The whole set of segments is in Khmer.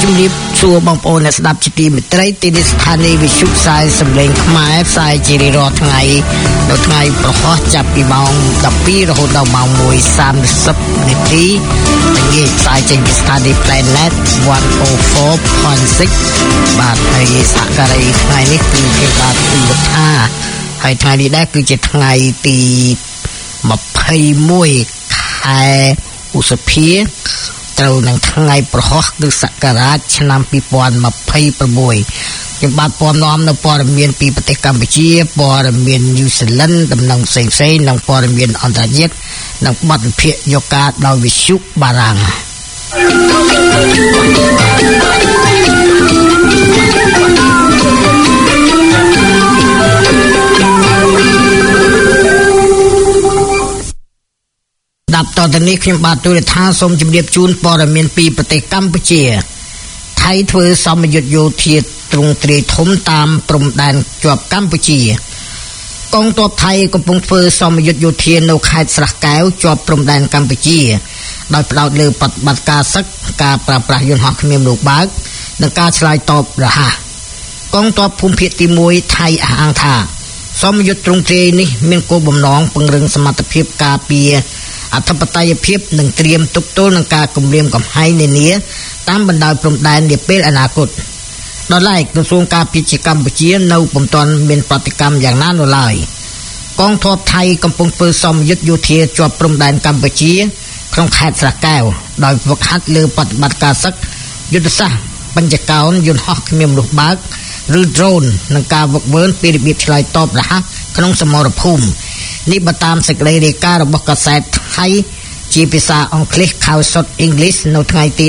ជំរាបសួរបងប្អូនអ្នកស្ដាប់ជាទីមេត្រីទីនេះស្ថានីយ៍វិទ្យុផ្សាយសម្លេងខ្មែរផ្សាយជារៀងរាល់ថ្ងៃនៅថ្ងៃប្រហោះចាប់ពីម៉ោង 12 រហូតដល់ម៉ោង 1:30 នាទីថ្ងៃផ្សាយចេញពីស្ថានីយ៍ Planet 104.6 បាទហើយសហការីថ្ងៃនេះគឺគេបាទគឺថាហើយថ្ងៃនេះដែរគឺជាថ្ងៃទី21 ខែឧសភាត្រូវនឹងថ្ងៃប្រហោះគ្រិស្តសករាជឆ្នាំ 2026 ខ្ញុំបាទពំនាំនៅព័ត៌មានពីប្រទេសកម្ពុជាព័ត៌មានញូហ្សេឡង់ដំណឹងផ្សេងៗនិងព័ត៌មានអន្តរជាតិនិងបទវិភាគយកការដោយវិទ្យុបារាំងដាប់តទៅនេះខ្ញុំបាទទូរទស្សន៍សូមជម្រាបជូនព័ត៌មានពីប្រទេសកម្ពុជាថៃធ្វើសម្ពយុទ្ធយោធាទ្រង់ទ្រាយធំតាមព្រំដែនជាប់កម្ពុជាកងទ័ពថៃកំពុងធ្វើសម្ពយុទ្ធយោធានៅខេត្តស្រះកែវជាប់ព្រំដែនកម្ពុជាដោយផ្ដោតលើបប្រតិបត្តិការសឹកការប្រើប្រាស់យន្តហោះគ្មានលោកបើកនិងការឆ្លើយតបរហ័សកងទ័ពភូមិភាគទី1ថៃអះអាងថាសម្ពយុទ្ធទ្រង់ទ្រាយនេះមានគោលបំណងពង្រឹងសមត្ថភាពការពារអធិបតេយ្យភាពនិងត្រៀមទប់ទល់នឹងការគំរាមកំហែងនានាតាមបណ្ដោយព្រំដែននាពេលអនាគតដល់ឡែកក្រសួងការពារជាតិកម្ពុជានៅពុំទាន់មានប្រតិកម្មយ៉ាងណានៅឡើយកងទ័ពថៃកំពុងធ្វើសម្ពយុទ្ធយោធាជាប់ព្រំដែនកម្ពុជាក្នុងខេត្តស្រះកែវដោយហ្វឹកហាត់លើបប្រតិបត្តិការសឹកយុទ្ធសាស្ត្របញ្ចកោណយន្តហោះគ្មានមនុស្សបើកឬ drone និងការវឹកវើពីរបៀបឆ្លើយតបរហ័សក្នុងសមរភូមិនេះបើតាមសេចក្តីរាយការណ៍របស់កាសែតថៃជាភាសាអង់គ្លេស Khawsut English នៅថ្ងៃទី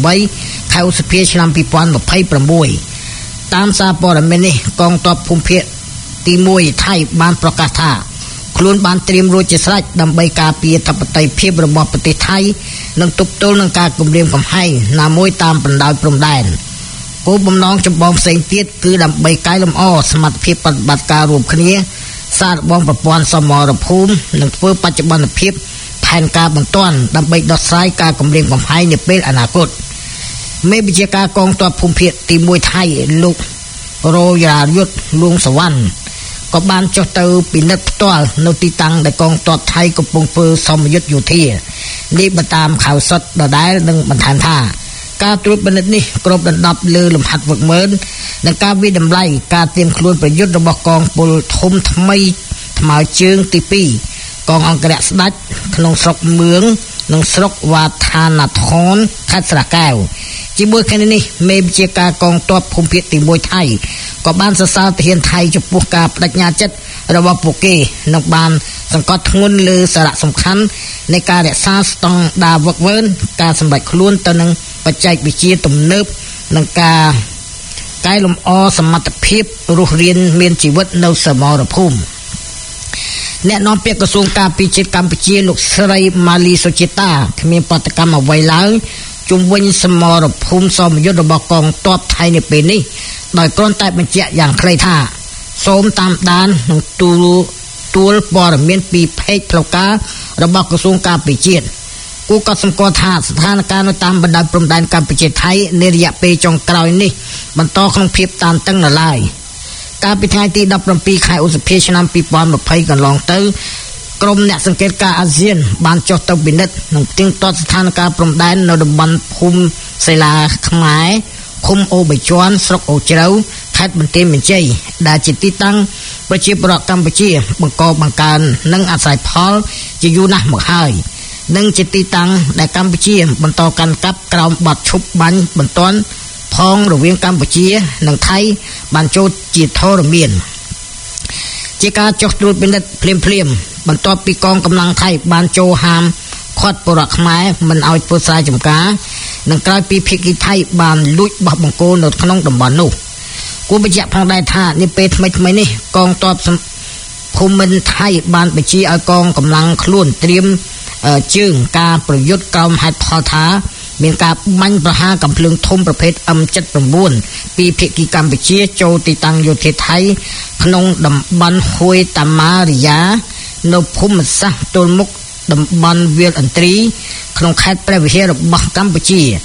18 ខែឧសភាឆ្នាំ 2026 តាមសារព័ត៌មាននេះកងទ័ពភូមិភាគទី1ថៃបានប្រកាសថាខ្លួនបានត្រៀមរួចជាស្រេចដើម្បីការពារអធិបតេយ្យភាពរបស់ប្រទេសថៃនិងទប់ទល់នឹងការគំរាមកំហែងណាមួយតាមបណ្ដោយព្រំដែនគោលបំណងចម្បងផ្សេងទៀតគឺដើម្បីកែលម្អសមត្ថភាពបប្រតិបត្តិការរួមគ្នាសាកល្បងប្រព័ន្ធសមរភូមិនិងធ្វើបច្ចុប្បន្នភាពផែនការបន្ទាន់ដើម្បីដោះស្រាយការគំរាមកំហែងនាពេលអនាគតមេបញ្ជាការកងទ័ពភូមិភាគទី1ថៃលោករយាយុទ្ធលួងសវណ្ណក៏បានចុះទៅពិនិត្យផ្ទាល់នៅទីតាំងដែលកងទ័ពថៃកំពុងធ្វើសម្ពយុទ្ធយោធានេះបើតាមខៅសុតដដែលនឹងបន្ថែមថាការត្រួតពិនិត្យនេះគ្របដណ្ដប់លើលំហាត់វឹកមើលនិងការវិតម្លៃការត្រៀមខ្លួនប្រយុទ្ធរបស់កងពលធំថ្មីថ្មើរជើងទី2កងអង្គរៈស្ដេចក្នុងស្រុកមឿងនិងស្រុកវ៉ាថាណាថនខេត្តស្រះកែវជាមួយគ្នានេះមេបញ្ជាការកងទ័ពភូមិភាគទី1ថៃក៏បានសរសើរទាហានថៃចំពោះការបដិញ្ញាចិត្តរបស់ពួកគេនិងបានសង្កត់ធ្ងន់លើសារៈសំខាន់នៃការរក្សាស្តង់ដារវឹកវើការសម្រេចខ្លួនទៅនឹងបច្ចេកវិទ្យាទំនើបនិងការកែលម្អសមត្ថភាពរស់រានមានជីវិតនៅសមរភូមិអ្នកនាំពាក្យក្រសួងការពារជាតិកម្ពុជាលោកស្រីម៉ាលីសុជាតាគ្មានប្រតិកម្មអ្វីឡើយជុំវិញសមរភូមិសម្ពយុទ្ធរបស់កងទ័ពថៃនៅពេលនេះដោយគ្រាន់តែបញ្ជាក់យ៉ាងខ្លីថាសូមតាមដាននិងទួលព័ត៌មានពីเพจផ្លូវការរបស់ក្រសួងការពារជាតិគូក៏សម្គាល់ថាស្ថានភាពនៅតាមបណ្ដោយព្រំដែនកម្ពុជាថៃនារយៈពេលចុងក្រោយនេះបន្តក្នុងភាពតានតឹងនៅឡើយកាលពីថ្ងៃទី 17 ខែឧសភាឆ្នាំ 2020 កន្លងទៅក្រុមអ្នកសង្កេតការណ៍អាស៊ានបានចុះទៅពិនិត្យនិងផ្ទៀងផ្ទាត់ស្ថានភាពព្រំដែននៅតំបន់ភូមិសិលាខ្មែរឃុំអូបៃជាន់ស្រុកអូជ្រៅខេត្តបន្ទាយមានជ័យដែលជាទីតាំងប្រជាពលរដ្ឋកម្ពុជាបង្កបង្កើននិងអាស្រ័យផលជាយូរណាស់មកហើយនិងជាទីតាំងដែលកម្ពុជាបន្តកាន់កាប់ក្រោមបទឈប់បាញ់បន្ទាន់ផងរវាងកម្ពុជានិងថៃបានចូលជាធរមានជាការចុះត្រួតពិនិត្យភ្លាមបន្ទាប់ពីកងកម្លាំងថៃបានចូលហាមឃាត់ពលរដ្ឋខ្មែរមិនឲ្យធ្វើស្រែចម្ការនិងក្រោយពីភាគីថៃបានលួចបោះបង្គោលនៅក្នុងតំបន់នោះគួរបញ្ជាក់ផងដែរថានាពេលថ្មីនេះកងទ័ពភូមិន្ទថៃបានបញ្ជាឲ្យកងកម្លាំងខ្លួនត្រៀមជើងការប្រយុទ្ធក្រោមហេតុផលថាមានការបាញ់ប្រហារកាំភ្លើងធំប្រភេទ M79 ពីភាគីកម្ពុជាចូលទីតាំងយោធាថៃក្នុងតំបន់ហួយតាម៉ារីយ៉ានៅភូមិសាស្ត្រទល់មុខតំបន់វាលអន្ត្រីក្នុងខេត្តព្រះវិហាររបស់កម្ពុជា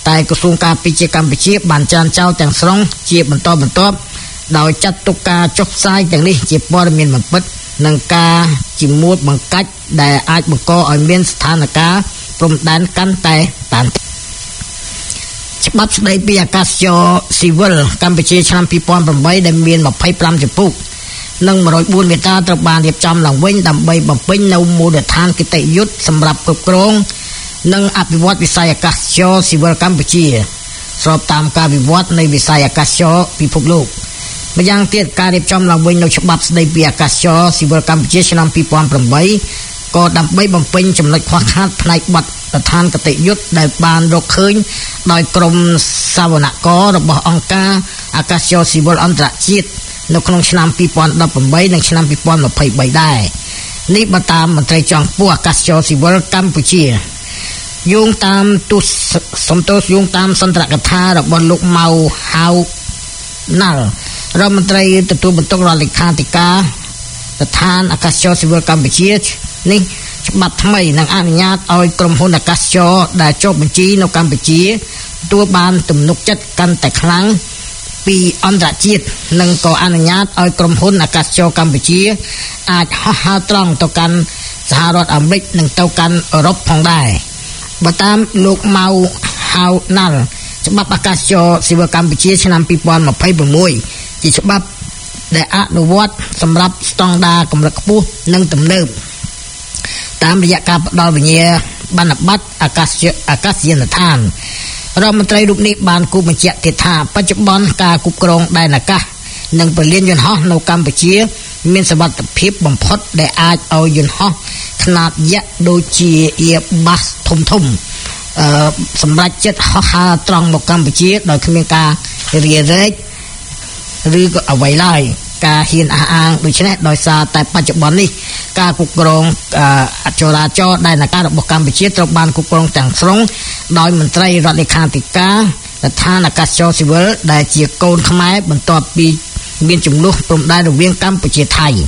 តែក្រសួងការពារជាតិកម្ពុជាបានចាត់ចោលទាំងស្រុងជាបន្តបន្ទាប់ដោយចាត់ទុកការចុះផ្សាយទាំងនេះជាព័ត៌មានបំពិតនិងការជាមូលបង្កាច់ដែលអាចបង្កឲ្យមានស្ថានភាពព្រំដែនកាន់តែតានតឹងច្បាប់ស្តីពីអាកាសចរស៊ីវិលកម្ពុជាឆ្នាំ2008ដែលមាន25ជំពូកនិង104មាត្រាត្រូវបានរៀបចំឡើងវិញដើម្បីបំពេញនៅមូលដ្ឋានគតិយុត្តសម្រាប់គ្រប់គ្រងនិងអភិវឌ្ឍវិស័យអាកាសចរស៊ីវិលកម្ពុជាស្របតាមការវិវត្តនៃវិស័យអាកាសចរពិភពលោកម្យ៉ាងទៀតការរៀបចំឡើងវិញនៅច្បាប់ស្តីពីអាកាសចរស៊ីវិលកម្ពុជាឆ្នាំ2008ក៏ដើម្បីបំពេញចំណុចខ្វះខាតផ្នែកបទដ្ឋានគតិយុត្តដែលបានរកឃើញដោយក្រមសវនកររបស់អង្គការអាកាសចរស៊ីវិលអន្តរជាតិនៅក្នុងឆ្នាំ2018និងឆ្នាំ2023ដែរនេះបើតាមមន្ត្រីជាន់ខ្ពស់អាកាសចរស៊ីវិលកម្ពុជាយោងតាមយោងតាមសន្ទរកថារបស់លោកម៉ៅហាវណាល់រដ្ឋមន្ត្រីទទួលបន្ទុករដ្ឋលេខាធិការស្ថានអាកាសចរស៊ីវិលកម្ពុជានេះច្បាប់ថ្មីនឹងអនុញ្ញាតឲ្យក្រុមហ៊ុនអាកាសចរដែលចុះបញ្ជីនៅកម្ពុជាទទួលបានទំនុកចិត្តកាន់តែខ្លាំងពីអន្តរជាតិនិងក៏អនុញ្ញាតឲ្យក្រុមហ៊ុនអាកាសចរកម្ពុជាអាចហោះហើរត្រង់ទៅកាន់សហរដ្ឋអាមេរិកនិងទៅកាន់អឺរ៉ុបផងដែរបើតាមលោកម៉ៅហាវណាល់ច្បាប់អាកាសចរស៊ីវិលកម្ពុជាឆ្នាំ2026ជាច្បាប់ដែលអនុវត្តសម្រាប់ស្តង់ដារកម្រិតខ្ពស់និងទំនើបតាមរយៈការផ្ដល់វិញ្ញាបនបត្រអាកាសយានដ្ឋានរដ្ឋមន្ត្រីរូបនេះបានគូបញ្ជាក់ទៀតថាបច្ចុប្បន្នការគ្រប់គ្រងដែនអាកាសនិងពលានយន្តហោះនៅកម្ពុជាមានសុវត្ថិភាពបំផុតដែលអាចឲ្យយន្តហោះខ្នាតយក្សដូចជា Airbus ធំសម្រាប់ចិត្តហោះហើរត្រង់មកកម្ពុជាដោយគ្មានការរារែកឬក៏អ្វីឡើយការហ៊ានអះអាងដូច្នេះដោយសារតែបច្ចុប្បន្ននេះការគ្រប់គ្រងចរាចរណ៍ដែនអាកាសរបស់កម្ពុជាត្រូវបានគ្រប់គ្រងទាំងស្រុងដោយមន្ត្រីរដ្ឋលេខាធិការស្ថានអាកាសចរស៊ីវិលដែលជាកូនខ្មែរបន្ទាប់ពីមានចំនួនព្រំដែនរវាងកម្ពុជាថៃ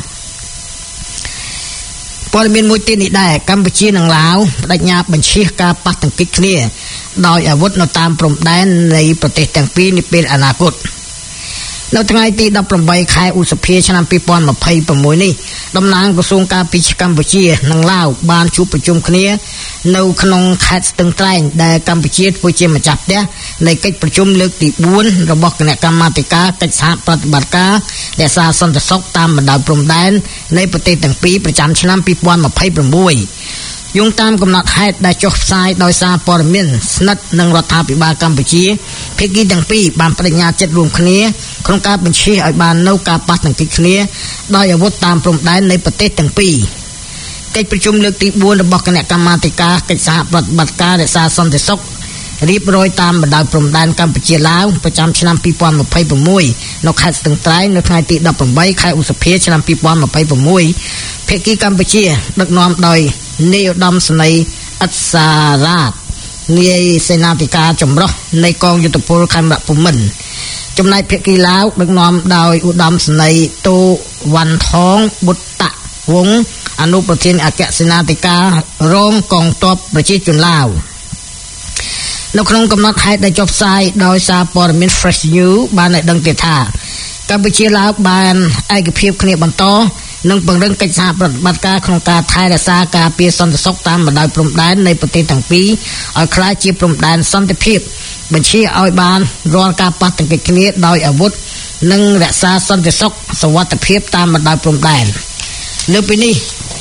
ព័ត៌មានមួយទៀតនេះដែរកម្ពុជានិងឡាវបដិញ្ញាបញ្ឈៀសការប៉ះទង្គិចគ្នាដោយអាវុធនៅតាមព្រំដែននៃប្រទេសទាំងពីរនាពេលអនាគតនៅថ្ងៃទី18ខែឧសភាឆ្នាំ2026នេះតំណាងក្រសួងការពារជាតិកម្ពុជានិងឡាវបានជួបប្រជុំគ្នានៅក្នុងខេត្តស្ទឹងត្រែងដែលកម្ពុជាធ្វើជាម្ចាស់ផ្ទះនៃកិច្ចប្រជុំលើកទី4របស់គណៈកម្មាធិការកិច្ចសហប្រតិបត្តិការរក្សាសន្តិសុខតាមបណ្ដោយព្រំដែននៃប្រទេសទាំងពីរប្រចាំឆ្នាំ2026យោងតាមកំណត់ហេតុដែលចុះផ្សាយដោយសារព័ត៌មានស្និទ្ធនឹងរដ្ឋាភិបាលកម្ពុជាភាគីទាំងពីរបានបដិញ្ញាចិត្តរួមគ្នាក្នុងការបញ្ឈៀសឲ្យបាននៅការប៉ះទង្គិចគ្នាដោយអាវុធតាមព្រំដែននៃប្រទេសទាំងពីរកិច្ចប្រជុំលើកទី4របស់គណៈកម្មាធិការកិច្ចសហប្រតិបត្តិការរក្សាសន្តិសុខរៀបរយតាមបណ្ដោយព្រំដែនកម្ពុជាឡាវប្រចាំឆ្នាំ2026នៅខេត្តស្ទឹងត្រែងនៅថ្ងៃទី18ខែឧសភាឆ្នាំ2026ភាគីកម្ពុជាដឹកនាំដោយនាយឧត្តមសេនីយ៍អិតសារាតនាយសេនាធិការចម្រុះនៃកងយុទ្ធពលខេមរៈភូមិន្ទចំណែកភាគីឡាវដឹកនាំដោយឧត្តមសេនីយ៍តូវ៉ាន់ថងបុត្តៈវង្សអនុប្រធានអគ្គសេនាធិការរងកងទ័ពប្រជាជនឡាវនៅក្នុងកំណត់ហេតុដែលចុះផ្សាយដោយសារព័ត៌មាន Fresh News បានឲ្យដឹងទៀតថាកម្ពុជាឡាវបានឯកភាពគ្នាបន្តនិងពង្រឹងកិច្ចសហប្រតិបត្តិការក្នុងការថែរក្សាការពារសន្តិសុខតាមបណ្ដោយព្រំដែននៃប្រទេសទាំងពីរឲ្យក្លាយជាព្រំដែនសន្តិភាពបញ្ជាឲ្យបានរាល់ការប៉ះទង្គិចគ្នាដោយអាវុធនិងរក្សាសន្តិសុខសុវត្ថិភាពតាមបណ្ដោយព្រំដែនលើពីនេះ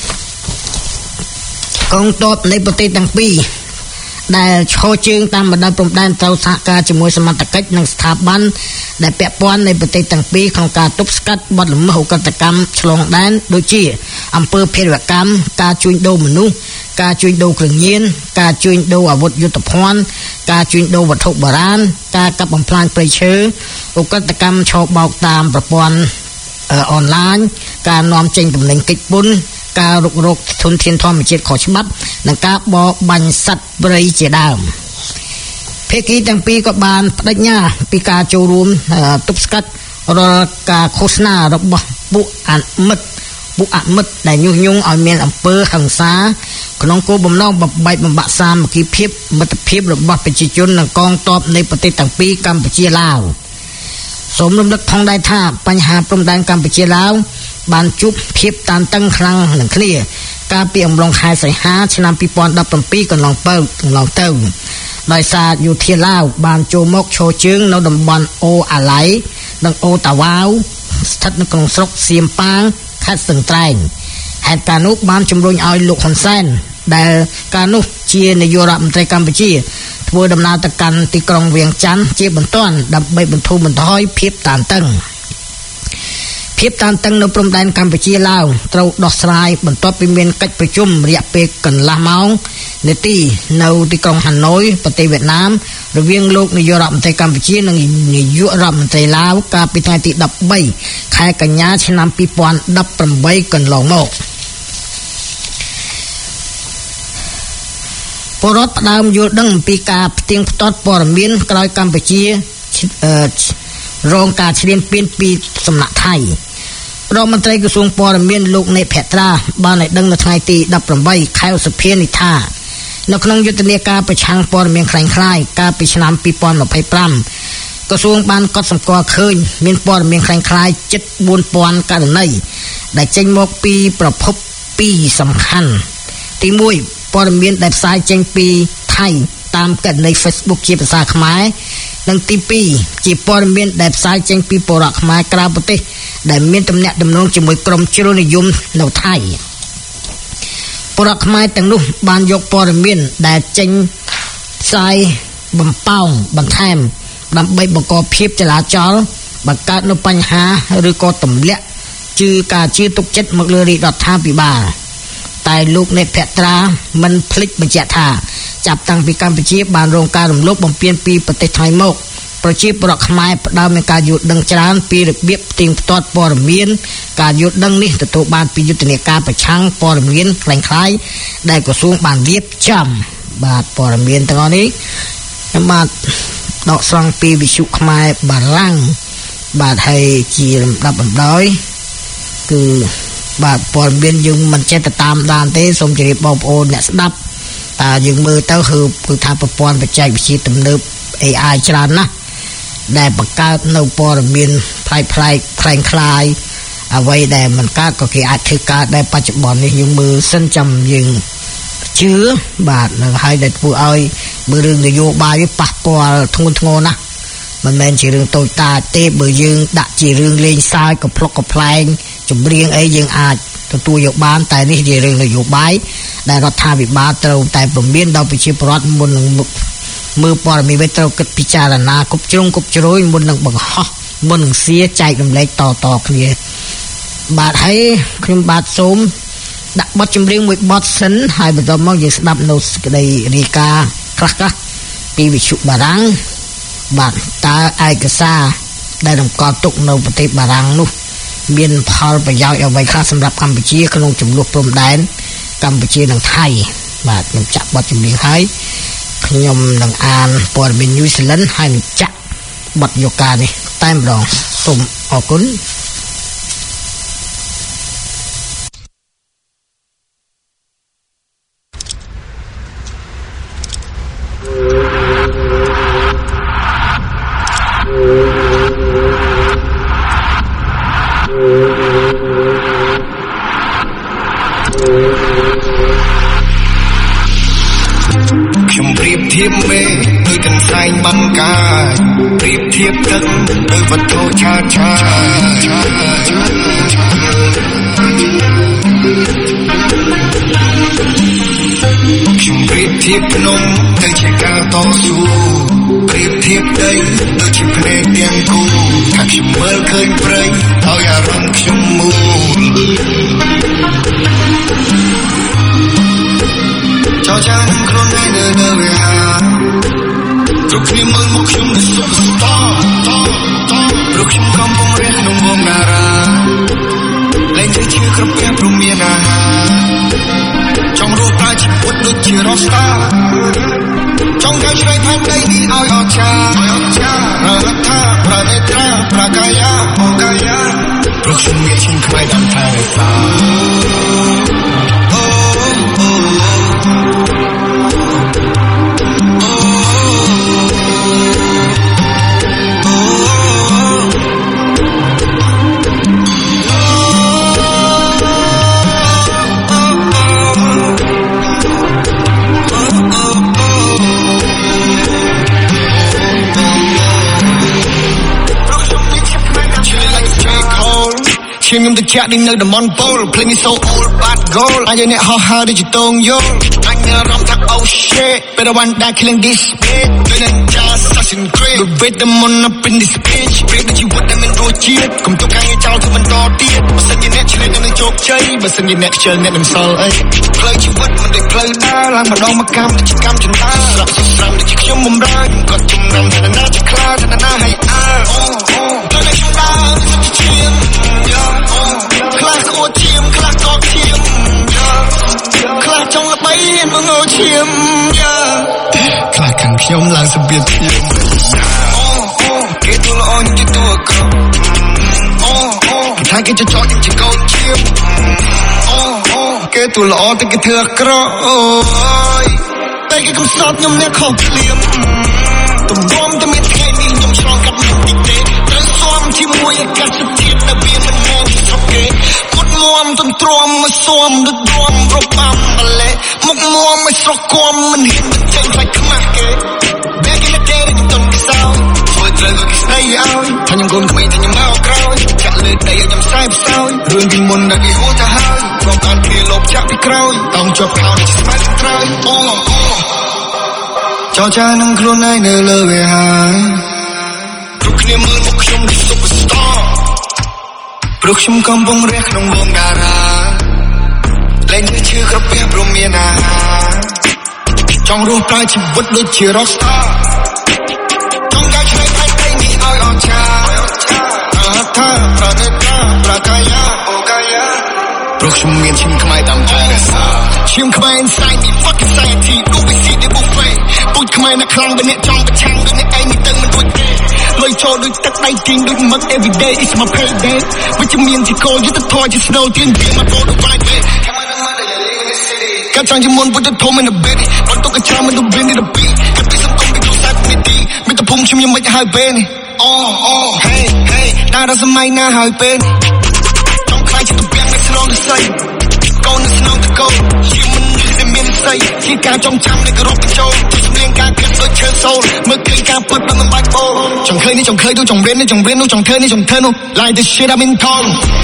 កងទ័ពនៃប្រទេសទាំងពីរដែលឈរជើងតាមបណ្ដោយព្រំដែនត្រូវសហការជាមួយសមត្ថកិច្ចនិងស្ថាប័នដែលពាក់ព័ន្ធនៃប្រទេសទាំងពីរក្នុងការទប់ស្កាត់បទល្មើសឧក្រិដ្ឋកម្មឆ្លងដែនដូចជាអំពើភេរវកម្មការជួញដូរមនុស្សការជួញដូរគ្រឿងញៀនការជួញដូរអាវុធយុទ្ធភ័ណ្ឌការជួញដូរវត្ថុបុរាណការកាប់បំផ្លាញព្រៃឈើឧក្រិដ្ឋកម្មឆបោកតាមប្រព័ន្ធអនឡាញការនាំចេញទំនិញកិច្ចពន្ធការរុករកធនធានធម្មជាតិខុសច្បាប់និងការបរបាញ់សត្វព្រៃជាដើមភាគីទាំងពីរក៏បានបដិញ្ញាពីការចូលរួមទប់ស្កាត់រាល់ការឃោសនារបស់ពួកអមិត្តដែលញុះញង់ឲ្យមានអំពើហិង្សាក្នុងគោលបំណងបំបែកបំបាក់សាមគ្គីភាពមិត្តភាពរបស់ប្រជាជននិងកងទ័ពនៃប្រទេសទាំងពីរកម្ពុជាឡាវសូមរំលឹកផងដែរថាបញ្ហាព្រំដែនកម្ពុជាឡាវបានជួបភាពតានតឹងខ្លាំងនឹងគ្នាកាលពីអំឡុងខែសីហាឆ្នាំ2017កន្លងទៅដោយសារយោធាឡាវបានចូលមកឈរជើងនៅតំបន់អូអាឡៃនិងអូតាវ៉ាវស្ថិតនៅក្នុងស្រុកសៀមប៉ាងខេត្តស្ទឹងត្រែងហេតុការណ៍នោះបានជំរុញឲ្យលោកហ៊ុនសែនដែលកាលនោះជានាយករដ្ឋមន្ត្រីកម្ពុជាធ្វើដំណើរទៅកាន់ទីក្រុងវៀងច័ន្ទជាបន្ទាន់ដើម្បីបន្ធូរបន្ថយភាពតានតឹងនៅព្រំដែនកម្ពុជាឡាវត្រូវដោះស្រាយបន្ទាប់ពីមានកិច្ចប្រជុំរយៈពេលកន្លះម៉ោងនាទីនៅទីក្រុងហាណូយប្រទេសវៀតណាមរវាងលោកនាយករដ្ឋមន្ត្រីកម្ពុជានិងនាយករដ្ឋមន្ត្រីឡាវកាលពីថ្ងៃទី13ខែកញ្ញាឆ្នាំ2018កន្លងមកពលរដ្ឋផ្ដើមយល់ដឹងអំពីការផ្ទៀងផ្ទាត់ព័ត៌មានក្រោយកម្ពុជារងការឈ្លានពានពីសំណាក់ថៃរដ្ឋមន្ត្រីក្រសួងព័ត៌មានលោកនេតភក្ត្រាបានឲ្យដឹងនៅថ្ងៃទី18ខែឧសភានេះថានៅក្នុងយុទ្ធនាការប្រឆាំងព័ត៌មានคล้ายៗកាលពីឆ្នាំ2025ក្រសួងបានកត់សម្គាល់ឃើញមានព័ត៌មានคล้ายៗជិត 4000 ករណីដែលចេញមកពីប្រភពពីរសំខាន់ទី1ព័ត៌មានដែលផ្សាយចេញពីថៃតាមករណី Facebook ជាភាសាខ្មែរនិងទី2ជាព័ត៌មានដែលផ្សាយចេញពីពលរដ្ឋខ្មែរក្រៅប្រទេសដែលមានទំនាក់ទំនងជាមួយក្រុមជ្រុលនិយមនៅថៃពលរដ្ឋខ្មែរទាំងនោះបានយកព័ត៌មានដែលចេញផ្សាយបំផោងបន្ថែមដើម្បីបង្កភាពចលាចលបង្កើតនូវបញ្ហាឬក៏ទម្លាក់ការជឿទុកចិត្តមកលើរាជរដ្ឋាភិបាលតែលោកនេតភក្ត្រាមិនភ្លេចបញ្ជាក់ថាចាប់តាំងពីកម្ពុជាបានរងការរំលោភបំពានពីប្រទេសថៃមកប្រជាពលរដ្ឋខ្មែរផ្ដើមមានការយល់ដឹងច្រើនពីរបៀបផ្ទៀងផ្ទាត់ព័ត៌មានការយល់ដឹងនេះទទួលបានពីយុទ្ធនាការប្រឆាំងព័ត៌មានคล้ายៗដែលក្រសួងបានរៀបចំបាទព័ត៌មានទាំងអស់នេះខ្ញុំបាទដកស្រង់ពីវិទ្យុខ្មែរបារាំងបាទហើយជាលំដាប់លំដោយគឺបាទព័ត៌មានយើងមិនចេះទៅតាមដានទេសូមជម្រាបបងប្អូនអ្នកស្ដាប់តែយើងមើលទៅគឺថាប្រព័ន្ធបច្ចេកវិទ្យាទំនើប AI ច្រើនណាស់ដែលបង្កើតនៅព័ត៌មានផ្លែកคล้ายអ្វីដែលមិនកើតក៏គេអាចធ្វើកើតដែរបច្ចុប្បន្ននេះយើងមើលសិនចាំយើងជឿបាទនឹងហើយដែលធ្វើឲ្យមើលរឿងនយោបាយវាប៉ះពាល់ធ្ងន់ធ្ងរណាស់មិនមែនជារឿងតូចតាចទេបើយើងដាក់ជារឿងលេងសើចកំភ្លុកកំប្លែងចម្រៀងអីយើងអាចទទួលយកបានតែនេះជារឿងនយោបាយដែលរដ្ឋាភិបាលត្រូវតែព្រមានដល់ប្រជាពលរដ្ឋមុននឹងមើលព័ត៌មានវាត្រូវគិតពិចារណាគ្រប់ជ្រុងគ្រប់ជ្រោយមុននឹងបង្ហោះមុននឹងសៀចែករំលែកតគ្នាបាទហើយខ្ញុំបាទសូមដាក់បទចម្រៀងមួយបទសិនហើយបន្តមកយើងស្ដាប់នៅសេចក្តីរាយការណ៍ខ្លះពីវិទ្យុបារាំងបាទតើឯកសារដែលតម្កល់ទុកនៅប្រទេសបារាំងនោះមានផលប្រយោជន៍អ្វីខ្លះសម្រាប់កម្ពុជាក្នុងចំនួនព្រំដែនកម្ពុជានិងថៃបាទខ្ញុំចាក់បទចម្រៀងហើយខ្ញុំនឹងអានព័ត៌មាន New Zealand ហើយនឹងចាក់បទយកការនេះតែម្ដងសូមអរគុណដូចកន្សែងបាំងកាយប្រៀបធៀបទឹកដោយវត្ថុឆាតឆាខ្ញុំប្រៀបធៀបភ្នំទៅជាការតស៊ូប្រៀបធៀបដីដូចជាភ្នែកទាំងគូថាខ្ញុំមើលឃើញព្រៃឲ្យអារម្មណ៍ខ្ញុំមូលចោលចាំខ្លួនឯងនៅវិហារគ្រប់គ្នាមើលមកខ្ញុំដូច Superstar ព្រោះខ្ញុំកំពុងរះក្នុងវងតារាលែងទៅជាគ្រប់ផ្ទះព្រមមានអាហារចង់រស់ប្រើជីវិតដូចជា Rockstar ចង់ទៅឆ្លៃផែនដីនេះឲ្យអស្ចារ្យរដ្ឋាប្រណេត្រាប្រកាយាព្រោះខ្ញុំមានឈាមខ្មែរដល់ថែរក្សាឈាមខ្ញុំទៅចាក់នេះនៅតំបន់ពូល Play me so old bad goal អញអ្នកហោះហើរដូចជាតងយល់អញអារម្មណ៍ថា oh shit better one that killing this bitch ដូចនឹង just assassin creed the rhythm on up in this bitch ពេលដូចជីវិតដែលមានរសជាតិកុំទុកការងារចោលធ្វើបន្តទៀតបើសិនជាអ្នកឆ្លៀតនឹងជោគជ័យបើសិនជាអ្នកខ្ជិលអ្នកនឹងសល់អីផ្លូវជីវិតមិនដូចផ្លូវដើរឡើងម្ដងមកកម្មជាកម្មចន្ទាស្រក់ស្រំដូចជាខ្ញុំបំរើគាត់ជំនំថាណាជាខ្លាថាណាឲ្យអើទៅតែខ្ញុំដើរជាឈាមខ្លះខួឈាមខ្លះកកឈាមខ្លះចង់ល្បីមកងឈាមខ្លះខាងខ្ញុំឡើងសម្ពាធឈាមគេទូល្អខ្ញុំជាទូអក្រក់ថាគេចចោលខ្ញុំជាកូនឈាមគេទូល្អតែគេធ្វើអាក្រក់អូយតែគេកំសត់ខ្ញុំអ្នកខុសភ្លាមទំរំតែមានថ្ងៃនេះខ្ញុំឆ្លងកាត់មិនតិចទេត្រូវស៊ាំជាមួយអាកាសធាតុដែលវាមិនមែនស្រុកគេគាត់មុំទន្ទ្រាំមកស៊ាំដូចដួមរបាំបលេមុខមុំមកស្រុកគំមិនហ៊ានបញ្ចេញខ្លាចខ្មាស់គេបែកគេលេតែខ្ញុំទុំខ្សោយធ្វើត្រូវក៏គេស្ដីឲ្យថាខ្ញុំកូនក្មេងតែខ្ញុំមកក្រោយចាក់លើដីឲ្យខ្ញុំស្ដាយផ្សោយរឿងពីមុនដែលគេហួចទៅហើយព្រមតាន់គ្នាលោកចាក់ពីក្រោយតោងជាប់ខោនេះស្មាត់ក្រោយចោចានឹងខ្លួនឯងនៅលើវាហើយគ្រប់គ្នាមើលមកខ្ញុំដូច superstar ព្រោះខ្ញុំកំពុងរះក្នុងវងតារាលែងទៅឈឺក្រពះព្រមមានអាហារចង់រស់ប្រើជីវិតដូចជា rockstar ចង់កាយឆ្នៃផ្នែកនេះឲ្យអស្ចារ្យថាប្រដេតាប្រកាយាអូកាយាព្រោះខ្ញុំមានឈាមខ្មែរតាមតែរសាឈាមខ្មែរ inside the fucking society go we see the buffet ពុជខ្មែរណាខ្លាំងបើអ្នកចង់ប្រឆាំងដូចអ្នកឯងនេះទៅមិនរួចទេលុយចូលដូចទឹកដៃគីងដូចមឹក every day is my payday វិជ្ជមានជាគោលយុទ្ធធម៌ជា snow ទៀនវាមកបោដូច right way កាត់ចង់ជាមុនពុទ្ធធម៌ in the bed បាត់ទុកកញ្ចើមិនទៅវិញទៅពីកាត់ពីសង្គមពីគ្រូសាស្ត្រមីទីមានតែភូមិខ្ញុំមិនហើយពេលនេះhey hey ណាដល់សម័យណាហើយពេលចង់ខ្លាចជាទំពាំងនៅស្នងស័យកូននៅស្នងតកោជាមិនដែលមានស័យជាការចងចាំនៃគោរពបញ្ចូលសម្លេងការគិតដូចឈើសូលមើលឃើញការពិតមិនបាច់អូចង់ឃើញនេះចង់ឃើញនោះចង់រៀននេះចង់រៀននោះចង់ធ្វើនេះចង់ធ្វើនោះ like the shit I'm in town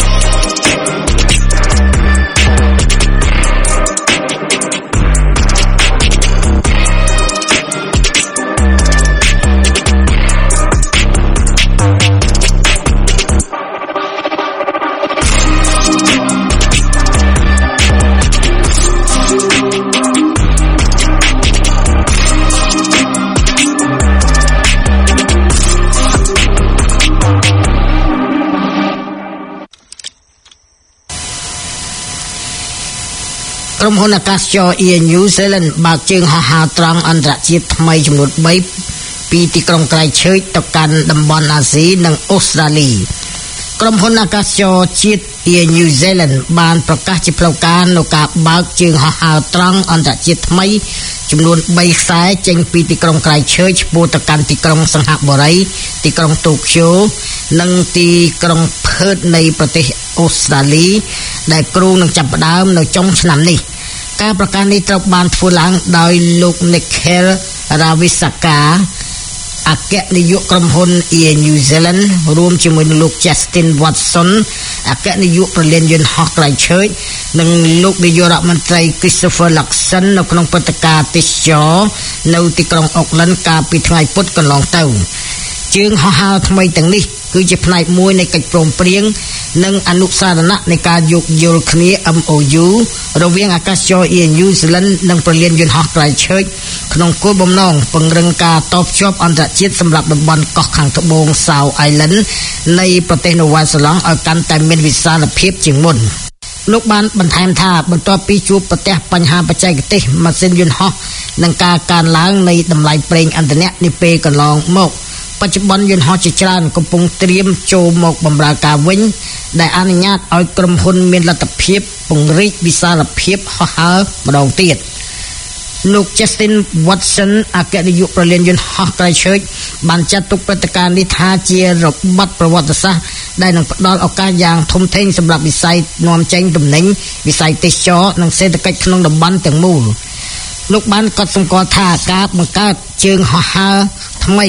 ក្រុមហ៊ុនអាកាសចរ Air New Zealand បើកជើងហោះហើរត្រង់អន្តរជាតិថ្មីចំនួន3ពីទីក្រុងក្រៃឈើទៅកាន់តំបន់អាស៊ីនិងអូស្ត្រាលីក្រុមហ៊ុនអាកាសចរជាតិ Air New Zealand បានប្រកាសជាផ្លូវការនៅការបើកជើងហោះហើរត្រង់អន្តរជាតិថ្មីចំនួន3ខ្សែចេញពីទីក្រុងក្រៃឈើឆ្ពោះទៅកាន់ទីក្រុងសង្ហបុរីទីក្រុងតូក្យូនិងទីក្រុងផឺតនៃប្រទេសអូស្ត្រាលីដែលគ្រោងនឹងចាប់ផ្ដើមនៅចុងឆ្នាំនេះការប្រកាសនេះត្រូវបានធ្វើឡើងដោយលោក Nikhil Ravisaka អគ្គនាយកក្រុមហ៊ុន Air New Zealand រួមជាមួយនឹងលោក Justin Watson អគ្គនាយកប្រលានយន្តហោះក្រៃឈើនិងលោកនាយករដ្ឋមន្ត្រី Christopher Luxon នៅក្នុងព្រឹត្តិការណ៍ទេសចរនៅទីក្រុង Auckland កាលពីថ្ងៃពុធកន្លងទៅជើងហោះហើរថ្មីទាំងនេះគឺជាផ្នែកមួយនៃកិច្ចព្រមព្រៀងនិងអនុសារណៈនៃការយោគយល់គ្នា MOU រវាងអាកាសចរ Air New Zealand និងប្រលានយន្តហោះក្រៃឈើក្នុងគោលបំណងពង្រឹងការតភ្ជាប់អន្តរជាតិសម្រាប់តំបន់កោះខាងត្បូង South Island នៃប្រទេសនូវែលសេឡង់ឲ្យកាន់តែមានវិសាលភាពជាងមុនលោកបានបន្ថែមថាបន្ទាប់ពីជួបប្រទះបញ្ហាបច្ចេកទេសម៉ាស៊ីនយន្តហោះនិងការកើនឡើងនៃតម្លៃប្រេងឥន្ធនៈនាពេលកន្លងមកបច្ចុប្បន្នយន្តហោះជាច្រើនកំពុងត្រៀមចូលមកបម្រើការវិញដែលអនុញ្ញាតឲ្យក្រុមហ៊ុនមានលទ្ធភាពពង្រីកវិសាលភាពហោះហើរម្ដងទៀតលោក Justin Watson អគ្គនាយកប្រលានយន្តហោះក្រៃឈើបានចាត់ទុកព្រឹត្តិការណ៍នេះថាជារបត់ប្រវត្តិសាស្ត្រដែលនឹងផ្ដល់ឱកាសយ៉ាងធំធេងសម្រាប់វិស័យនាំចេញទំនិញវិស័យទេសចរនិងសេដ្ឋកិច្ចក្នុងតំបន់ទាំងមូលលោកបានកត់សម្គាល់ថាការបង្កើតជើងហោះហើរថ្មី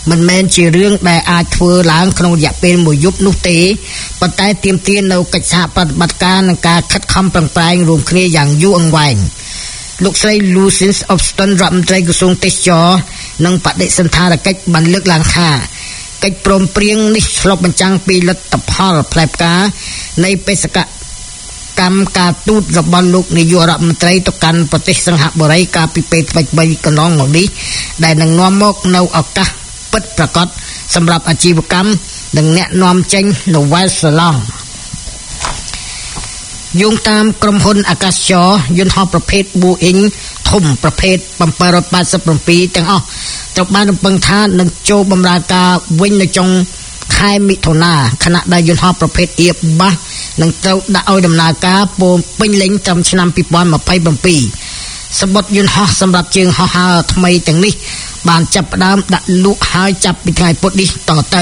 មិនមែនជារឿងដែលអាចធ្វើឡើងក្នុងរយៈពេលមួយយប់នោះទេប៉ុន្តែទាមទារនៅកិច្ចសហប្រតិបត្តិការនិងការខិតខំប្រឹងប្រែងរួមគ្នាយ៉ាងយូរអង្វែងលោកស្រី Lucinda Austin រដ្ឋមន្ត្រីក្រសួងទេសចរនិងបដិសណ្ឋារកិច្ចបានលើកឡើងថាកិច្ចព្រមព្រៀងនេះឆ្លុះបញ្ចាំងពីលទ្ធផលផ្លែផ្កានៃបេសកកម្មការទូតរបស់លោកនាយករដ្ឋមន្ត្រីទៅកាន់ប្រទេសសិង្ហបុរីកាលពីពេលថ្មីៗកន្លងមកនេះដែលនឹងនាំមកនៅឱកាសពិតប្រាកដសម្រាប់អាជីវកម្មនិងអ្នកនាំចេញនៅវ៉ែលស្ឡង់យោងតាមក្រុមហ៊ុនអាកាសចរយន្តហោះប្រភេទ Boeing ធំប្រភេទ787ទាំងអស់ត្រូវបានរំពឹងថានឹងចូលបម្រើការវិញនៅចុងខែមិថុនាខណៈដែលយន្តហោះប្រភេទ Airbus នឹងត្រូវដាក់ឲ្យដំណើរការពេញលេញត្រឹមឆ្នាំ2027សម្បត្តិយន្តហោះសម្រាប់ជើងហោះហើរថ្មីទាំងនេះបានចាប់ផ្ដើមដាក់លក់ហើយចាប់ពីថ្ងៃពុធនេះតទៅ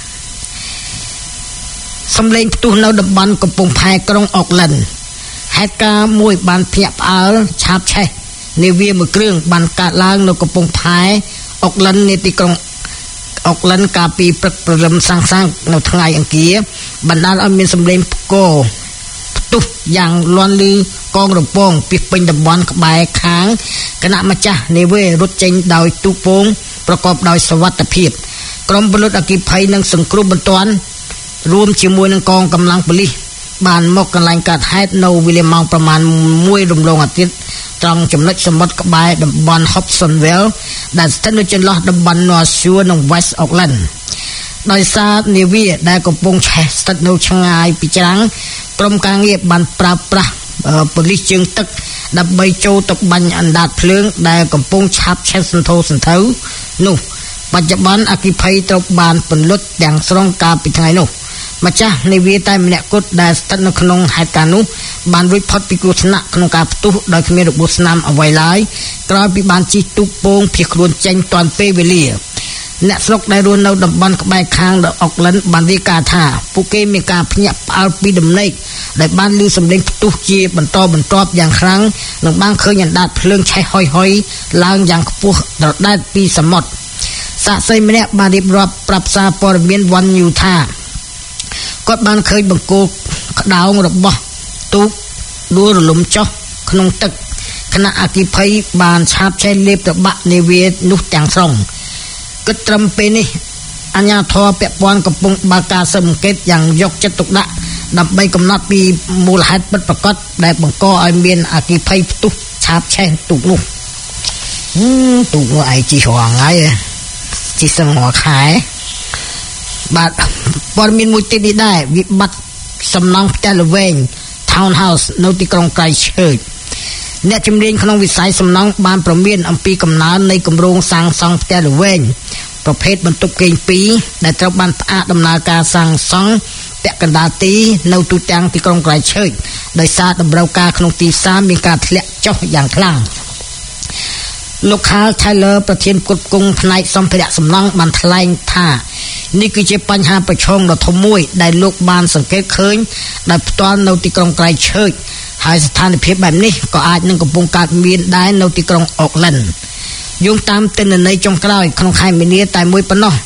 សម្លេងផ្ទុះនៅតំបន់កំពង់ផែក្រុងអូកឡិនហេតុការណ៍មួយបានភ្ញាក់ផ្អើលឆាបឆេះនាវាមួយគ្រឿងបានកើតឡើងនៅកំពង់ផែអូកឡិននៃទីក្រុងអូកឡិនកាលពីព្រឹកព្រលឹមសាំងនៅថ្ងៃអង្គារបណ្ដាលឲ្យមានសម្លេងផ្គរផ្ទុះយ៉ាងលាន់ឮកងរំពងពីពេញតំបន់ក្បែរខាងគណៈម្ចាស់នាវារត់ចេញដោយទូកពងប្រកបដោយសុវត្ថិភាពក្រុមពលិតអគ្គិភ័យនិងសង្គ្រោះបន្ទាន់រួមជាមួយនឹងកងកម្លាំងប៉ូលីសបានមកកន្លែងកើតហេតុនៅវេលាម៉ោងប្រមាណ1រំលងអាទិត្យត្រង់ចំណុចសមុទ្រក្បែរតំបន់ Hobsonville ដែលស្ថិតនៅចន្លោះតំបន់ North Shore និង West Auckland ដោយសារនាវាដែលកំពុងឆេះស្ថិតនៅឆ្ងាយពីច្រាំងក្រុមការងារបានប្រើប្រាស់ប៉ូលីសជើងទឹកដើម្បីចូលទៅបាញ់អណ្ដាតភ្លើងដែលកំពុងឆាបឆេះសន្ធោសន្ធៅនោះបច្ចុប្បន្នអគ្គិភ័យត្រូវបានពន្លត់ទាំងស្រុងកាលពីថ្ងៃនោះម្ចាស់នាវាតែម្នាក់គត់ដែលស្ថិតនៅក្នុងហេតុការណ៍នោះបានរួចផុតពីគ្រោះថ្នាក់ក្នុងការផ្ទុះដោយគ្មានរបួសស្នាមអ្វីឡើយក្រោយពីបានជិះទូកពងភៀសខ្លួនចេញទាន់ពេលវេលាអ្នកស្រុកដែលរស់នៅតំបន់ក្បែរខាងអូកឡិនបានរាយការណ៍ថាពួកគេមានការភ្ញាក់ផ្អើលពីដំណេកដែលបានឮសំឡេងផ្ទុះជាបន្តបន្ទាប់យ៉ាងខ្លាំងនិងបានឃើញអណ្ដាតភ្លើងឆេះហុយៗឡើងយ៉ាងខ្ពស់ត្រដែតពីសមុទ្រសាក្សីម្នាក់បានរៀបរាប់ប្រាប់សារព័ត៌មាន One News ថាគាត់បានឃើញបង្គោលក្តោងរបស់ទូកដួលរលំចុះក្នុងទឹកខណៈអគ្គិភ័យបានឆាបឆេះលេបត្របាក់នាវានោះទាំងស្រុងគិតត្រឹមពេលនេះអាជ្ញាធរពាក់ព័ន្ធកំពុងបើកការស៊ើបអង្កេតយ៉ាងយកចិត្តទុកដាក់ដើម្បីកំណត់ពីមូលហេតុពិតប្រាកដដែលបង្កឲ្យមានអគ្គិភ័យផ្ទុះឆាបឆេះទូកនោះទូកនោះឯងជីរងហើយជីសឹងរខែបាទព័ត៌មានមួយទៀតនេះដែរវិបត្តិសំណង់ផ្ទះល្វែង Townhouse នៅទីក្រុងក្រៃឈើអ្នកជំនាញក្នុងវិស័យសំណង់បានប្រមានអំពីកំណើននៃគម្រោងសាងសង់ផ្ទះល្វែងប្រភេទបន្ទប់គេង2ដែលត្រូវបានផ្អាកដំណើរការសាងសង់ពាក់កណ្ដាលទីនៅទូទាំងទីក្រុងក្រៃឈើដោយសារតម្រូវការក្នុងទីផ្សារមានការធ្លាក់ចុះយ៉ាងខ្លាំងលោក Carl Taylor ប្រធានផ្គត់ផ្គង់ផ្នែកសម្ភារៈសំណង់បានថ្លែងថានេះគឺជាបញ្ហាប្រឈមដ៏ធំមួយដែលលោកបានសង្កេតឃើញដោយផ្ទាល់នៅទីក្រុងក្រៃឈើហើយស្ថានភាពបែបនេះក៏អាចនឹងកំពុងកើតមានដែរនៅទីក្រុងអូកឡិនយោងតាមទិន្នន័យចុងក្រោយក្នុងខែមីនាតែមួយប៉ុណ្ណោះ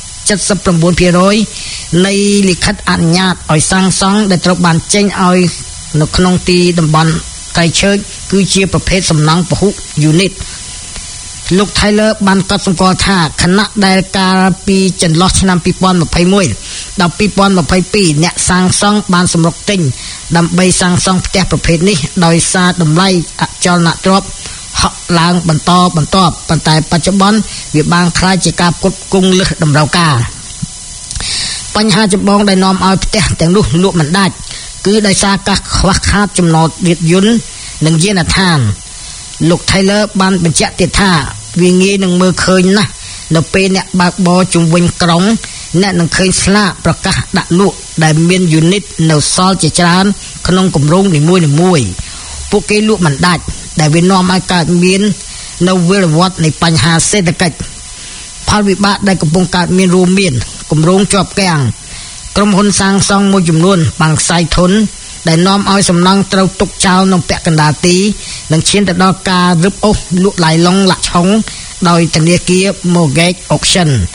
79% នៃលិខិតអនុញ្ញាតឲ្យសាងសង់ដែលត្រូវបានចេញឲ្យនៅក្នុងទីតំបន់ក្រៃឈើគឺជាប្រភេទសំណង់ពហុ unitលោក Taylor បានកត់សម្គាល់ថាខណៈដែលកាលពីចន្លោះឆ្នាំ2021ដល់2022អ្នកសាងសង់បានសម្រុកទិញដើម្បីសាងសង់ផ្ទះប្រភេទនេះដោយសារតម្លៃអចលនទ្រព្យហក់ឡើងបន្តបន្ទាប់ប៉ុន្តែបច្ចុប្បន្នវាបានក្លាយជាការផ្គត់ផ្គង់លើសតម្រូវការបញ្ហាចម្បងដែលនាំឲ្យផ្ទះទាំងនោះលក់មិនដាច់គឺដោយសារការខ្វះខាតចំណតរថយន្តនិងយានដ្ឋានលោក Taylor បានបញ្ជាក់ទៀតថាវាងាយនឹងមើលឃើញណាស់នៅពេលអ្នកបើកបរជុំវិញក្រុងអ្នកនឹងឃើញស្លាកប្រកាសដាក់លក់ដែលមាន unit នៅសល់ជាច្រើនក្នុងគម្រោងនីមួយៗពួកគេលក់មិនដាច់ដែលវានាំឲ្យកើតមាននៅវិលវត្តនៃបញ្ហាសេដ្ឋកិច្ចផលវិបាកដែលកំពុងកើតមានរួមមានគម្រោងជាប់គាំងក្រុមហ៊ុនសាងសង់មួយចំនួនបានខ្សែធនដែលនាំឲ្យសំណង់ត្រូវទុកចោលនៅពាក់កណ្ដាលទីនិងឈានទៅដល់ការរឹបអូសលក់ឡាយឡុងលាក់ឆុងដោយធនាគារ Mortgage Auction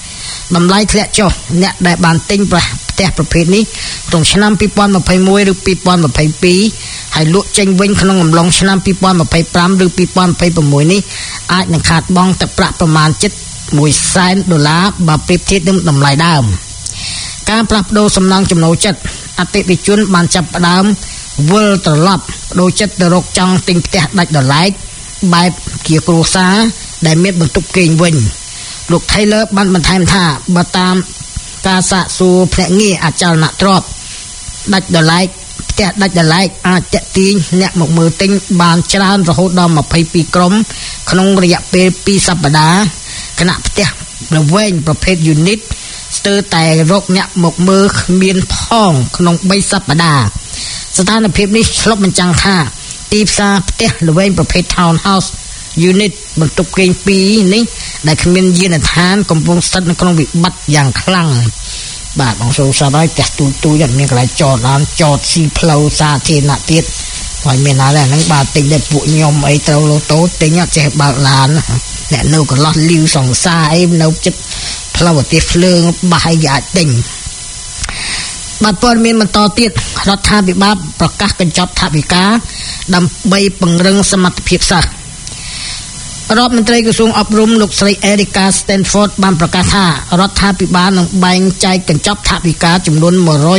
តម្លៃធ្លាក់ចុះអ្នកដែលបានទិញផ្ទះប្រភេទនេះក្នុងឆ្នាំ2021ឬ2022ហើយលក់ចេញវិញក្នុងអំឡុងឆ្នាំ2025ឬ2026នេះអាចនឹងខាតបង់ទឹកប្រាក់ប្រមាណជិត$100,000បើប្រៀបធៀបនឹងតម្លៃដើមការផ្លាស់ប្ដូរសំណងចំណូលចិត្តអតិថិជនបានចាប់ផ្ដើមវិលត្រឡប់បដូរចិត្តទៅរកចង់ទិញផ្ទះដាច់ដោយឡែកបែបជាគ្រួសារដែលមានបន្ទប់គេងវិញលោក Taylor បានបន្ថែមថាបើតាមការសាកសួរភ្នាក់ងារអចលនទ្រព្យដាច់ដោយឡែកផ្ទះដាច់ដោយឡែកអាចទាក់ទាញអ្នកមកមើលទិញបានច្រើនរហូតដល់22ក្រុមក្នុងរយៈពេល2សប្តាហ៍គណៈផ្ទះល្វែងប្រភេទ unit ស្ទើរតែរកអ្នកមកមើលគ្មានផងក្នុង3សប្តាហ៍ស្ថានភាពនេះឆ្លុះបញ្ចាំងថាទីផ្សារផ្ទះល្វែងប្រភេទ townhouse unit បន្ទប់គេង2នេះដែលគ្មានយានដ្ឋានកំពុងស្ថិតនៅក្នុងវិបត្តិយ៉ាងខ្លាំងបាទបងសូសាហើយផ្ទះទូចអត់មានកន្លែងចតបានចតស៊ីផ្លូវសាធារណៈទៀតហើយមានហើយហ្នឹងបាទទិញតែពួកខ្ញុំអីត្រូវលូតូទិញអត់ចេះបើកឡានអ្នកនៅកន្លោះលីវសង្សារអីនៅចិត្តផ្លូវអាទិត្យភ្លើងបាសអីគេអាចទិញបាទព័ត៌មានបន្តទៀតរដ្ឋាភិបាលប្រកាសកញ្ចប់ថវិកាដើម្បីពង្រឹងសមត្ថភាពសិស្សរដ្ឋមន្ត្រីក្រសួងអប់រំលោកស្រី Erica Stanford បានប្រកាសថារដ្ឋាភិបាលនឹងបែងចែកកញ្ចប់ថវិកាចំនួន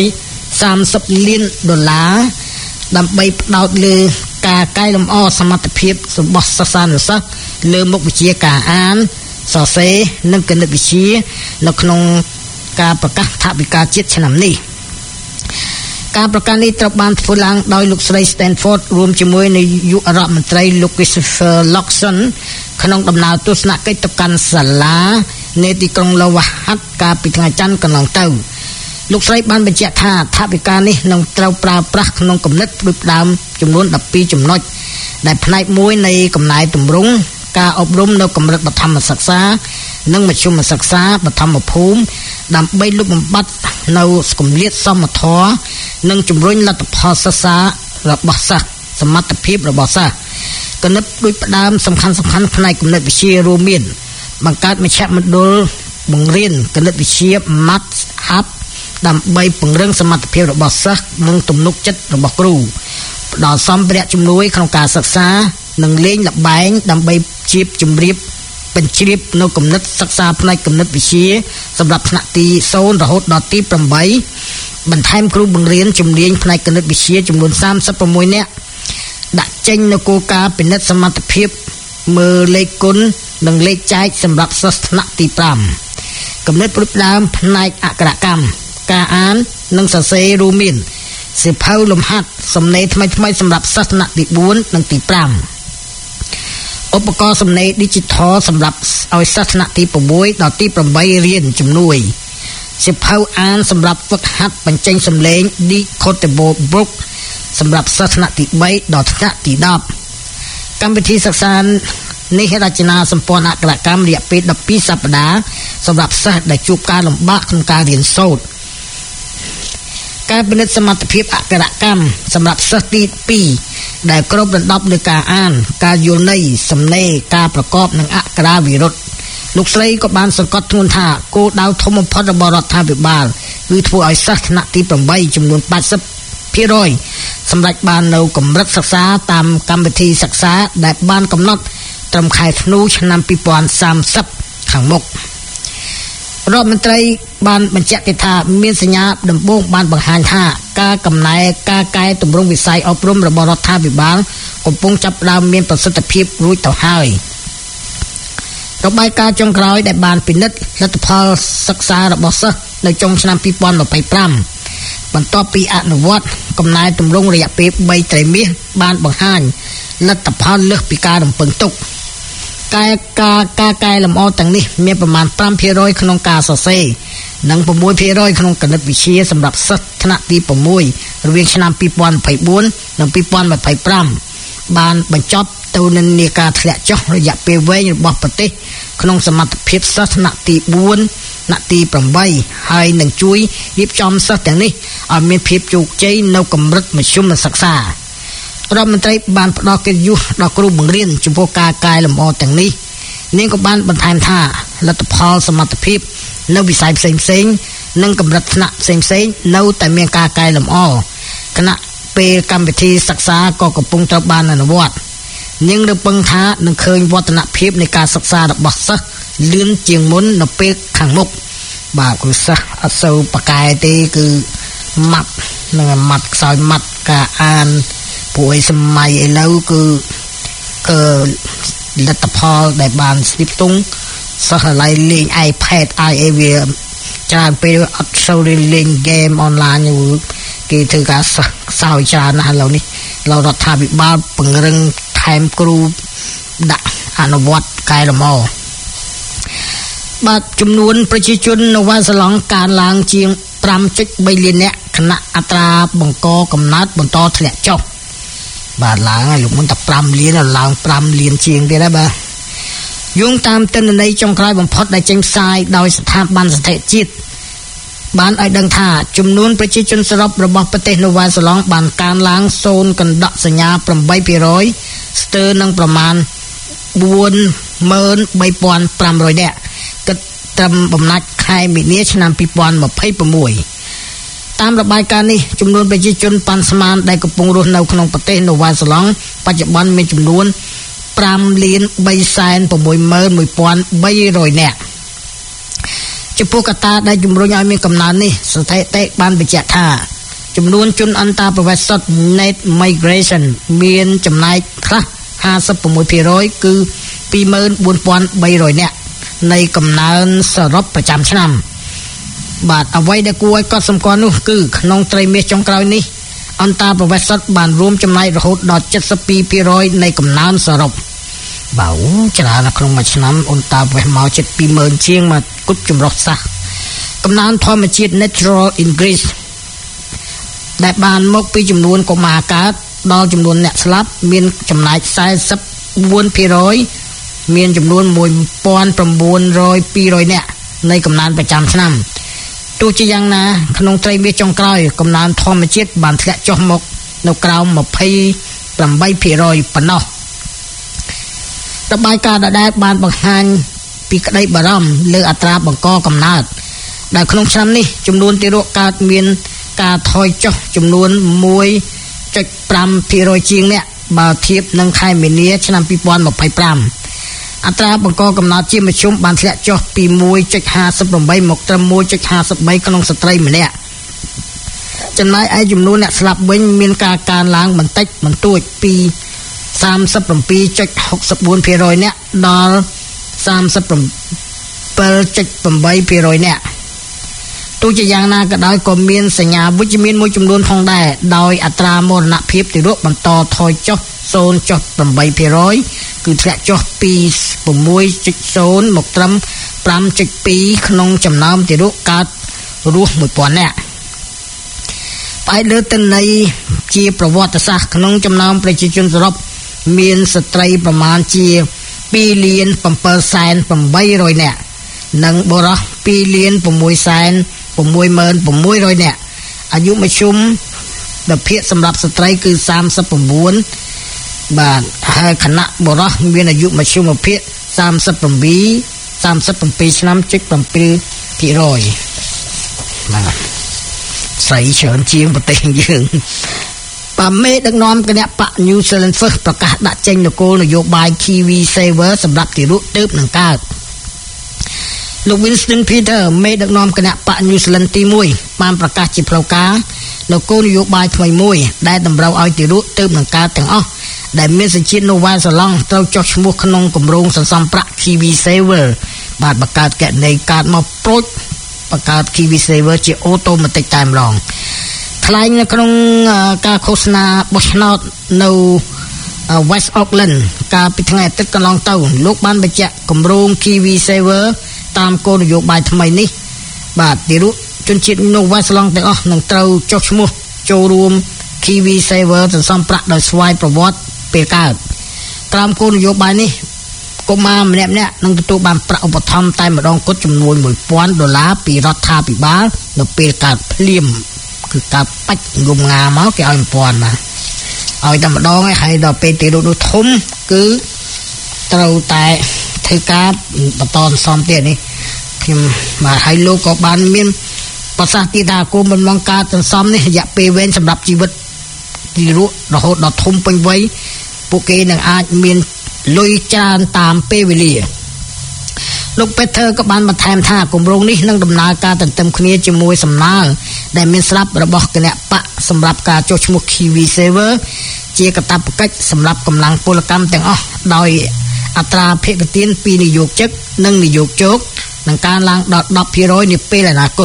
$130 លានដើម្បីផ្ដោតលើការកែលម្អសមត្ថភាពរបស់សិស្សានុសិស្សលើមុខវិជ្ជាការអានសរសេរនិងគណិតវិទ្យានៅក្នុងការប្រកាសថវិកាជាតិឆ្នាំនេះការប្រកាសនេះត្រូវបានធ្វើឡើងដោយលោកស្រី Stanford រួមជាមួយនាយករដ្ឋមន្ត្រីលោក Christopher Luxon ក្នុងដំណើរទស្សនកិច្ចទៅកាន់សាលានៃទីក្រុង Iowa កាលពីថ្ងៃច័ន្ទកន្លងទៅលោកស្រីបានបញ្ជាក់ថាថវិកានេះនឹងត្រូវប្រើប្រាស់ក្នុងគំនិតផ្ដួចផ្ដើមចំនួន12ចំណុចដែលផ្នែកមួយនៃកំណែទម្រង់ការអប់រំនៅកម្រិតបឋមសិក្សានិងមធ្យមសិក្សាបឋមភូមិដើម្បីលុបបំបាត់នៅគម្លាតសមធម៌និងជំរុញលទ្ធផលសិក្សារបស់សិស្សសមត្ថភាពរបស់សិស្សគណិតដូចផ្ដើមសំខាន់ផ្នែកគណិតវិទ្យារួមមានបង្កើតមជ្ឈមណ្ឌលបង្រៀនគណិតវិទ្យា Math Hub ដើម្បីពង្រឹងសមត្ថភាពរបស់សិស្សនិងទំនុកចិត្តរបស់គ្រូផ្ដល់សម្ភារៈជំនួយក្នុងការសិក្សានិងលេងល្បែងដើម្បីជាជំរាបបញ្ជ្រាបនៅគណិតសិក្សាផ្នែកគណិតវិទ្យាសម្រាប់ថ្នាក់ទី0រហូតដល់ទី8បន្ថែមគ្រូបង្រៀនជំនាញផ្នែកគណិតវិទ្យាចំនួន36នាក់ដាក់ចេញនៅគោលការណ៍ពិនិត្យសមត្ថភាពមើលលេខគុណនិងលេខចែកសម្រាប់សិស្សថ្នាក់ទី5គណិតផ្ដួចផ្ដើមផ្នែកអក្ខរកម្មការអាននិងសរសេររួមមានសៀវភៅលំហាត់សំណេរថ្មីសម្រាប់សិស្សថ្នាក់ទី4និងទី5ឧបករណ៍សំណេរ Digital សម្រាប់ឲ្យសិស្សថ្នាក់ទី6ដល់ទី8រៀនជំនួយសៀវភៅអានសម្រាប់ហ្វឹកហាត់បញ្ចេញសំឡេង Decodable Book សម្រាប់សិស្សថ្នាក់ទី3ដល់ថ្នាក់ទី10កម្មវិធីសិក្សានេះរចនាសម្ព័ន្ធអក្ខរកម្មរយៈពេល12សប្តាហ៍សម្រាប់សិស្សដែលជួបការលំបាកក្នុងការរៀនសូត្រការពិនិត្យសមត្ថភាពអក្ខរកម្មសម្រាប់សិស្សទី2ដែលគ្របដណ្ដប់លើការអានការយល់ន័យសំណេរការប្រកបនិងអក្ខរាវិរុទ្ធលោកស្រីក៏បានសង្កត់ធ្ងន់ថាគោលដៅធំបំផុតរបស់រដ្ឋាភិបាលគឺធ្វើឲ្យសិស្សថ្នាក់ទី8ចំនួន80% សម្រាប់បាននៅកម្រិតសិក្សាតាមកម្មវិធីសិក្សាដែលបានកំណត់ត្រឹមខែធ្នូឆ្នាំ2030ខាងមុខរដ្ឋមន្ត្រីបានបញ្ជាក់ទៀតថាមានសញ្ញាដំបូងបានបង្ហាញថាការកំណែការកែតម្រង់វិស័យអប់រំរបស់រដ្ឋាភិបាលកំពុងចាប់ផ្ដើមមានប្រសិទ្ធភាពរួចទៅហើយរបាយការណ៍ចុងក្រោយដែលបានពិនិត្យលទ្ធផលសិក្សារបស់សិស្សនៅចុងឆ្នាំ2025បន្ទាប់ពីអនុវត្តកំណែទម្រង់រយៈពេល3ត្រីមាសបានបង្ហាញលទ្ធផលលើសពីការរំពឹងទុកការកែលម្អទាំងនេះមានប្រមាណ 5% ក្នុងការសរសេរនិង 6% ក្នុងគណិតវិទ្យាសម្រាប់សិស្សថ្នាក់ទី6រវាងឆ្នាំ2024និង2025បានបញ្ចប់ទៅនឹងនាការធ្លាក់ចុះរយៈពេលវែងរបស់ប្រទេសក្នុងសមត្ថភាពសិស្សថ្នាក់ទី4ថ្នាក់ទី8ហើយនឹងជួយរៀបចំសិស្សទាំងនេះឲ្យមានភាពជោគជ័យនៅកម្រិតមធ្យមសិក្សារដ្ឋមន្ត្រីបានផ្ដល់កិត្តិយសដល់គ្រូបង្រៀនចំពោះការកែលម្អទាំងនេះនាងក៏បានបន្ថែមថាលទ្ធផលសមត្ថភាពនៅវិស័យផ្សេងៗនិងកម្រិតថ្នាក់ផ្សេងៗនៅតែមានការកែលម្អគណៈពេលកម្មវិធីសិក្សាក៏កំពុងត្រូវបានអនុវត្តនាងរំពឹងថានឹងឃើញវឌ្ឍនភាពនៃការសិក្សារបស់សិស្សលឿនជាងមុននៅពេលខាងមុខបាទគ្រូសិស្សអត់សូវប៉ាកែទេគឺម៉ាត់នឹងម៉ាត់ខ្សោយម៉ាត់ការអានព្រោះឯសម័យឥឡូវគឺលទ្ធផលដែលបានស្ទាបទង់សិស្សឡៃលេង iPad អីវាច្រើនពេលអត់សូវលេង game online គេធ្វើការសិស្សខ្សោយច្រើនណាស់ឥឡូវនេះរដ្ឋាភិបាលពង្រឹងថែមគ្រូដាក់អនុវត្តកែលម្អបាទចំនួនប្រជាជននៅវ៉ាសាឡង់កើនឡើងជាង 5.3 លាននាក់ខណៈអត្រាបង្កកំណើតបន្តធ្លាក់ចុះបាទឡើងហើយលោកមុនតែ5លានឡើង5លានជាងទៀតហើយបាទយោងតាមទិន្នន័យចុងក្រោយបំផុតដែលចេញផ្សាយដោយស្ថាប័នស្ថិតិជាតិបានឲ្យដឹងថាចំនួនប្រជាជនសរុបរបស់ប្រទេសនូវែលសេឡង់បានកើនឡើង0កណ្ដកសញ្ញា 8% ស្ទើរនឹងប្រមាណ 43,500 នាក់គិតត្រឹមបំណាច់ខែមីនាឆ្នាំ 2026 តាមរបាយការណ៍នេះចំនួនប្រជាជនប៉ាន់ស្មានដែលកំពុងរស់នៅក្នុងប្រទេសនូវែលសេឡង់បច្ចុប្បន្នមានចំនួន 5,361,300 នាក់ចំពោះកត្តាដែលជំរុញឲ្យមានកំណើននេះស្ថិតិបានបញ្ជាក់ថាចំនួនជនអន្តោប្រវេសន៍សុទ្ធ Net Migration មានចំណែកខ្លះ 56% គឺ 24,300 នាក់នៃកំណើនសរុបប្រចាំឆ្នាំបាទអ្វីដែលគួរឲ្យកត់សម្គាល់នោះគឺក្នុងត្រីមាសចុងក្រោយនេះអន្តោប្រវេសន៍សុទ្ធបានរួមចំណែករហូតដល់ 72% នៃកំណើនសរុបបាទច្រើនក្នុងមួយឆ្នាំអន្តោប្រវេសន៍មកជិត 20,000 ជាងមកគត់ចម្រុះសាសកំណើនធម្មជាតិ Natural Increase ដែលបានមកពីចំនួនកុមារកើតដល់ចំនួនអ្នកស្លាប់មានចំណែក 44% មានចំនួន 1,900 នាក់នៃកំណើនប្រចាំឆ្នាំទោះជាយ៉ាងណាក្នុងត្រីមាសចុងក្រោយកំណើនធម្មជាតិបានធ្លាក់ចុះមកនៅក្រោម 28% ប៉ុណ្ណោះរបាយការណ៍ដែលបានបង្ហាញពីក្តីបារម្ភលើអត្រាបង្កកំណើតដែលក្នុងឆ្នាំនេះចំនួនទារកកើតមានការថយចុះចំនួន 1.5% ជាងអ្នកបើធៀបនឹងខែមីនាឆ្នាំ 2025 អត្រាបង្កកំណើតជាមធ្យមបានធ្លាក់ចុះពី 1.58 មកត្រឹម 1.53 ក្នុងស្ត្រីម្នាក់ចំណែកឯចំនួនអ្នកស្លាប់វិញមានការកើនឡើងបន្តិចបន្តួចពី 37.64% នាក់ដល់ 37.8% នាក់ទោះជាយ៉ាងណាក៏ដោយក៏មានសញ្ញាវិជ្ជមានមួយចំនួនផងដែរដោយអត្រាមរណភាពទារកបន្តថយចុះ 0.8% គឺធ្លាក់ចុះពី 6.0 មកត្រឹម 5.2 ក្នុងចំណោមទារកកើតរស់ 1000 នាក់ផ្អែកលើទិន្នន័យជាប្រវត្តិសាស្ត្រក្នុងចំណោមប្រជាជនសរុបមានស្ត្រីប្រមាណជា 2,780,800 នាក់និងបុរស 2,660,600 នាក់អាយុមធ្យមដែលភាគសម្រាប់ស្ត្រីគឺ 39 បាទហើយខណៈបុរសមានអាយុមធ្យមភាគ 37 ឆ្នាំជិត 7% បាទស្រីច្រើនជាងប្រទេសយើងបាទមេដឹកនាំគណៈបក New Zealand First ប្រកាសដាក់ចេញនគោលនយោបាយ Kiwi Saver សម្រាប់ទារកទើបនឹងកើតលោក Winston Peter មេដឹកនាំគណៈបក New Zealand ទី 1 បានប្រកាសជាផ្លូវការនគោលនយោបាយថ្មីមួយដែលតម្រូវឲ្យទារកទើបនឹងកើតទាំងអស់ដែលមានសញ្ជាតិនូវែលសេឡង់ត្រូវចុះឈ្មោះក្នុងគម្រោងសន្សំប្រាក់ Kiwi Saver បាទបង្កើតគណនីកើតមកប្រូចបង្កើត Kiwi Saver ជាអូតូម៉ាទិកតែម្ដងថ្លែងនៅក្នុងការឃោសនាបោះឆ្នោតនៅ West Auckland កាលពីថ្ងៃអាទិត្យកន្លងទៅលោកបានបញ្ជាក់គម្រោង Kiwi Saver តាមគោលនយោបាយថ្មីនេះបាទទារកជនជាតិនូវែលសេឡង់ទាំងអស់នឹងត្រូវចុះឈ្មោះចូលរួម Kiwi Saver សន្សំប្រាក់ដោយស្វ័យប្រវត្តិពេលកើតក្រោមគោលនយោបាយនេះកុមារម្នាក់ៗនឹងទទួលបានប្រាក់ឧបត្ថម្ភតែម្ដងគត់ចំនួន $1,000 ពីរដ្ឋាភិបាលនៅពេលកើតភ្លាមគឺកើតបាច់ងុំងាមកគេឲ្យ $1,000 បាទឲ្យតែម្ដងហើយដល់ពេលទារកនោះធំគឺត្រូវតែធ្វើការបន្តសន្សំទៀតនេះខ្ញុំបាទហើយលោកក៏បានមានប្រសាសន៍ទីថាគោលបំណងការសន្សំនេះរយៈពេលវែងសម្រាប់ជីវិតទីរស់រហូតដល់ធំពេញវ័យពួកគេនឹងអាចមានលុយច្រើនតាមពេលវេលាលោក Peter ក៏បានបន្ថែមថាគម្រោងនេះនឹងដំណើរការទន្ទឹមគ្នាជាមួយសំណើដែលមានស្រាប់របស់គណៈបកសម្រាប់ការចុះឈ្មោះ Kiwi Saver ជាកាតព្វកិច្ចសម្រាប់កម្លាំងពលកម្មទាំងអស់ដោយអត្រាភាគទានពីនិយោជិកនិងនិយោជកនឹងកើនឡើងដល់ 10% នាពេលអនាគត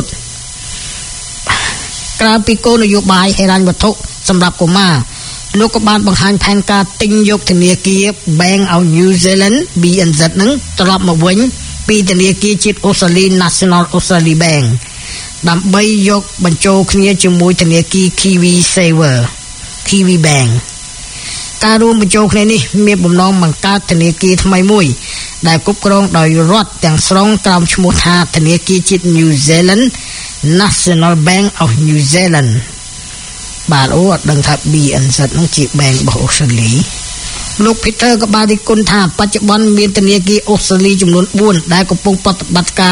ក្រៅពីគោលនយោបាយហិរញ្ញវត្ថុសម្រាប់កុមារលោកក៏បានបង្ហាញផែនការទិញយកធនាគារ Bank of New Zealand BNZ នឹងត្រឡប់មកវិញពីធនាគារជាតិអូស្ត្រាលី National Australia Bank ដើម្បីយកបញ្ចូលគ្នាជាមួយធនាគារ Kiwi Saver Kiwi Bank ការរួមបញ្ចូលគ្នានេះមានបំណងបង្កើតធនាគារថ្មីមួយដែលគ្រប់គ្រងដោយរដ្ឋទាំងស្រុងក្រោមឈ្មោះថាធនាគារជាតិ New Zealand National Bank of New Zealand បាទអត់ដឹងថា BNZ នោះជា bank របស់អូស្ត្រាលីលោក Peter ក៏បានរិះគន់ថាបច្ចុប្បន្នមានធនាគារអូស្ត្រាលីចំនួន4ដែលកំពុងប្រតិបត្តិការ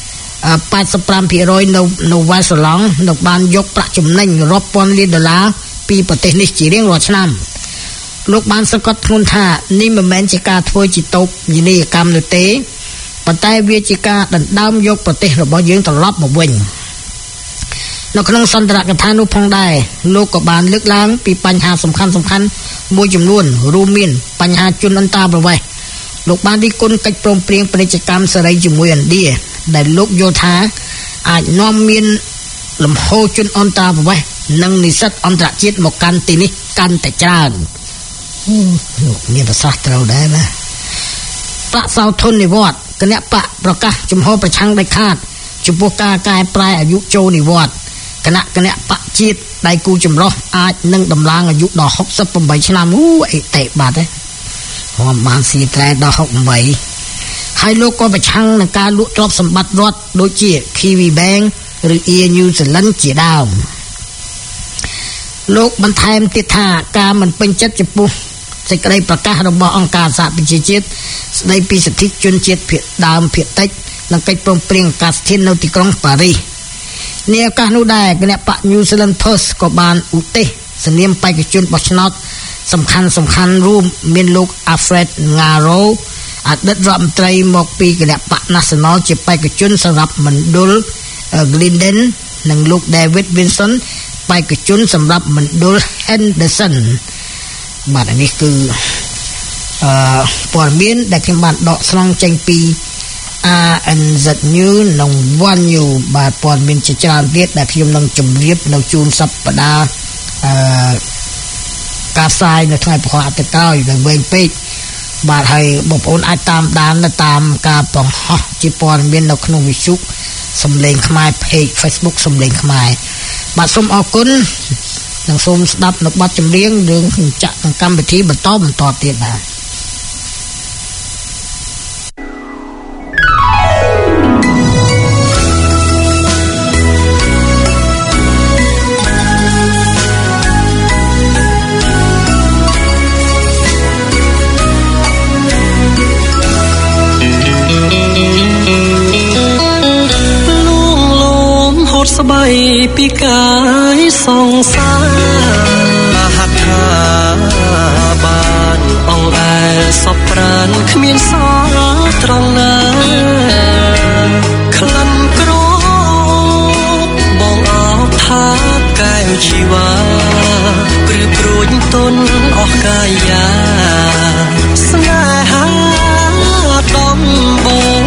85% នៅវ៉ាល់សេឡង់នៅបានយកប្រាក់ចំណេញរាប់ពាន់លានដុល្លារពីប្រទេសនេះជារៀងរាល់ឆ្នាំលោកបានសង្កត់ធ្ងន់ថានេះមិនមែនជាការធ្វើជាតូបនីយកម្មនោះទេប៉ុន្តែវាជាការដណ្ដើមយកប្រទេសរបស់យើងត្រឡប់មកវិញនៅក្នុងសន្ទរកថានោះផងដែរលោកក៏បានលើកឡើងពីបញ្ហាសំខាន់ៗមួយចំនួនរួមមានបញ្ហាជនអន្តោប្រវេសន៍លោកបានរិះគន់កិច្ចព្រមព្រៀងពាណិជ្ជកម្មសេរីជាមួយឥណ្ឌាដែលលោកយល់ថាអាចនាំមានលំហូរជនអន្តោប្រវេសន៍និងនិស្សិតអន្តរជាតិមកកាន់ទីនេះកាន់តែច្រើនលោកមានប្រសាសន៍ត្រូវដែរណាប្រាក់សោធននិវត្តន៍គណៈបកប្រកាសជំហរប្រឆាំងដាច់ខាតចំពោះការកែប្រែអាយុចូលនិវត្តន៍គណៈបកជាតិដៃគូចម្រុះអាចនឹងដំឡើងអាយុដល់68ឆ្នាំអីតេបាត់ទេខ្ញុំបានស៊ីត្រែដល់68ហើយលោកក៏ប្រឆាំងនឹងការលក់ទ្រព្យសម្បត្តិរដ្ឋដូចជា Kiwi Bank ឬ Air New Zealand ជាដើមលោកបន្ថែមទៀតថាការមិនពេញចិត្តចំពោះសេចក្តីប្រកាសរបស់អង្គការសហប្រជាជាតិស្តីពីសិទ្ធិជនជាតិភាគដើមភាគតិចនិងកិច្ចព្រមព្រៀងអាកាសធាតុនៅទីក្រុងប៉ារីសនាឱកាសនោះដែរគណៈបក New Zealand Post ក៏បានឧទ្ទិសនាមបេក្ខជនបោះឆ្នោតសំខាន់រួមមានលោក Alfred Ngaro អតីតរដ្ឋមន្ត្រីមកពីគណៈបក National ជាបេក្ខជនសម្រាប់មណ្ឌល Glendon និងលោក David Wilson បេក្ខជនសម្រាប់មណ្ឌល Henderson បាទនេះគឺព័ត៌មានដែលខ្ញុំបានដកស្រង់ចេញពី RNZ News និង One News បាទព័ត៌មានជាច្រើនទៀតដែលខ្ញុំនឹងជម្រាបនៅជូនសប្តាហ៍ការផ្សាយនៅថ្ងៃព្រហស្បតិក្រោយដែលវែងពេកបាទហើយបងប្អូនអាចតាមដានតាមការបង្ហោះជាព័ត៌មាននៅក្នុងវិទ្យុសំឡេងខ្មែរ page Facebook សំឡេងខ្មែរបាទសូមអរគុណនិងសូមស្ដាប់នៅបទចម្រៀងរឿងចាក់កម្មវិធីបន្តទៀតបាទស្បៃពីកាយសង្សារហត្ថាបានអងឯសពប្រានគ្មានសល់ត្រង់ណាក្លិនក្របងអបថាកែវជីវ៉ាព្រឺព្រួយទុនអស់កាយាស្នេហាដំបង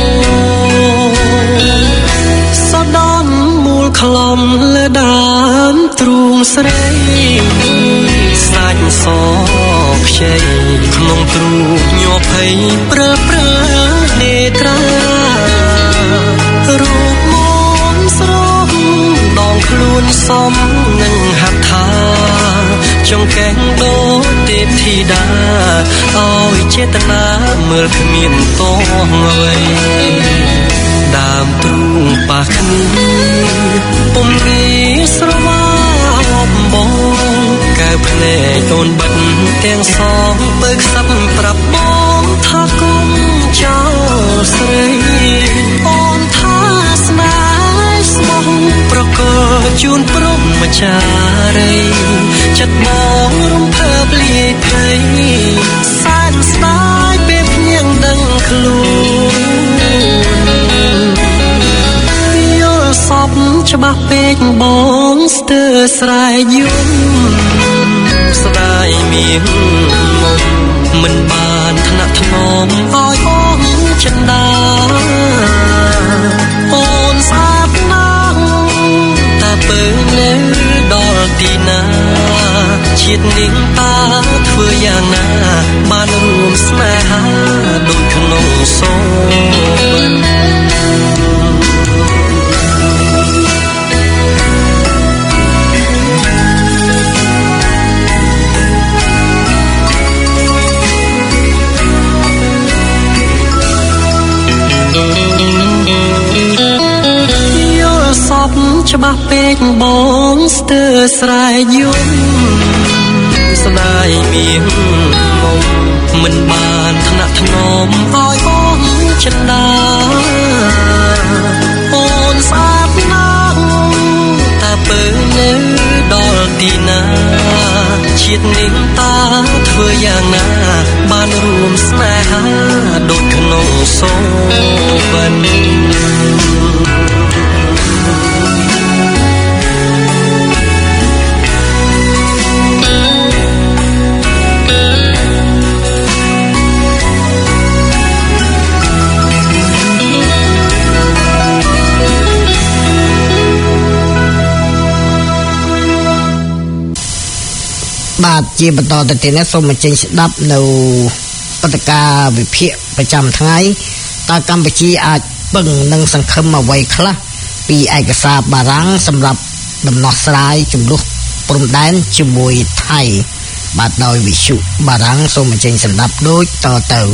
ខ្លំលើដើមទ្រូងស្រីសាច់សខ្ចីក្នុងទ្រូងញ័រភ័យព្រើនេត្រារូបមន្តស្រស់ដងខ្លួនសមនឹងហត្ថាចង្កេះដូចទេពធីតាឲ្យចេតនាមើលគ្មានតោះអ្វីដើមទ្រូងប៉ះគ្នាពុំងាយស្រវាប់បងកែវភ្នែកអូនបិទទាំងសងបើខ្សឹបប្រាប់បងថាគុំចោលស្រីអូនជួនព្រមមកចារីចិត្តបងរំភើបលាយភ័យសែនស្ដាយពេលភ្នៀងដឹងខ្លួនយល់សពច្បាស់ពេកបងស្ទើរស្រែយំស្ដាយមានមិនបានថ្នាក់ថ្នមឲ្យអូនចិនដាអូនស្អាតណាស់តែពេលនៅដល់ទីណាជាតិនេះតាធ្វើយ៉ាងណាបានរួមស្នេហាដូចក្នុងសូមច្បាស់ពេកបងស្ទើរស្រែយំស្ដាយមានមិនបានថ្នាក់ថ្នមឲ្យអូនចិនដាអូនស្អាតណាស់តែពេលនៅដល់ទីណាជាតិនេះតាធ្វើយ៉ាងណាបានរួមស្នេហាដូចក្នុងសូបិនបាទជាបន្តទៅទៀតនេះសូមអញ្ជើញស្ដាប់នៅព្រឹត្តិការណ៍វិភាគប្រចាំថ្ងៃតើកម្ពុជាអាចពឹងនិងសង្ឃឹមអ្វីខ្លះពីឯកសារបារាំងសម្រាប់ដំណោះស្រាយជម្លោះព្រំដែនជាមួយថៃបាទដោយវិទ្យុបារាំងសូមអញ្ជើញស្ដាប់ដូចតទៅ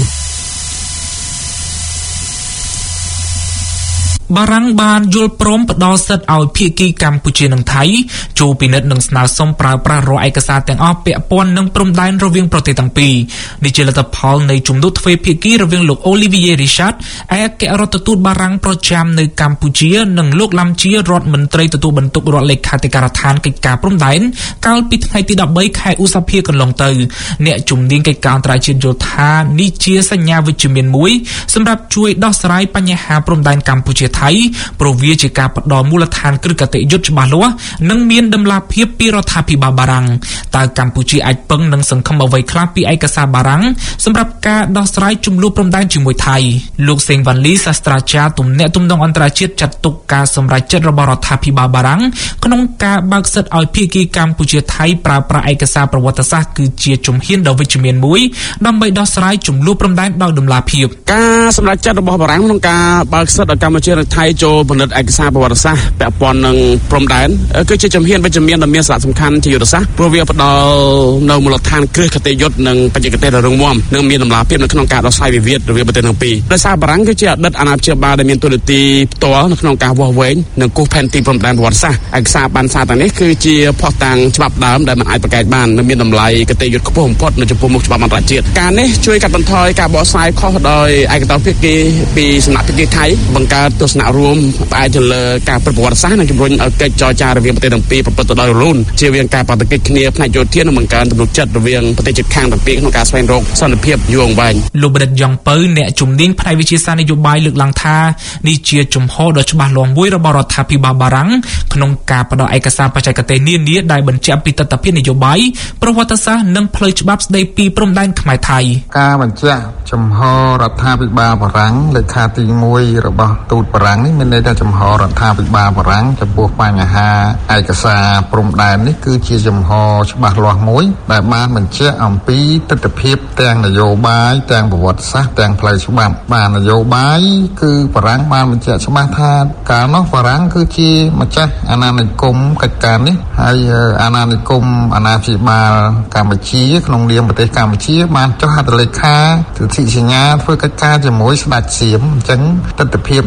បារាំងបានយល់ព្រមផ្ដល់សិទ្ធិឲ្យភាគីកម្ពុជានិងថៃចូលពិនិត្យនិងស្នើសុំប្រើប្រាស់រាល់ឯកសារទាំងអស់ពាក់ព័ន្ធនឹងព្រំដែនរវាងប្រទេសទាំងពីរនេះជាលទ្ធផលនៃជំនួបទ្វេភាគីរវាងលោក Olivier Richard ឯកអគ្គរដ្ឋទូតបារាំងប្រចាំនៅកម្ពុជានិងលោកឡាំជារដ្ឋមន្ត្រីទទួលបន្ទុករដ្ឋលេខាធិការដ្ឋានកិច្ចការព្រំដែនកាលពីថ្ងៃទី13ខែឧសភាកន្លងទៅអ្នកជំនាញកិច្ចការអន្តរជាតិយល់ថានេះជាសញ្ញាវិជ្ជមានមួយសម្រាប់ជួយដោះស្រាយបញ្ហាព្រំដែនកម្ពុជាថៃព្រោះវាជាការផ្ដល់មូលដ្ឋានគ្រឹះគតិយុត្តច្បាស់លាស់និងមានដំណាភាពពីរដ្ឋាភិបាលបារាំងតើកម្ពុជាអាចពឹងនិងសង្ឃឹមអ្វីខ្លះពីឯកសារបារាំងសម្រាប់ការដោះស្រាយជម្លោះព្រំដែនជាមួយថៃលោកសេងវ៉ាន់លីសាស្ត្រាចារ្យទំនាក់ទំនងអន្តរជាតិចាត់ទុកការសម្រេចចិត្តរបស់រដ្ឋាភិបាលបារាំងក្នុងការបើកសិទ្ធិឲ្យភាគីកម្ពុជាថៃប្រើប្រាស់ឯកសារប្រវត្តិសាស្ត្រគឺជាជំហានដ៏វិជ្ជមានមួយដើម្បីដោះស្រាយជម្លោះព្រំដែនដោយដំណាភាពការសម្រេចចិត្តរបស់បារាំងក្នុងការបើកសិទ្ធិឲ្យកម្ពុជានិងថៃចូលពិនិត្យឯកសារប្រវត្តិសាស្ត្រពាក់ព័ន្ធនឹងព្រំដែនគឺជាជំហានវិជ្ជមានដ៏មានសារៈសំខាន់ជាយុទ្ធសាស្ត្រព្រោះវាផ្ដល់នៅមូលដ្ឋានគ្រឹះគតិយុត្តនិងបច្ចេកទេសដ៏រឹងមាំនិងមានដំណាភាពនៅក្នុងការដោះស្រាយវិវាទរវាងប្រទេសទាំងពីរដោយសារបារាំងគឺជាអតីតអាណាព្យាបាលដែលមានតួនាទីផ្ទាល់នៅក្នុងការវាស់វែងនិងគូសផែនទីព្រំដែនប្រវត្តិសាស្ត្រឯកសារបានសារទាំងនេះគឺជាភស្តុតាងច្បាប់ដើមដែលមិនអាចប្រកែកបាននិងមានតម្លៃគតិយុត្តខ្ពស់បំផុតនៅចំពោះមុខច្បាប់អន្តរជាតិការនេះជួយកាត់បន្ថយការបកស្រាយខុសដោយឯកតោភាគីពីសំណាក់ភាគីថៃបង្កើតទស្សនៈរួមផ្អែកទៅលើការប្រវត្តិសាស្ត្រនិងជំរុញឲ្យកិច្ចចរចារវាងប្រទេសទាំងពីរប្រព្រឹត្តទៅដោយរលូនជាវាងការប្រតិកិច្ចគ្នាផ្នែកយោធានិងបង្កើនទំនុកចិត្តរវាងប្រទេសជិតខាងទាំងពីរក្នុងការស្វែងរកសន្តិភាពយូរអង្វែងលោកបដិទ្ធយ៉ងពៅអ្នកជំនាញផ្នែកវិទ្យាសាស្ត្រនយោបាយលើកឡើងថានេះជាជំហរដ៏ច្បាស់លាស់មួយរបស់រដ្ឋាភិបាលបារាំងក្នុងការផ្ដល់ឯកសារបច្ចេកទេសនានាដែលបញ្ជាក់ពីទស្សនវិជ្ជានយោបាយប្រវត្តិសាស្ត្រនិងផ្លូវច្បាប់ស្ដីពីព្រំដែនខ្មែរថៃការបញ្ជាក់ជំហររដ្ឋាភិបាលបារាំងលេខាទី1របស់ទូតបារាំងនេះមានន័យថាជំហររដ្ឋាភិបាលបារាំងចំពោះបញ្ហាឯកសារព្រំដែននេះគឺជាជំហរច្បាស់លាស់មួយដែលបានបញ្ជាក់អំពីទស្សនវិជ្ជាទាំងនយោបាយទាំងប្រវត្តិសាស្ត្រទាំងផ្លូវច្បាប់បាននយោបាយគឺបារាំងបានបញ្ជាក់ច្បាស់ថាកាលនោះបារាំងគឺជាម្ចាស់អាណានិគមកិច្ចការនេះហើយអាណានិគមអាណាព្យាបាលកម្ពុជាក្នុងនាមប្រទេសកម្ពុជាបានចុះហត្ថលេខាទិដ្ឋិសញ្ញាធ្វើកិច្ចការជាមួយស្ដេចសៀមអញ្ចឹងទស្សនវិជ្ជានេះគឺ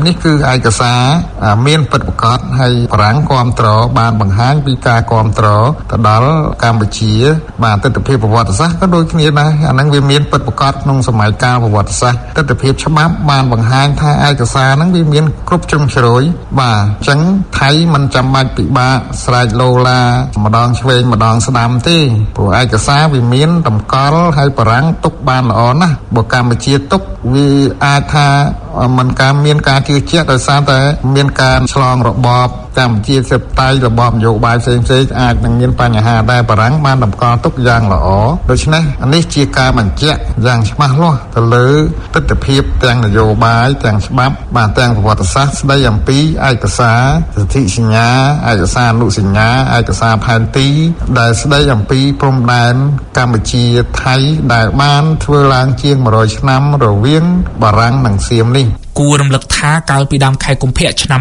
ឯកសារមានពិតប្រាកដហើយបារាំងគាំទ្របានបង្ហាញពីការគាំទ្រទៅដល់កម្ពុជាបាទទស្សនវិជ្ជាប្រវត្តិសាស្ត្រក៏ដូចគ្នាដែរអាហ្នឹងវាមានពិតប្រាកដក្នុងសម័យកាលប្រវត្តិសាស្ត្រទស្សនវិជ្ជាច្បាប់បានបង្ហាញថាឯកសារហ្នឹងវាមានគ្រប់ជ្រុងជ្រោយបាទអញ្ចឹងថៃមិនចាំបាច់ពិបាកស្រែកឡូឡាម្ដងឆ្វេងម្ដងស្ដាំទេព្រោះឯកសារវាមានតម្កល់ហើយបារាំងទុកបានល្អណាស់បើកម្ពុជាទុកវាអាចថាมันមានការជឿជាក់ដោយសារតែមានការឆ្លងរបបកម្ពុជាសេបតៃរបបនយោបាយផ្សេងៗអាចនឹងមានបញ្ហាដែរបារាំងបានតម្កល់ទុកយ៉ាងល្អដូច្នេះនេះជាការបញ្ជាក់យ៉ាងច្បាស់លាស់ទៅលើទស្សនវិជ្ជាទាំងនយោបាយទាំងច្បាប់បាទទាំងប្រវត្តិសាស្ត្រស្ដីអំពីឯកសារសន្ធិសញ្ញាឯកសារអនុសញ្ញាឯកសារផែនទីដែលស្ដីអំពីព្រំដែនកម្ពុជាថៃដែលបានធ្វើឡើងជាង100ឆ្នាំរវាងបារាំងនិងសៀមនេះគួររំលឹកថាកាលពីដើមខែកុម្ភៈឆ្នាំ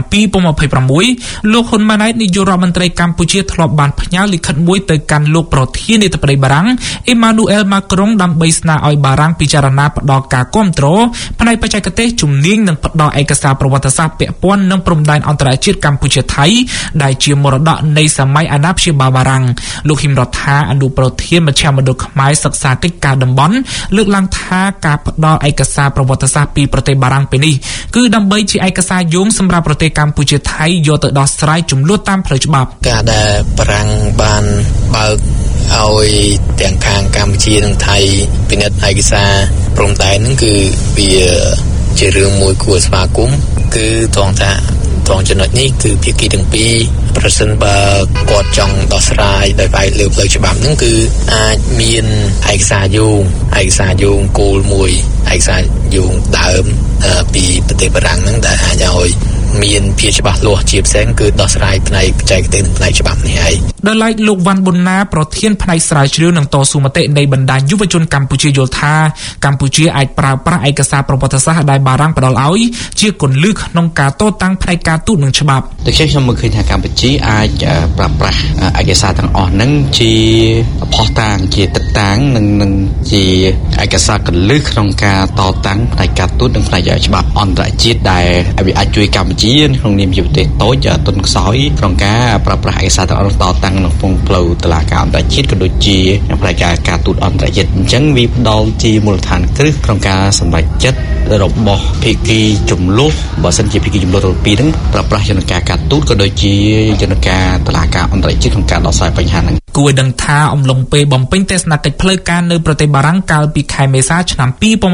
2026លោកហ៊ុនម៉ាណែតនាយករដ្ឋមន្ត្រីកម្ពុជាធ្លាប់បានផ្ញើលិខិតមួយទៅកាន់លោកប្រធានាធិបតីបារាំងអេម៉ានូអែលម៉ាក្រុងដើម្បីស្នើឲ្យបារាំងពិចារណាផ្តល់ការគាំទ្រផ្នែកបច្ចេកទេសជំនាញនិងផ្តល់ឯកសារប្រវត្តិសាស្ត្រពាក់ព័ន្ធនឹងព្រំដែនអន្តរជាតិកម្ពុជាថៃដែលជាមរតកនៃសម័យអាណាព្យាបាលបារាំងលោកហ៊ីមរដ្ឋាអនុប្រធានមជ្ឈមណ្ឌលខ្មែរសិក្សាកិច្ចការតំបន់លើកឡើងថាការផ្តល់ឯកសារប្រវត្តិសាស្ត្រពីប្រទេសបារាំងពេលនេះគឺដើម្បីជាឯកសារយោងសម្រាប់ប្រទេសកម្ពុជាថៃយកទៅដោះស្រាយជម្លោះតាមផ្លូវច្បាប់ការដែលបារាំងបានបើកឲ្យទាំងខាងកម្ពុជានិងថៃពិនិត្យឯកសារព្រំដែនហ្នឹងគឺវាជារឿងមួយគួរស្វាគមន៍គឺត្រង់ថាត្រង់ចំណុចនេះគឺភាគីទាំងពីរប្រសិនបើគាត់ចង់ដោះស្រាយដោយផ្អែកលើផ្លូវច្បាប់ហ្នឹងគឺអាចមានឯកសារយោងគោលមួយឯកសារយោងដើមពីប្រទេសបារាំងហ្នឹងដែលអាចឲ្យមានភាពច្បាស់លាស់ជាផ្សេងគឺដោះស្រាយផ្នែកបច្ចេកទេសនិងផ្នែកច្បាប់នេះហើយដោយឡែកលោកវ៉ាន់ប៊ុនណាប្រធានផ្នែកស្រាវជ្រាវនិងតស៊ូមតិនៃបណ្ដាយុវជនកម្ពុជាយល់ថាកម្ពុជាអាចប្រើប្រាស់ឯកសារប្រវត្តិសាស្ត្រដែលបារាំងផ្ដល់ឲ្យជាគន្លឹះក្នុងការតតាំងផ្នែកការទូតនិងច្បាប់ដូច្នេះខ្ញុំមើលឃើញថាកម្ពុជាអាចប្រើប្រាស់ឯកសារទាំងអស់ហ្នឹងជាភស្តុតាងជាទឹកតាំងនិងជាឯកសារគន្លឹះក្នុងការតតាំងផ្នែកការទូតនិងផ្នែកច្បាប់អន្តរជាតិដែលវាអាចជួយកម្ពុជាក្នុងនាមជាប្រទេសតូចទុនខ្សោយក្នុងការប្រើប្រាស់ឯកសារទាំងអស់តតាំងនៅក្នុងផ្លូវតុលាការអន្តរជាតិក៏ដូចជាផ្នែកការទូតអន្តរជាតិអញ្ចឹងវាផ្ដល់ជាមូលដ្ឋានគ្រឹះក្នុងការសម្រេចចិត្តរបស់ភាគីចំនួនបើសិនជាភាគីចំនួនទាំងពីរហ្នឹងប្រើប្រាស់យន្តការការទូតក៏ដូចជាយន្តការតុលាការអន្តរជាតិក្នុងការដោះស្រាយបញ្ហាហ្នឹងគួរដឹងថាអំឡុងពេលបំពេញទស្សនកិច្ចផ្លូវការនៅប្រទេសបារាំងកាលពីខែមេសាឆ្នាំ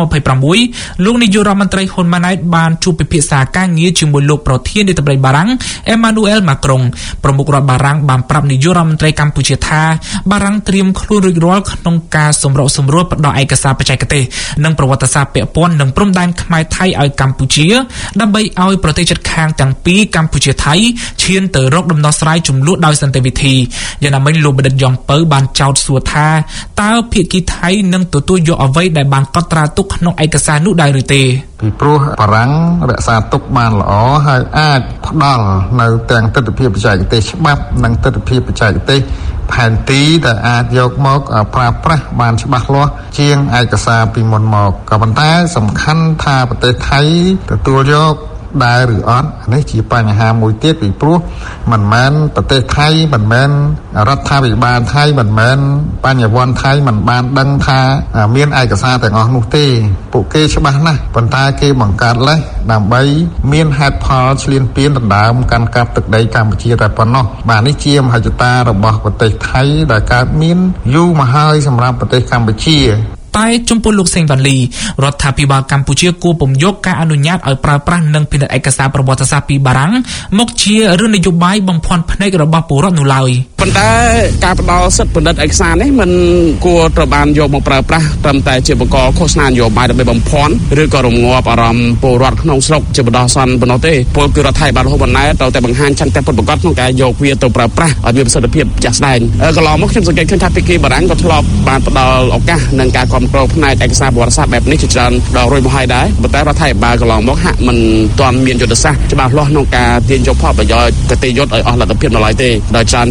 2026លោកនាយករដ្ឋមន្ត្រីហ៊ុនម៉ាណែតបានជួបពិភាក្សាការងារជាមួយលោកប្រធានាធិបតីបារាំងអេម៉ានូអែលម៉ាក្រុងប្រមុខរដ្ឋបារាំងបានប្រាប់នាយករដ្ឋមន្ត្រីកម្ពុជាថាបារាំងត្រៀមខ្លួនរួចរាល់ក្នុងការសម្របសម្រួលផ្ដល់ឯកសារបច្ចេកទេសនិងប្រវត្តិសាស្ត្រពាក់ព័ន្ធនឹងព្រំដែនខ្មែរថៃឲ្យកម្ពុជាដើម្បីឲ្យប្រទេសជិតខាងទាំងពីរកម្ពុជាថៃឈានទៅរកដំណោះស្រាយជម្លោះដោយសន្តិវិធីយ៉ាងណាមិញលោកបណ្ឌិតយ៉ងពៅបានចោទសួរថាតើភាគីថៃនឹងទទួលយកអ្វីដែលបានកត់ត្រាទុកក្នុងឯកសារនោះដែរឬទេពីព្រោះបារាំងរក្សាទុកបានល្អហើយអាចផ្ដល់នៅទាំងទស្សនវិជ្ជាបច្ចេកទេសច្បាប់និងទស្សនវិជ្ជាបច្ចេកទេសផែនទីដែលអាចយកមកប្រើប្រាស់បានច្បាស់លាស់ជាងឯកសារពីមុនមកក៏ប៉ុន្តែសំខាន់ថាប្រទេសថៃទទួលយកដែរឬអត់នេះជាបញ្ហាមួយទៀតពីព្រោះមិនមែនប្រទេសថៃមិនមែនរដ្ឋាភិបាលថៃមិនមែនបញ្ញវន្តថៃមិនបានដឹងថាមានឯកសារទាំងអស់នោះទេពួកគេច្បាស់ណាស់ប៉ុន្តែគេបង្កើតលេសដើម្បីមានហេតុផលឈ្លានពានដណ្ដើមកាន់កាប់ទឹកដីកម្ពុជាតែប៉ុណ្ណោះបាទនេះជាមហិច្ឆតារបស់ប្រទេសថៃដែលកើតមានយូរមកហើយសម្រាប់ប្រទេសកម្ពុជាតែចំពោះលោកសេងវ៉ាន់លីរដ្ឋាភិបាលកម្ពុជាគួរពំយកការអនុញ្ញាតឲ្យប្រើប្រាស់និងពិនិត្យឯកសារប្រវត្តិសាស្ត្រពីបារាំងមកជារឿងនយោបាយបំភាន់ភ្នែករបស់ពលរដ្ឋនោះឡើយប៉ុន្តែការផ្ដល់សិទ្ធិពិនិត្យឯកសារនេះមិនគួរត្រូវបានយកមកប្រើប្រាស់ត្រឹមតែជាបង្កឃោសនានយោបាយដើម្បីបំភាន់ឬក៏រងាប់អារម្មណ៍ពលរដ្ឋក្នុងស្រុកជាបដោះសន្នប៉ុណ្ណោះទេពលគឺរដ្ឋាភិបាលហ៊ុនម៉ាណែតត្រូវតែបង្ហាញឆន្ទៈពិតប្រាកដក្នុងការយកវាទៅប្រើប្រាស់ឲ្យមានប្រសិទ្ធភាពជាក់ស្ដែងកន្លងមកខ្ញុំសង្កេតឃើញថាភាគីបារាំងក៏ធ្លាប់បានផ្ដល់ឱកាសនិងការគ្រប់គ្រងផ្នែកឯកសារប្រវត្តិសាស្ត្របែបនេះជាច្រើនដល់រួចមកហើយដែរប៉ុន្តែរដ្ឋាភិបាលកន្លងមកហាក់មិនទាន់មានយុទ្ធសាស្ត្រច្បាស់លាស់ក្នុងការទាញយកផលប្រយោជន៍ប្រទេសយុទ្ធឲ្យអស់លទ្ធភាពនៅឡើយទេដោយច្រើនតែប្រើ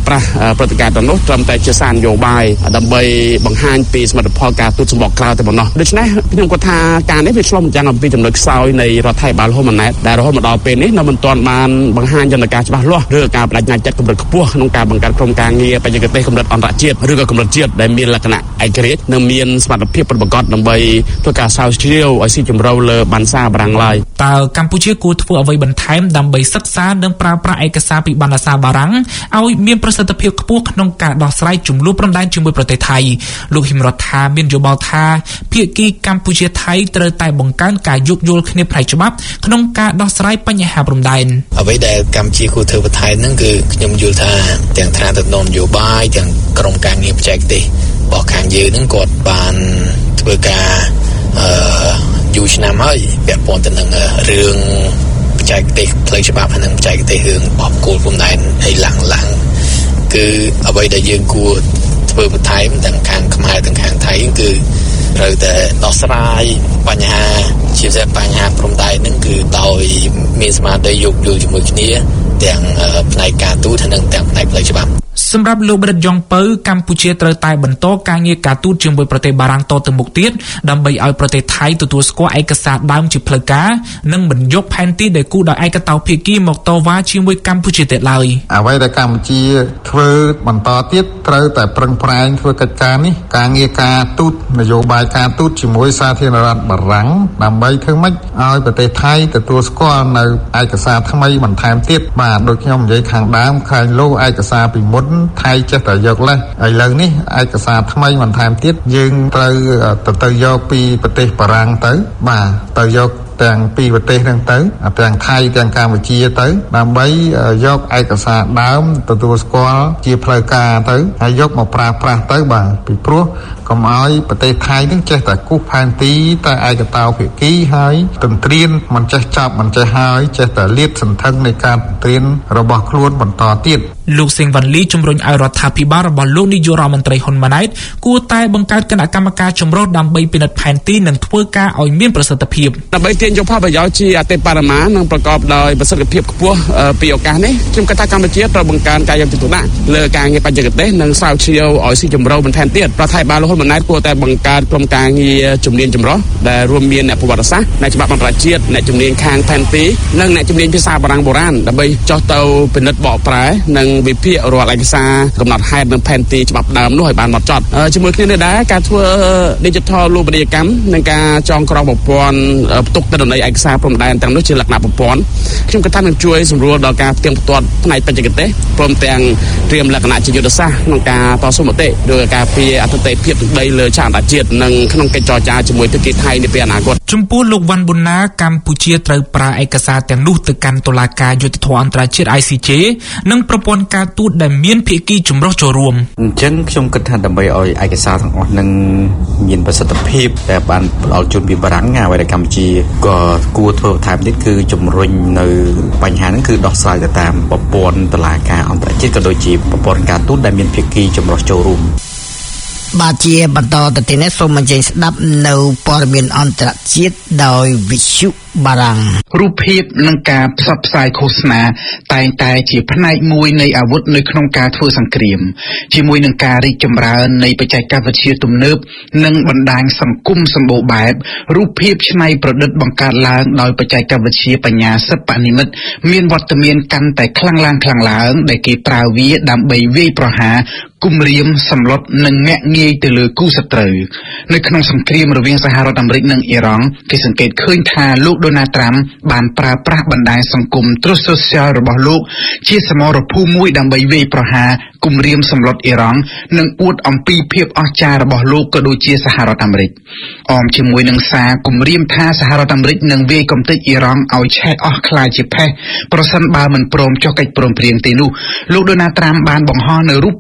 ប្រាស់ព្រឹត្តិការណ៍ទាំងនោះត្រឹមតែជាសារនយោបាយដើម្បីបង្ហាញពីសមិទ្ធផលការទូតសម្បកក្រៅតែប៉ុណ្ណោះដូច្នេះខ្ញុំគាត់ថាការនេះវាឆ្លុះបញ្ចាំងអំពីចំណុចខ្សោយនៃរដ្ឋាភិបាលហ៊ុនម៉ាណែតដែលរហូតមកដល់ពេលនេះនៅមិនទាន់បានបង្ហាញយន្តការច្បាស់លាស់ឬការបដិញ្ញាចិត្តកម្រិតខ្ពស់ក្នុងការបង្កើតក្រុមការងារបច្ចេកទេសកម្រិតអន្តរជាតិឬក៏កម្រិតជាតិដែលមានលក្ខណៈឯករាជ្យនិងមានសមត្ថភាពប្រកបដើម្បីធ្វើការស្រាវជ្រាវឲ្យស៊ីជម្រៅលើបណ្ដាសាបារាំងឡើយតើកម្ពុជាគួរធ្វើអ្វីបន្ថែមដើម្បីសិក្សានិងប្រើប្រាស់ឯកសារពីបណ្ដាសាបារាំងឲ្យមានប្រសិទ្ធភាពខ្ពស់ក្នុងការដោះស្រាយជម្លោះព្រំដែនជាមួយប្រទេសថៃលោកហ៊ីមរដ្ឋាមានយោបល់ថាភាគីកម្ពុជាថៃត្រូវតែបង្កើនការយោគយល់គ្នាផ្នែកច្បាប់ក្នុងការដោះស្រាយបញ្ហាព្រំដែនអ្វីដែលកម្ពុជាគួរធ្វើបន្ថែមហ្នឹងគឺខ្ញុំយល់ថាទាំងឋានៈនយោបាយទាំងក្រុមការងារបច្ចេកទេសរបស់ខាងយើងហ្នឹងគាត់បានធ្វើការយូរឆ្នាំហើយពាក់ព័ន្ធទៅនឹងរឿងបច្ចេកទេសផ្លូវច្បាប់ហើយនិងបច្ចេកទេសរឿងបបគោលព្រំដែនឲ្យឡើងគឺអ្វីដែលយើងគួរធ្វើបន្ថែមទាំងខាងខ្មែរទាំងខាងថៃគឺត្រូវតែដោះស្រាយបញ្ហាជាពិសេសបញ្ហាព្រំដែនហ្នឹងគឺដោយមានស្មារតីយោគយល់ជាមួយគ្នាទាំងផ្នែកការទូតនិងទាំងផ្នែកផ្លូវច្បាប់សម្រាប់លោកបរិទ្ធយ៉ុងពៅកម្ពុជាត្រូវតែបន្តការងារការទូតជាមួយប្រទេសបារាំងតទៅមុខទៀតដើម្បីឲ្យប្រទេសថៃទទួលស្គាល់ឯកសារដើមជាផ្លូវការនិងមិនយកផែនទីដែលគូដោយឯកតោភាគីមកតវ៉ាជាមួយកម្ពុជាទៀតឡើយអ្វីដែលកម្ពុជាធ្វើបន្តទៀតត្រូវតែប្រឹងប្រែងធ្វើកិច្ចការនេះការងារការទូតនយោបាយការទូតជាមួយសាធារណរដ្ឋបារាំងដើម្បីធ្វើម៉េចឲ្យប្រទេសថៃទទួលស្គាល់នៅឯកសារថ្មីបន្ថែមទៀតបាទដូចខ្ញុំនិយាយខាងដើមខាងលោកឯកសារពីមុនថៃចេះតែយកលេសឥឡូវនេះឯកសារថ្មីបន្ថែមទៀតយើងត្រូវទៅយកពីប្រទេសបារាំងទៅបាទទៅយកទាំងពីរប្រទេសហ្នឹងទៅទាំងថៃទាំងកម្ពុជាទៅដើម្បីយកឯកសារដើមទទួលស្គាល់ជាផ្លូវការទៅហើយយកមកប្រើប្រាស់ទៅបាទពីព្រោះកុំឲ្យប្រទេសថៃនឹងចេះតែគូសផែនទីតែឯកតោភាគីហើយទន្ទ្រានមិនចេះចាប់មិនចេះហើយចេះតែលាតសន្ធឹងនៃការទន្ទ្រានរបស់ខ្លួនបន្តទៀតលោកសេងវ៉ាន់លីជំរុញឲ្យរដ្ឋាភិបាលរបស់លោកនាយករដ្ឋមន្ត្រីហ៊ុនម៉ាណែតគួរតែបង្កើតគណៈកម្មការចម្រុះដើម្បីពិនិត្យផែនទីនិងធ្វើការឲ្យមានប្រសិទ្ធភាពដើម្បីទាញយកផលប្រយោជន៍ជាអតិបរមានិងប្រកបដោយប្រសិទ្ធភាពខ្ពស់ពីឱកាសនេះខ្ញុំគិតថាកម្ពុជាត្រូវបង្កើនការយកចិត្តទុកដាក់លើការងារបច្ចេកទេសនិងស្រាវជ្រាវឲ្យស៊ីជម្រៅបន្ថែមទៀតរដ្ឋាភិបាលហ៊ុនម៉ាណែតគួរតែបង្កើតក្រុមការងារជំនាញចម្រុះដែលរួមមានអ្នកប្រវត្តិសាស្ត្រអ្នកច្បាប់អន្តរជាតិអ្នកជំនាញខាងផែនទីនិងអ្នកជំនាញភាសាបារាំងបុរាណដើម្បីចោះទៅពិនិត្យបកប្រែនិងវិភាគរាល់ឯកសារកំណត់ហេតុនិងផែនទីច្បាប់ដើមនោះឲ្យបានហ្មត់ចត់ជាមួយគ្នានេះដែរការធ្វើ Digital រូបនីយកម្មនិងការចងក្រងប្រព័ន្ធផ្ទុកទិន្នន័យឯកសារព្រំដែនទាំងនោះជាលក្ខណៈប្រព័ន្ធខ្ញុំគិតថានឹងជួយសម្រួលដល់ការផ្ទៀងផ្ទាត់ផ្នែកបច្ចេកទេសព្រមទាំងត្រៀមលក្ខណៈជាយុទ្ធសាស្ត្រក្នុងការតស៊ូមតិឬការពារអធិបតេយ្យភាពទឹកដីលើឆាកអន្តរជាតិនិងក្នុងកិច្ចចរចាជាមួយភាគីថៃនាពេលអនាគតចំពោះលោកវ៉ាន់ប៊ុនណាកម្ពុជាត្រូវប្រើឯកសារទាំងនោះទៅកាន់តុលាការយុត្តិធម៌អន្តរជាតិ ICJ និងប្រព័ន្ធការទូតដែលមានភាគីចម្រុះចូលរួមអញ្ចឹងខ្ញុំគិតថាដើម្បីឲ្យឯកសារទាំងអស់នឹងមានប្រសិទ្ធភាពដែលបានផ្ដល់ជូនពីបារាំងអ្វីដែលកម្ពុជាក៏គួរធ្វើបន្ថែមទៀតគឺជំរុញនៅបញ្ហាហ្នឹងគឺដោះស្រាយទៅតាមប្រព័ន្ធតុលាការអន្តរជាតិក៏ដូចជាប្រព័ន្ធការទូតដែលមានភាគីចម្រុះចូលរួមបាទជាបន្តទៅទៀតនេះសូមអញ្ជើញស្ដាប់នៅព័ត៌មានអន្តរជាតិដោយវិទ្យុបារាំងរូបភាពនិងការផ្សព្វផ្សាយឃោសនាតែងតែជាផ្នែកមួយនៃអាវុធនៅក្នុងការធ្វើសង្គ្រាមជាមួយនឹងការរីកចម្រើននៃបច្ចេកវិទ្យាទំនើបនិងបណ្ដាញសង្គមសម្បូរបែបរូបភាពច្នៃប្រឌិតបង្កើតឡើងដោយបច្ចេកវិទ្យាបញ្ញាសិប្បនិម្មិតមានវត្តមានកាន់តែខ្លាំងឡើងដែលគេប្រើវាដើម្បីវាយប្រហារគំរាមសម្លុតនិងមាក់ងាយទៅលើគូសត្រូវនៅក្នុងសង្គ្រាមរវាងសហរដ្ឋអាមេរិកនិងអ៊ីរ៉ង់គេសង្កេតឃើញថាលោកដូណាល់ត្រាំបានប្រើប្រាស់បណ្ដាញសង្គម Truth Social របស់លោកជាសមរភូមិមួយដើម្បីវាយប្រហារគំរាមសម្លុតអ៊ីរ៉ង់និងអួតអំពីភាពអស្ចារ្យរបស់លោកក៏ដូចជាសហរដ្ឋអាមេរិកអមជាមួយនឹងសារគំរាមថាសហរដ្ឋអាមេរិកនឹងវាយកំទេចអ៊ីរ៉ង់ឲ្យឆេះអស់ខ្លាចជាផេះប្រសិនបើមិនព្រមចុះកិច្ចព្រមព្រៀងទេនោះលោកដូណាល់ត្រាំបានបង្ហោះនៅរូបភាពជា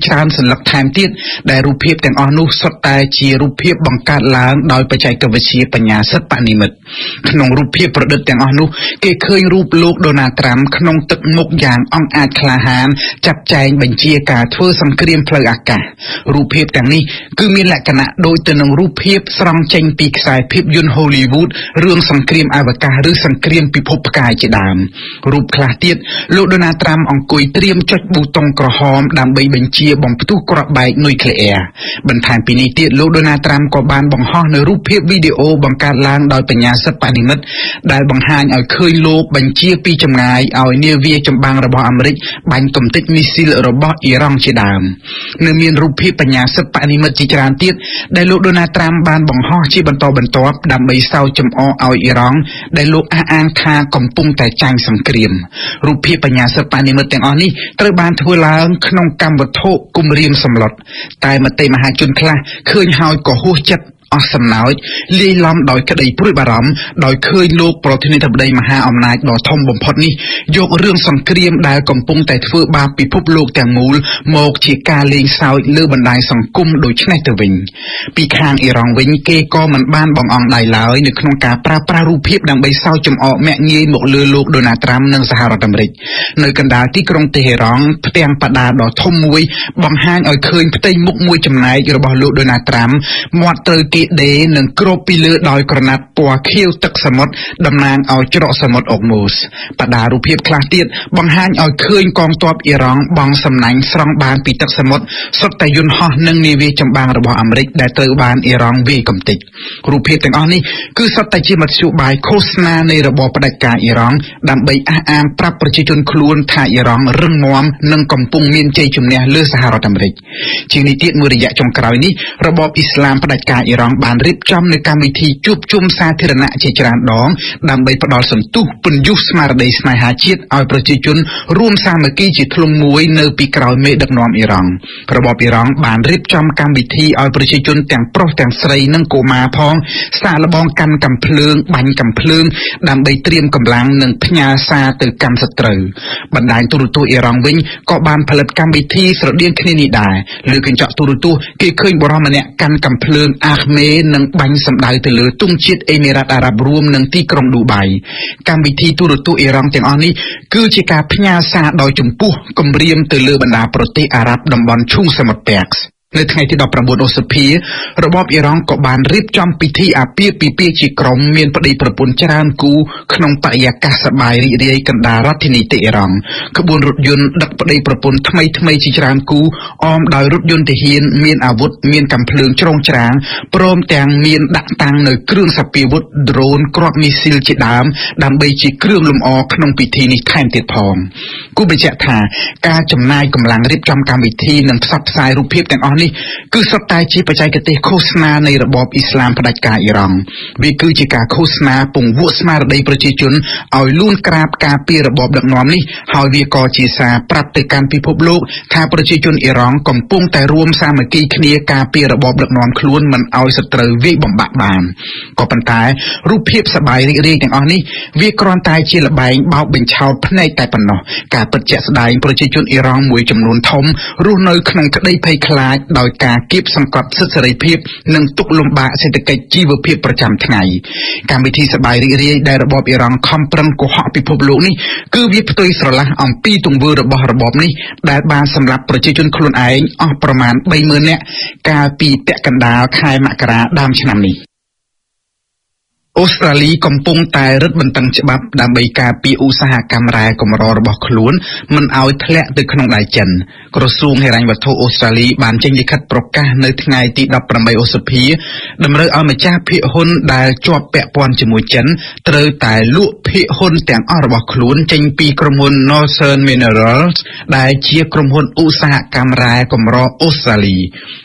ច្រើនសន្លឹកថែមទៀតដែលរូបភាពទាំងអស់នោះសុទ្ធតែជារូបភាពបង្កើតឡើងដោយបច្ចេកវិទ្យាបញ្ញាសិប្បនិម្មិតក្នុងរូបភាពប្រឌិតទាំងអស់នោះគេឃើញរូបលោកដូណាល់ត្រាំក្នុងទឹកមុខយ៉ាងអង់អាចក្លាហានចាត់ចែងបញ្ជាការធ្វើសង្គ្រាមផ្លូវអាកាសរូបភាពទាំងនេះគឺមានលក្ខណៈដូចទៅនឹងរូបភាពស្រង់ចេញពីខ្សែភាពយន្ត Hollywood រឿងសង្គ្រាមអវកាសឬសង្គ្រាមពិភពផ្កាយជាដើមរូបខ្លះទៀតលោកដូណាល់ត្រាំអង្គុយត្រៀមចុចប៊ូតុងក្រហមដើម្បីបញ្ជាបំផ្ទុះគ្រាប់បែកនុយក្លេអ៊ែរបន្ថែមពីនេះទៀតលោកដូណាល់ត្រាំក៏បានបង្ហោះនៅរូបភាពវីដេអូបង្កើតឡើងដោយបញ្ញាសិប្បនិម្មិតដែលបង្ហាញឲ្យឃើញលោកបញ្ជាពីចម្ងាយឲ្យនាវាចម្បាំងរបស់អាមេរិកបាញ់កំទេចមីស៊ីលរបស់អ៊ីរ៉ង់ជាដើមនៅមានរូបភាពបញ្ញាសិប្បនិម្មិតជាច្រើនទៀតដែលលោកដូណាល់ត្រាំបានបង្ហោះជាបន្តបន្ទាប់ដើម្បីសើចចំអកឲ្យអ៊ីរ៉ង់ដែលលោកអះអាងថាកំពុងតែចាញ់សង្គ្រាមរូបភាពបញ្ញាសិប្បនិម្មិតទាំងអស់នេះត្រូវបានធ្វើឡើងក្នុងកម្មវត្ថុគំរាមសម្លុតតែមតិមហាជនខ្លះឃើញហើយក៏ហួសចិត្តអស់សំណោចលាយឡំដោយក្តីព្រួយបារម្ភដោយឃើញលោកប្រធានាធិបតីមហាអំណាចដ៏ធំបំផុតនេះយករឿងសង្គ្រាមដែលកំពុងតែធ្វើបាបពិភពលោកទាំងមូលមកជាការលេងសើចលើបណ្ដាញសង្គមដូចនេះទៅវិញពីខាងអ៊ីរ៉ង់វិញគេក៏មិនបានបងអង្គដៃឡើយនៅក្នុងការប្រើប្រាស់រូបភាពដើម្បីសើចចំអកមាក់ងាយមកលើលោកដូណាល់ត្រាំនិងសហរដ្ឋអាមេរិកនៅកណ្ដាលទីក្រុងតេហេរ៉ង់ផ្ទាំងបដាដ៏ធំមួយបង្ហាញឲ្យឃើញផ្ទៃមុខមួយចំណែករបស់លោកដូណាល់ត្រាំមាត់ត្រូវដេនឹងគ្របពីលើដោយក្រណាត់ពណ៌ខៀវទឹកសមុទ្រតំណាងឲ្យច្រកសមុទ្រអុកម៉ូសបដារូបភាពខ្លះទៀតបង្ហាញឲ្យឃើញកងទ័ពអ៊ីរ៉ង់បង់សំណាញ់ស្រង់បានពីទឹកសមុទ្រសុទ្ធតែយន្តហោះនិងនាវាចម្បាំងរបស់អាមេរិកដែលត្រូវបានអ៊ីរ៉ង់វាយកំទេចរូបភាពទាំងអស់នេះគឺសុទ្ធតែជាមធ្យោបាយឃោសនានៃរបបផ្ដាច់ការអ៊ីរ៉ង់ដើម្បីអះអាងប្រាប់ប្រជាជនខ្លួនថាអ៊ីរ៉ង់រឹងមាំនិងកំពុងមានជ័យជំនះលើសហរដ្ឋអាមេរិកជាងនេះទៀតមួយរយៈចុងក្រោយនេះរបបអ៊ីស្លាមផ្ដាច់ការអ៊ីរ៉ង់បានរៀបចំនៅកម្មវិធីជួបជុំសាធារណៈជាច្រើនដងដើម្បីផ្ដល់សន្ទុះពន្យុះស្មារតីស្នេហាជាតិឲ្យប្រជាជនរួមសាមគ្គីជាធ្លុងមួយនៅពីក្រោយមេដឹកនាំអ៊ីរ៉ង់របបអ៊ីរ៉ង់បានរៀបចំកម្មវិធីឲ្យប្រជាជនទាំងប្រុសទាំងស្រីនិងកុមារផងសាកល្បងកាន់កាំភ្លើងបាញ់កាំភ្លើងដើម្បីត្រៀមកម្លាំងនិងផ្ញើសារទៅកាន់សត្រូវបណ្ដាញទូរទស្សន៍អ៊ីរ៉ង់វិញក៏បានផលិតកម្មវិធីស្រដៀងគ្នានេះដែរលើកញ្ចក់ទូរទស្សន៍គេឃើញបុរសម្នាក់កាន់កាំភ្លើងអាឃមេនិងបាញ់សម្ដៅទៅលើទង់ជាតិអេមីរ៉ាតអារ៉ាប់រួមនិងទីក្រុងឌូបៃកម្មវិធីទូរទស្សន៍អ៊ីរ៉ង់ទាំងអស់នេះគឺជាការផ្ញើសារដោយចំពោះគម្រាមទៅលើបណ្ដាប្រទេសអារ៉ាប់តំបន់ឈូងសមុទ្រប៉ែកសនៅថ្ងៃទី19ឧសភារបបអ៊ីរ៉ង់ក៏បានរៀបចំពិធីអាពាហ៍ពិពាហ៍ជាក្រុមមានប្តីប្រពន្ធច្រើនគូក្នុងបរិយាកាសសប្បាយរីករាយកណ្ដាលរដ្ឋធានីតេហេរ៉ង់ក្បួនរថយន្តដឹកប្តីប្រពន្ធថ្មីជាច្រើនគូអមដោយរថយន្តទាហានមានអាវុធមានកាំភ្លើងជ្រងច្រាងព្រមទាំងមានដាក់តាំងនៅគ្រឿងសព្វាវុធដ្រូនគ្រាប់មីស៊ីលជាដើមដើម្បីជាគ្រឿងលម្អក្នុងពិធីនេះថែមទៀតផងគូបញ្ជាក់ថាការចំណាយកម្លាំងរៀបចំកម្មវិធីនិងផ្សព្វផ្សាយរូបភាពទាំងអស់នេះគឺសុទ្ធតែជាបច្ចេកទេសឃោសនានៃរបបអ៊ីស្លាមផ្ដាច់ការអ៊ីរ៉ង់វាគឺជាការឃោសនាពង្វក់ស្មារតីប្រជាជនឲ្យលួនក្រាបការពាររបបដឹកនាំនេះហើយវាក៏ជាសារប្រាប់ទៅកាន់ពិភពលោកថាប្រជាជនអ៊ីរ៉ង់កំពុងតែរួមសាមគ្គីគ្នាការពាររបបដឹកនាំខ្លួនមិនឲ្យសត្រូវវាយបំបាក់បានក៏ប៉ុន្តែរូបភាពសប្បាយរីករាយទាំងអស់នេះវាគ្រាន់តែជាល្បែងបោកបញ្ឆោតភ្នែកតែប៉ុណ្ណោះការពិតជាក់ស្ដែងប្រជាជនអ៊ីរ៉ង់មួយចំនួនធំរស់នៅក្នុងក្តីភ័យខ្លាចដោយការគៀបសង្កត់សិទ្ធិសេរីភាពនិងទុកលំបាកសេដ្ឋកិច្ចជីវភាពប្រចាំថ្ងៃកម្មវិធីសប្បាយរីករាយដែលរបបអ៊ីរ៉ង់ខំប្រឹងកុហកពិភពលោកនេះគឺវាផ្ទុយស្រឡះអំពីទង្វើរបស់របបនេះដែលបានសម្លាប់ប្រជាជនខ្លួនឯងអស់ប្រមាណ 30,000 នាក់កាលពីពាក់កណ្ដាលខែមករាដើមឆ្នាំនេះអូស្ត្រាលីកំពុងតែរឹតបន្តឹងច្បាប់ដើម្បីការពារឧស្សាហកម្មរ៉ែកម្ររបស់ខ្លួនមិនឲ្យធ្លាក់ទៅក្នុងដៃចិនក្រសួងហិរញ្ញវត្ថុអូស្ត្រាលីបានចេញលិខិតប្រកាសនៅថ្ងៃទី18ឧសភាតម្រូវឲ្យម្ចាស់ភាគហ៊ុនដែលជាប់ពាក់ព័ន្ធជាមួយចិនត្រូវតែលក់ភាគហ៊ុនទាំងអស់របស់ខ្លួនចេញពីក្រុមហ៊ុន Northern Minerals ដែលជាក្រុមហ៊ុនឧស្សាហកម្មរ៉ែកម្រអូស្ត្រាលី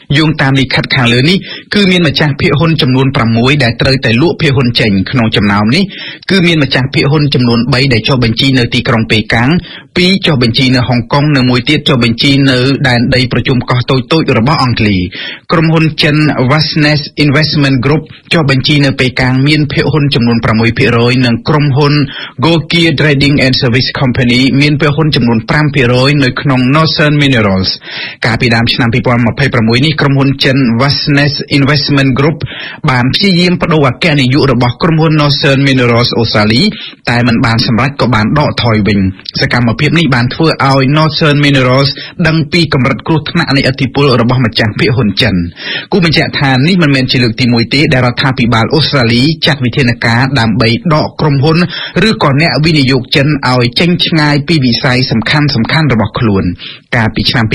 យោងតាមលិខិតខាងលើនេះគឺមានម្ចាស់ភាគហ៊ុនចំនួន6ដែលត្រូវតែលក់ភាគហ៊ុនចេញក្នុងចំណោមនេះគឺមានម្ចាស់ភាគហ៊ុនចំនួន3ដែលចុះបញ្ជីនៅទីក្រុងប៉េកាំង2ចុះបញ្ជីនៅហុងកុងនិងមួយទៀតចុះបញ្ជីនៅដែនដីប្រជុំកោះតូចៗរបស់អង់គ្លេសក្រុមហ៊ុនចិន Wasnes Investment Group ចុះបញ្ជីនៅប៉េកាំងមានភាគហ៊ុនចំនួន 6% និងក្រុមហ៊ុន Gokia Trading and Service Company មានភាគហ៊ុនចំនួន 5% នៅក្នុង Northern Minerals កាលពីដើមឆ្នាំ2026នេះក្រុមហ៊ុនចិន Wasnes Investment Group បានព្យាយាមបដូរអគ្គនាយករបស់ក្រុមហ៊ុន Northern Minerals អូស្ត្រាលីតែមិនបានសម្រេចក៏បានដកថយវិញសកម្មភាពនេះបានធ្វើឲ្យ Northern Minerals ដឹងពីកម្រិតគ្រោះថ្នាក់នៃឥទ្ធិពលរបស់ម្ចាស់ភាគហ៊ុនចិនគូបញ្ជាក់ថានេះមិនមែនជាលើកទី1ទេដែលរដ្ឋាភិបាលអូស្ត្រាលីចាត់វិធានការដើម្បីដកក្រុមហ៊ុនឬក៏អ្នកវិនិយោគចិនឲ្យចេញឆ្ងាយពីវិស័យសំខាន់ៗរបស់ខ្លួនកាលពីឆ្នាំ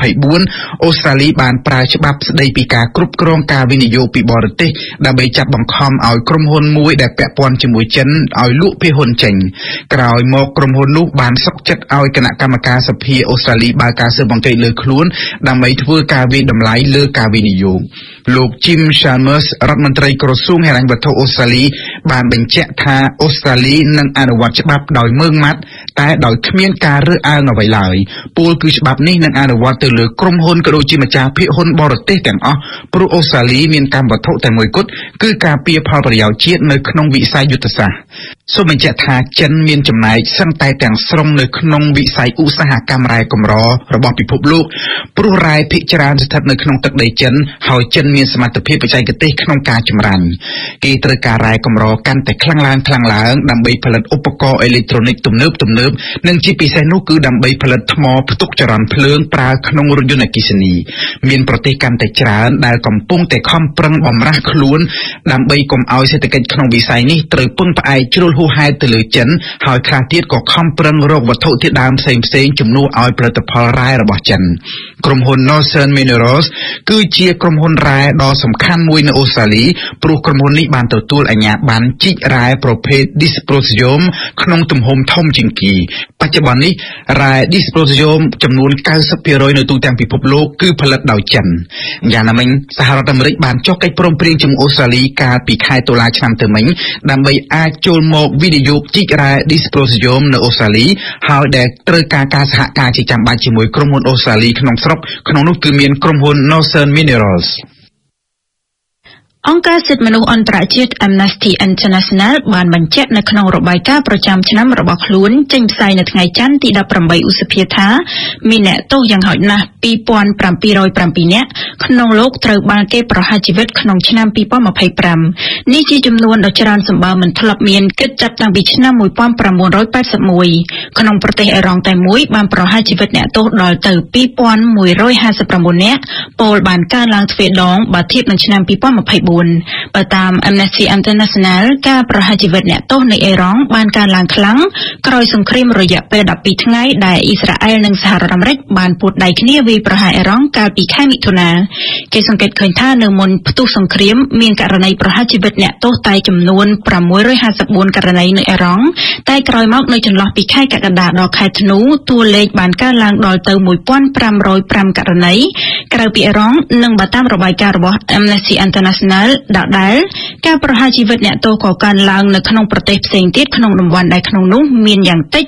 2024អូស្ត្រាលីបានប្រើច្បាប់ស្តីពីការគ្រប់គ្រងការវិនិយោគពីបរទេសដើម្បីចាត់បង្ខំឲ្យក្រុមហ៊ុនមួយដែលពាក់ព័ន្ធជាមួយចិនឲ្យលក់ភាគហ៊ុនចេញក្រោយមកក្រុមហ៊ុននោះបានសុកចិត្តឲ្យគណៈកម្មការសភាអូស្ត្រាលីបើកការស៊ើបអង្កេតលើខ្លួនដើម្បីធ្វើការវិតម្លៃលើការវិនិយោគលោក Jim Chalmers រដ្ឋមន្ត្រីក្រសួងហិរញ្ញវត្ថុអូស្ត្រាលីបានបញ្ជាក់ថាអូស្ត្រាលីនឹងអនុវត្តច្បាប់ដោយម៉ឺងម៉ាត់តែដោយគ្មានការរើសអើងអ្វីឡើយពលគឺច្បាប់នេះនឹងអនុវត្តទៅលើក្រុមហ៊ុនក៏ដូចជាម្ចាស់ភាគហ៊ុនបរទេសទាំងអស់ព្រោះអូស្ត្រាលីមានកម្មវត្ថុតែមួយគត់គឺការពារផលប្រយោជន៍ជាតិនៅក្នុងវិស័យយុទ្ធសាស្ត្រសូមបញ្ជាក់ថាចិនមានចំណែកសឹងតែទាំងស្រុងនៅក្នុងវិស័យឧស្សាហកម្មរ៉ែកម្ររបស់ពិភពលោកព្រោះរ៉ែភាគច្រើនស្ថិតនៅក្នុងទឹកដីចិនហើយចិនមានសមត្ថភាពបច្ចេកទេសក្នុងការចម្រាញ់គេត្រូវការរ៉ែកម្រកាន់តែខ្លាំងឡើងដើម្បីផលិតឧបករណ៍អេឡិចត្រូនិកទំនើបនិងជាពិសេសនោះគឺដើម្បីផលិតថ្មផ្ទុកចរន្តភ្លើងប្រើក្នុងរថយន្តអគ្គិសនីមានប្រទេសកាន់តែច្រើនដែលកំពុងតែខំប្រឹងបំរាស់ខ្លួនដើម្បីកុំឲ្យសេដ្ឋកិច្ចក្នុងវិស័យនេះត្រូវពឹងផ្អែកជ្រុលហួសហេតុទៅលើចិនហើយខ្លះទៀតក៏ខំប្រឹងរកវត្ថុធាតុដើមផ្សេងជំនួសឲ្យផលិតផលរ៉ែរបស់ចិនក្រុមហ៊ុន Northern Minerals គឺជាក្រុមហ៊ុនរ៉ែដ៏សំខាន់មួយនៅអូស្ត្រាលីព្រោះក្រុមហ៊ុននេះបានទទួលអាជ្ញាប័ណ្ណជីករ៉ែប្រភេទ Dysprosium ក្នុងទំហំធំជាងគេបច្ចុប្បន្ននេះរ៉ែ Dysprosium ចំនួន 90% នៅទូទាំងពិភពលោកគឺផលិតដោយចិនយ៉ាងណាមិញសហរដ្ឋអាមេរិកបានចុះកិច្ចព្រមព្រៀងជាមួយអូស្ត្រាលីកាលពីខែតុលាឆ្នាំទៅមិញដើម្បីអាចចូលមកវិនិយោគជីករ៉ែ Dysprosium នៅអូស្ត្រាលីហើយដែលត្រូវការសហការជាចាំបាច់ជាមួយក្រុមហ៊ុនអូស្ត្រាលីក្នុងស្រុកក្នុងនោះគឺមានក្រុមហ៊ុន Northern Minerals អង្គការសិទ្ធិមនុស្សអន្តរជាតិ Amnesty International បានបញ្ជាក់នៅក្នុងរបាយការណ៍ប្រចាំឆ្នាំរបស់ខ្លួនចេញផ្សាយនៅថ្ងៃច័ន្ទទី18ឧសភាថាមានអ្នកទោសយ៉ាងហោចណាស់ 2707 នាក់ក្នុងលោកត្រូវបានគេប្រហារជីវិតក្នុងឆ្នាំ2025នេះជាចំនួនដ៏ច្រើនសម្បើមមិនធ្លាប់មានគិតចាប់តាំងពីឆ្នាំ1981ក្នុងប្រទេសអេរ៉ង់តែមួយបានប្រហារជីវិតអ្នកទោសដល់ទៅ2159នាក់ពលបានកើនឡើងទ្វេដងបើធៀបនឹងឆ្នាំ2024បើតាម Amnesty International ការប្រហារជីវិតអ្នកទោសនៅអេរ៉ង់បានកើនឡើងខ្លាំងក្រោយសង្គ្រាមរយៈពេល12ថ្ងៃដែលអ៊ីស្រាអែលនិងសហរដ្ឋអាមេរិកបានពួតដៃគ្នាវាយប្រហារអេរ៉ង់កាលពីខែមិថុនាគេសង្កេតឃើញថានៅមុនផ្ទុះសង្គ្រាមមានករណីប្រហារជីវិតអ្នកទោសតែចំនួន654ករណីនៅអេរ៉ង់តែក្រោយមកនៅចន្លោះពីខែកក្កដាដល់ខែធ្នូតួលេខបានកើនឡើងដល់ទៅ1505ករណីក្រៅពីអេរ៉ង់និងបើតាមរបាយការណ៍របស់ Amnesty International ដដែលការប្រហារជីវិតអ្នកទោសក៏កើនឡើងនៅក្នុងប្រទេសផ្សេងទៀតក្នុងតំបន់ដែលក្នុងនោះមានយ៉ាងតិច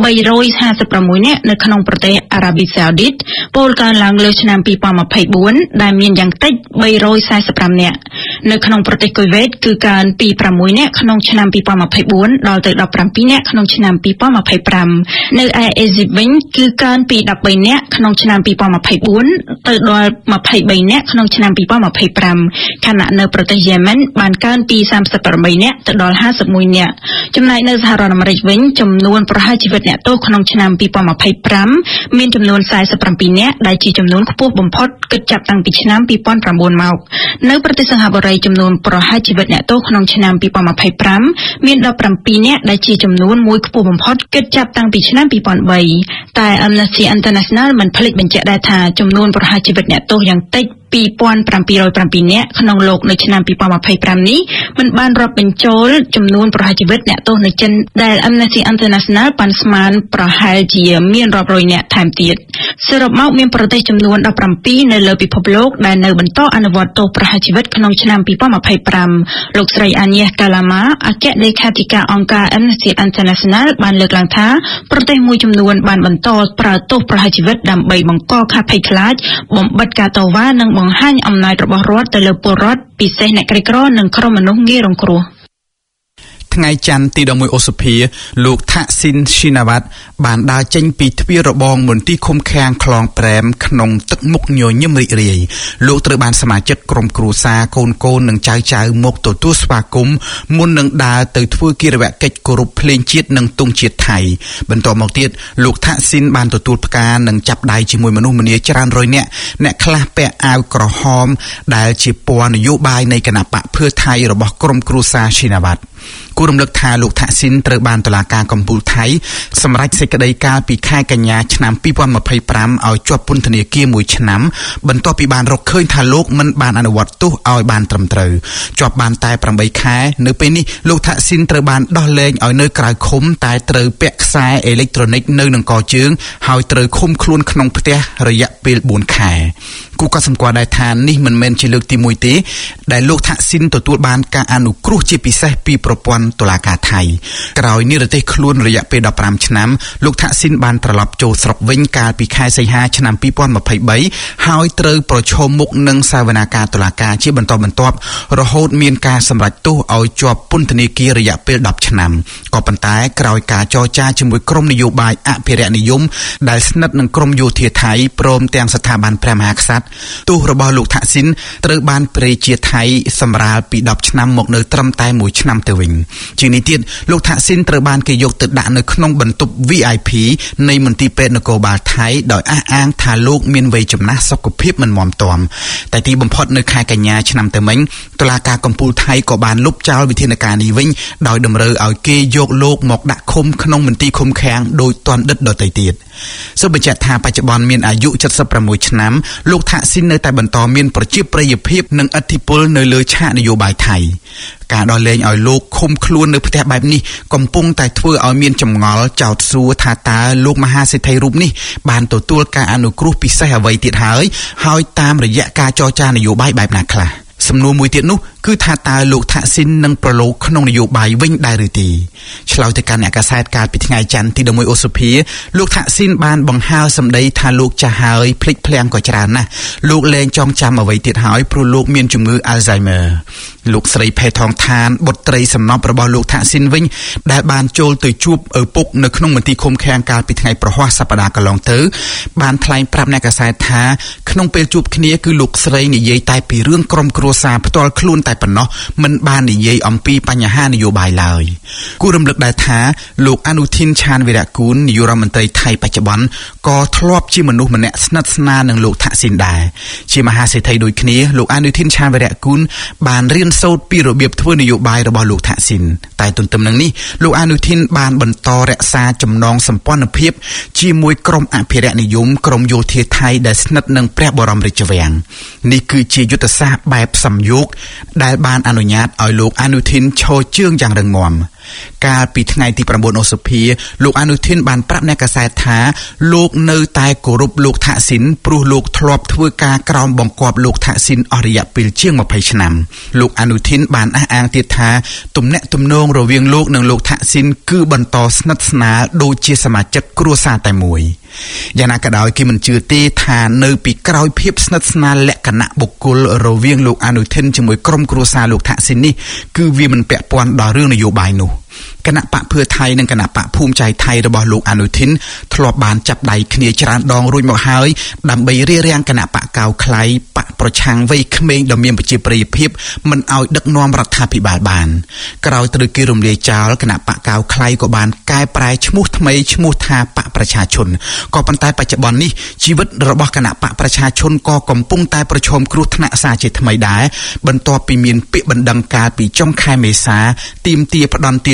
356នាក់នៅក្នុងប្រទេសអារ៉ាប៊ីសាអូឌីតពលកើនឡើងលើឆ្នាំ2024ដែលមានយ៉ាងតិច345នាក់នៅក្នុងប្រទេសកុយវ៉េតគឺកើនពី6នាក់ក្នុងឆ្នាំ2024ដល់ទៅ17នាក់ក្នុងឆ្នាំ2025នៅឯអេស៊ីបវិញគឺកើនពី13នាក់ក្នុងឆ្នាំ2024ទៅដល់23នាក់ក្នុងឆ្នាំ2025ខណៈនៅប្រទេសយេម៉ែនបានកើនពី38នាក់ទៅដល់51នាក់ចំណែកនៅសហរដ្ឋអាមេរិកវិញចំនួនប្រហារជីវិតអ្នកទោសក្នុងឆ្នាំ2025មានចំនួន47នាក់ដែលជាចំនួនខ្ពស់បំផុតគិតចាប់តាំងពីឆ្នាំ2009មកនៅប្រទេសសិង្ហបុរីចំនួនប្រហារជីវិតអ្នកទោសក្នុងឆ្នាំ2025មាន17នាក់ដែលជាចំនួនមួយខ្ពស់បំផុតគិតចាប់តាំងពីឆ្នាំ2003តែ Amnesty International មិនភ្លេចបញ្ជាក់ដែរថាចំនួនប្រហារជីវិតអ្នកទោសយ៉ាងតិច2707នាក់ក្នុងលោកនៅឆ្នាំ2025នេះមិនបានរាប់បញ្ចូលចំនួនប្រហារជីវិតអ្នកទោសនៅចិនដែល Amnesty International បានស្មានប្រហែលជាមានរាប់រយនាក់ថែមទៀតសរុបមកមានប្រទេសចំនួន17នៅលើពិភពលោកដែលនៅបន្តអនុវត្តទោសប្រហារជីវិតក្នុងឆ្នាំ2025លោកស្រីអាញេសកាឡាម៉ាអគ្គលេខាធិការអង្គការ Amnesty International បានលើកឡើងថាប្រទេសមួយចំនួនបានបន្តប្រើទោសប្រហារជីវិតដើម្បីបង្កការភ័យខ្លាចបំបិទការតវ៉ានិងបង្ហាញអំណាចរបស់រដ្ឋទៅលើពលរដ្ឋពិសេសអ្នកក្រីក្រនិងក្រុមមនុស្សងាយរងគ្រោះថ្ងៃច័ន្ទទី11ឧសភាលោកថាក់ស៊ីនស៊ីណាវ៉ាត់បានដើរចេញពីទ្វាររបងមន្ទីរឃុំឃាំងខ្លងប្រែមក្នុងទឹកមុខញញឹមរីករាយលោកត្រូវបានសមាជិកក្រុមគ្រួសារកូនកូននិងចៅចៅមកទទួលស្វាគមន៍មុននឹងដើរទៅធ្វើកិច្ចកិច្ចគោរពភ្លេងជាតិនិងទង់ជាតិថៃបន្ទាប់មកទៀតលោកថាក់ស៊ីនបានទទួលផ្កានិងចាប់ដៃជាមួយមនុស្សម្នាច្រើនរយនាក់អ្នកខ្លះពាក់អាវក្រហមដែលជាពណ៌នយោបាយនៃគណបកភឿថៃរបស់ក្រុមគ្រួសារស៊ីណាវ៉ាត់គូរំលឹកថាលោកថាក់ស៊ីនត្រូវបានតុលាការកំពូលថៃសម្រេចសេចក្តីកាលពីខែកញ្ញាឆ្នាំ2025ឲ្យជាប់ពន្ធនាគារ1ឆ្នាំបន្ទាប់ពីបានរកឃើញថាលោកមិនបានអនុវត្តទោសឲ្យបានត្រឹមត្រូវជាប់បានតែ8ខែនៅពេលនេះលោកថាក់ស៊ីនត្រូវបានដោះលែងឲ្យនៅក្រៅឃុំតែត្រូវពាក់ខ្សែអេឡិចត្រូនិកនៅនឹងកជើងហើយត្រូវឃុំខ្លួនក្នុងផ្ទះរយៈពេល4ខែគូក៏សម្គាល់ដែរថានេះមិនមែនជាលើកទី1ទេដែលលោកថាក់ស៊ីនទទួលបានការអនុគ្រោះជាពិសេសពីប្រព័ន្ធតុលាការថៃក្រោយនិរទេសខ្លួនរយៈពេល15ឆ្នាំលោកថាក់ស៊ីនបានត្រឡប់ចូលស្រុកវិញកាលពីខែសីហាឆ្នាំ2023ហើយត្រូវប្រឈមមុខនឹងសាវនាការតុលាការជាបន្តបន្ទាប់រហូតមានការសម្រេចទោសឲ្យជាប់ពន្ធនាគាររយៈពេល10ឆ្នាំក៏ប៉ុន្តែក្រោយការចរចាជាមួយក្រុមនយោបាយអភិរក្សនិយមដែលស្និទ្ធនឹងក្រុមយោធាថៃព្រមទាំងស្ថាប័នព្រះមហាក្សត្រទោសរបស់លោកថាក់ស៊ីនត្រូវបានប្រជាថៃសម្រាលពី10ឆ្នាំមកនៅត្រឹមតែ1ឆ្នាំទៅវិញជានេះទៀតលោកថាក់ស៊ីនត្រូវបានគេយកទៅដាក់នៅក្នុងបន្ទប់ VIP នៃមន្ទីរពេទ្យនគរបាលថៃដោយអះអាងថាលោកមានវ័យចំណាស់សុខភាពមិនមាំទាំតែទីបំផុតនៅខែកញ្ញាឆ្នាំទៅមិញតុលាការកំពូលថៃក៏បានលុបចោលវិធានការនេះវិញដោយតម្រូវឲ្យគេយកលោកមកដាក់ឃុំក្នុងមន្ទីរឃុំឃាំងដោយទណ្ឌិតដទៃទៀតសូមបញ្ជាក់ថាបច្ចុប្បន្នមានអាយុ76ឆ្នាំលោកថាក់ស៊ីននៅតែបន្តមានប្រជាប្រិយភាពនិងឥទ្ធិពលនៅលើឆាកនយោបាយថៃការដោះលែងឲ្យលោកឃុំខ្លួននៅផ្ទះបែបនេះកំពុងតែធ្វើឲ្យមានចម្ងល់ចោទសួរថាតើលោកមហាសេដ្ឋីរូបនេះបានទទួលការអនុគ្រោះពិសេសអ្វីទៀតហើយតាមរយៈការចរចានយោបាយបែបណាខ្លះសំណួរមួយទៀតនោះគឺថាតើលោកថាក់ស៊ីននឹងប្រឡូកក្នុងនយោបាយវិញដែរឬទេឆ្លើយទៅកាន់អ្នកកាសែតកាលពីថ្ងៃច័ន្ទទី11ឧសភាលោកថាក់ស៊ីនបានបង្ហើរសម្ដីថាលោកចាស់ហើយភ្លេចភ្លាំងក៏ច្រើនណាស់លោកលែងចងចាំអ្វីទៀតហើយព្រោះលោកមានជំងឺ Alzheimer លោកស្រីផេថងឋានបុត្រីសំណពរបស់លោកថាក់ស៊ីនវិញដែលបានចូលទៅជួបឪពុកនៅក្នុងមន្ទីរឃុំឃាំងកាលពីថ្ងៃប្រហ័សសប្តាហ៍កន្លងទៅបានថ្លែងប្រាប់អ្នកកាសែតថាក្នុងពេលជួបគ្នាគឺលោកស្រីនិយាយតែពីរឿងក្រុមគ្រួសារផ្ទាល់ខ្លួនតែប៉ុណ្ណោះមិនបាននិយាយអំពីបញ្ហានយោបាយឡើយគួររំលឹកដែរថាលោកអនុធីនឆានវីរៈគូននាយករដ្ឋមន្ត្រីថៃបច្ចុប្បន្នក៏ធ្លាប់ជាមនុស្សម្នាក់ស្និទ្ធស្នាលនឹងលោកថាក់ស៊ីនដែរជាមហាសេដ្ឋីដូចគ្នាលោកអនុធីនឆានវីរៈគូនបានរៀនសូត្រពីរបៀបធ្វើនយោបាយរបស់លោកថាក់ស៊ីនតែទន្ទឹមនឹងនេះលោកអនុធីនបានបន្តរក្សាចំណងសម្ព័ន្ធភាពជាមួយក្រុមអភិរក្សនិយមក្រុមយោធាថៃដែលស្និទ្ធនឹងព្រះបរមរាជវាំងនេះគឺជាយុទ្ធសាស្ត្របែបសំយោគដែលបានអនុញ្ញាតឲ្យលោកអនុធីនឈរជើងយ៉ាងរឹងមាំកាលពីថ្ងៃទី9ឧសភាលោកអនុធីនបានប្រាប់អ្នកកាសែតថាលោកនៅតែគោរពលោកថាក់ស៊ីនព្រោះលោកធ្លាប់ធ្វើការក្រោមបង្គាប់លោកថាក់ស៊ីនអស់រយៈពេលជាង20ឆ្នាំលោកអនុធីនបានអះអាងទៀតថាទំនាក់ទំនងរវាងលោកនិងលោកថាក់ស៊ីនគឺបន្តស្និទ្ធស្នាលដូចជាសមាជិកគ្រួសារតែមួយយ៉ាងណាក៏ដោយគេមិនជឿទេថានៅពីក្រោយភាពស្និទ្ធស្នាលលក្ខណៈបុគ្គលរវាងលោកអនុធីនជាមួយក្រុមគ្រួសារលោកថាក់ស៊ីននេះគឺវាមិនពាក់ព័ន្ធដល់រឿងនយោបាយនោះគណៈបកភឿថៃនិងគណៈបកភូមិใจថៃរបស់លោកអនុធីនធ្លាប់បានចាប់ដៃគ្នាច្រើនដងរួចមកហើយដើម្បីរារាំងគណៈបកកៅខ្លៃបកប្រឆាំងវ័យក្មេងដ៏មានប្រជាប្រិយភាពមិនឲ្យដឹកនាំរដ្ឋាភិបាលបានក្រោយត្រូវគេរំលាយចោលគណៈបកកៅខ្លៃក៏បានកែប្រែឈ្មោះថ្មីឈ្មោះថាបកប្រជាជនក៏ប៉ុន្តែបច្ចុប្បន្ននេះជីវិតរបស់គណៈបកប្រជាជនក៏កំពុងតែប្រឈមគ្រោះថ្នាក់សារជាថ្មីដែរបន្ទាប់ពីមានពាក្យបណ្ដឹងកាលពីចុងខែមេសាទាមទារផ្ដន្ទា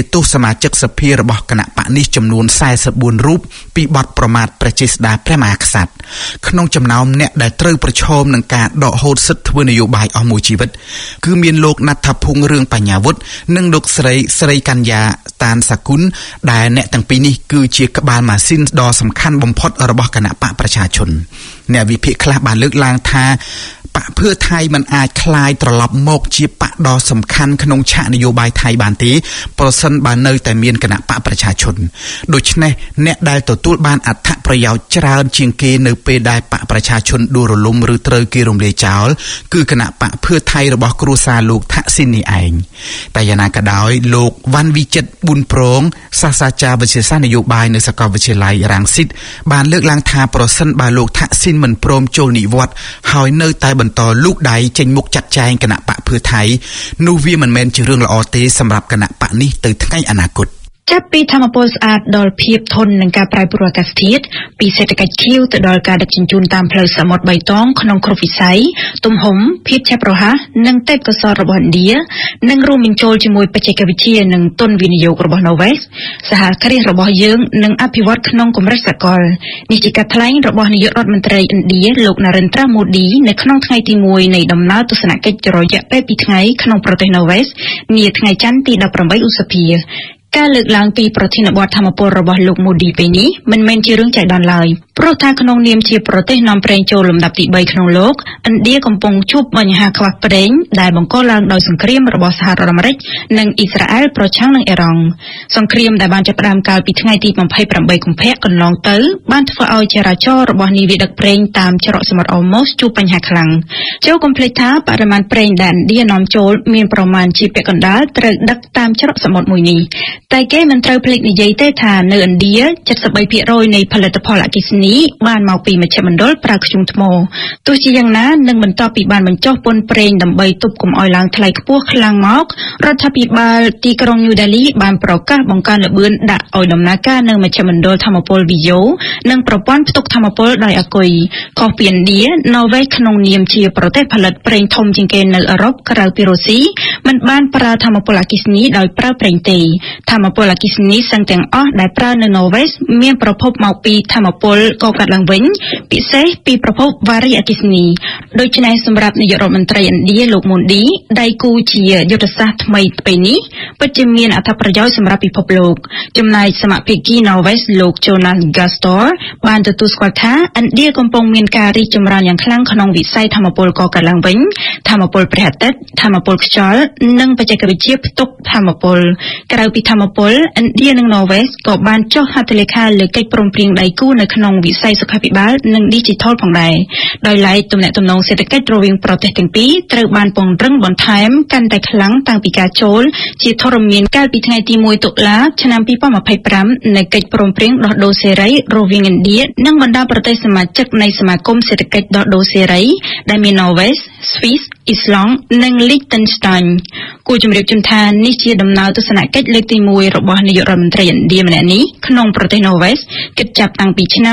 ទោសសមាជិកសភារបស់គណៈបកនេះចំនួន44រូបពីបទប្រមាថព្រះចេស្តាព្រះមហាក្សត្រក្នុងចំណោមអ្នកដែលត្រូវប្រឈមនឹងការដកហូតសិទ្ធិធ្វើនយោបាយអស់មួយជីវិតគឺមានលោកណាត់ថាភុងរឿងបញ្ញាវុធនិងលោកស្រីកញ្ញាតានសាគុណដែលអ្នកទាំងពីរនេះគឺជាក្បាលម៉ាស៊ីនដ៏សំខាន់បំផុតរបស់គណៈបកប្រជាជនអ្នកវិភាគខ្លះបានលើកឡើងថាបកភឿថៃមិនអាចคลายត្រឡប់មកជាបកដ៏សំខាន់ក្នុងឆាកនយោបាយថៃបានទេប្រសិនបើនៅតែមានគណៈបកប្រជាជនដូច្នេះអ្នកដែលទទួលបានអត្ថប្រយោជន៍ច្រើនជាងគេនៅពេលដែលបកប្រជាជនដួលរលំឬត្រូវគេរំលាយចោលគឺគណៈបកភឿថៃរបស់គ្រួសារលោកថាក់ស៊ីននេះឯងតែយ៉ាងណាក៏ដោយលោកវ៉ាន់វិចិត្រប៊ុនប្រងសាស្ត្រាចារ្យវិទ្យាសាស្ត្រនយោបាយនៅសាកលវិទ្យាល័យរាំងស៊ីតបានលើកឡើងថាប្រសិនបើលោកថាក់ស៊ីនមិនព្រមចូលនិវត្តន៍ហើយនៅតែបន្តលូកដៃចេញមុខចាត់ចែងគណៈបកភឿថៃនោះវាមិនមែនជារឿងល្អទេសម្រាប់គណៈបកនេះទៅថ្ងៃអនាគតចាប់ពីធម្មពលស្អាតដល់ភាពធន់នឹងការប្រែប្រួលអាកាសធាតុពីសេដ្ឋកិច្ចខៀវទៅដល់ការដឹកជញ្ជូនតាមផ្លូវសមុទ្របៃតងក្នុងគ្រប់វិស័យទំហំភាពឆាប់រហ័សនិងទេពកោសល្យរបស់ឥណ្ឌានិងរួមបញ្ចូលជាមួយបច្ចេកវិទ្យានិងទុនវិនិយោគរបស់ Novex សហគ្រាសរបស់យើងនឹងអភិវឌ្ឍក្នុងកម្រិតសកលនេះជាការថ្លែងរបស់នាយករដ្ឋមន្ត្រីឥណ្ឌាលោក Narendra Modi នៅក្នុងថ្ងៃទី1នៃដំណើរទស្សនកិច្ចរយៈពេល2ថ្ងៃក្នុងប្រទេស Novex នាថ្ងៃច័ន្ទទី18ឧសភាការលើកឡើងពីប្រធានបទធម្មពលរបស់លោក Modi ពេលនេះមិនមែនជារឿងចៃដន្យឡើយព្រោះថាក្នុងនាមជាប្រទេសនាំប្រេងចូលលំដាប់ទី3ក្នុងលោកឥណ្ឌាកំពុងជួបបញ្ហាខ្វះប្រេងដែលបង្កឡើងដោយសង្គ្រាមរបស់សហរដ្ឋអាមេរិកនិងអ៊ីស្រាអែលប្រឆាំងនឹងអ៊ីរ៉ង់សង្គ្រាមដែលបានចាប់ផ្ដើមកាលពីថ្ងៃទី28កុម្ភៈកន្លងទៅបានធ្វើឲ្យចរាចរណ៍របស់នាវាដឹកប្រេងតាមច្រកសមុទ្រអូម៉ូសជួបបញ្ហាខ្លាំងចូលកុំភ្លេចថាបរិមាណប្រេងដែលឥណ្ឌានាំចូលមានប្រមាណជាពាក់កណ្ដាលត្រូវដឹកតាមច្រកសមុទ្រមួយនេះតែគេមិនត្រូវភ្លេចនិយាយទេថានៅឥណ្ឌា 73% នៃផលិតផលអគ្គិសនីបានមកពីមជ្ឈមណ្ឌលប្រើធ្យូងថ្មទោះជាយ៉ាងណានឹងបន្ទាប់ពីបានបញ្ចុះពន្ធប្រេងដើម្បីទប់កុំឲ្យឡើងថ្លៃខ្ពស់ខ្លាំងមករដ្ឋាភិបាលទីក្រុងញូដេលីបានប្រកាសបង្កើនល្បឿនដាក់ឲ្យដំណើរការនៅមជ្ឈមណ្ឌលថាមពលវីយ៉ូនិងប្រព័ន្ធផ្ទុកថាមពលដោយអាគុយខុសពីឥណ្ឌា Norway ក្នុងនាមជាប្រទេសផលិតប្រេងធំជាងគេនៅអឺរ៉ុបក្រៅពីរុស្ស៊ីមិនបានប្រើថាមពលអគ្គិសនីដោយប្រើប្រេងទេថាមពលអគ្គិសនីសឹងទាំងអស់ដែលប្រើនៅ Norway មានប្រភពមកពីថាមពលកកើតឡើងវិញពិសេសពីប្រភពវ៉ារីអគ្គិសនីដូច្នេះសម្រាប់នាយករដ្ឋមន្ត្រីឥណ្ឌាលោក Modi ដៃគូជាយុទ្ធសាស្ត្រថ្មីពេលនេះពិតជាមានអត្ថប្រយោជន៍សម្រាប់ពិភពលោកចំណែកសមាភិកី Norway លោក Jonas Gastor បានទទួលស្គាល់ថាឥណ្ឌាកំពុងមានការរីកចម្រើនយ៉ាងខ្លាំងក្នុងវិស័យថាមពលកកើតឡើងវិញថាមពលព្រះអាទិត្យថាមពលខ្យល់និងបច្ចេកវិទ្យាផ្ទុកថាមពលក្រៅពីថាមពលឥណ្ឌានិង Norway ក៏បានចុះហត្ថលេខាលើកិច្ចព្រមព្រៀងដៃគូនៅក្នុងវិស័យសុខាភិបាលនិង Digital ផងដែរដោយឡែកទំនាក់ទំនងសេដ្ឋកិច្ចរវាងប្រទេសទាំងពីរត្រូវបានពង្រឹងបន្ថែមកាន់តែខ្លាំងតាំងពីការចូលជាធរមានកាលពីថ្ងៃទី1តុលាឆ្នាំ2025នៃកិច្ចព្រមព្រៀងដោះដូរសេរីរវាងឥណ្ឌានិងបណ្ដាប្រទេសសមាជិកនៃសមាគមសេដ្ឋកិច្ចដោះដូរសេរីដែលមាន Norway, Swiss, Iceland និង Liechtenstein គួរជម្រាបជូនថានេះជាដំណើរទស្សនកិច្ចលើកទី1របស់នាយករដ្ឋមន្ត្រីឥណ្ឌាម្នាក់នេះក្នុងប្រទេស Norway គិតចាប់តាំងពីឆ្នាំ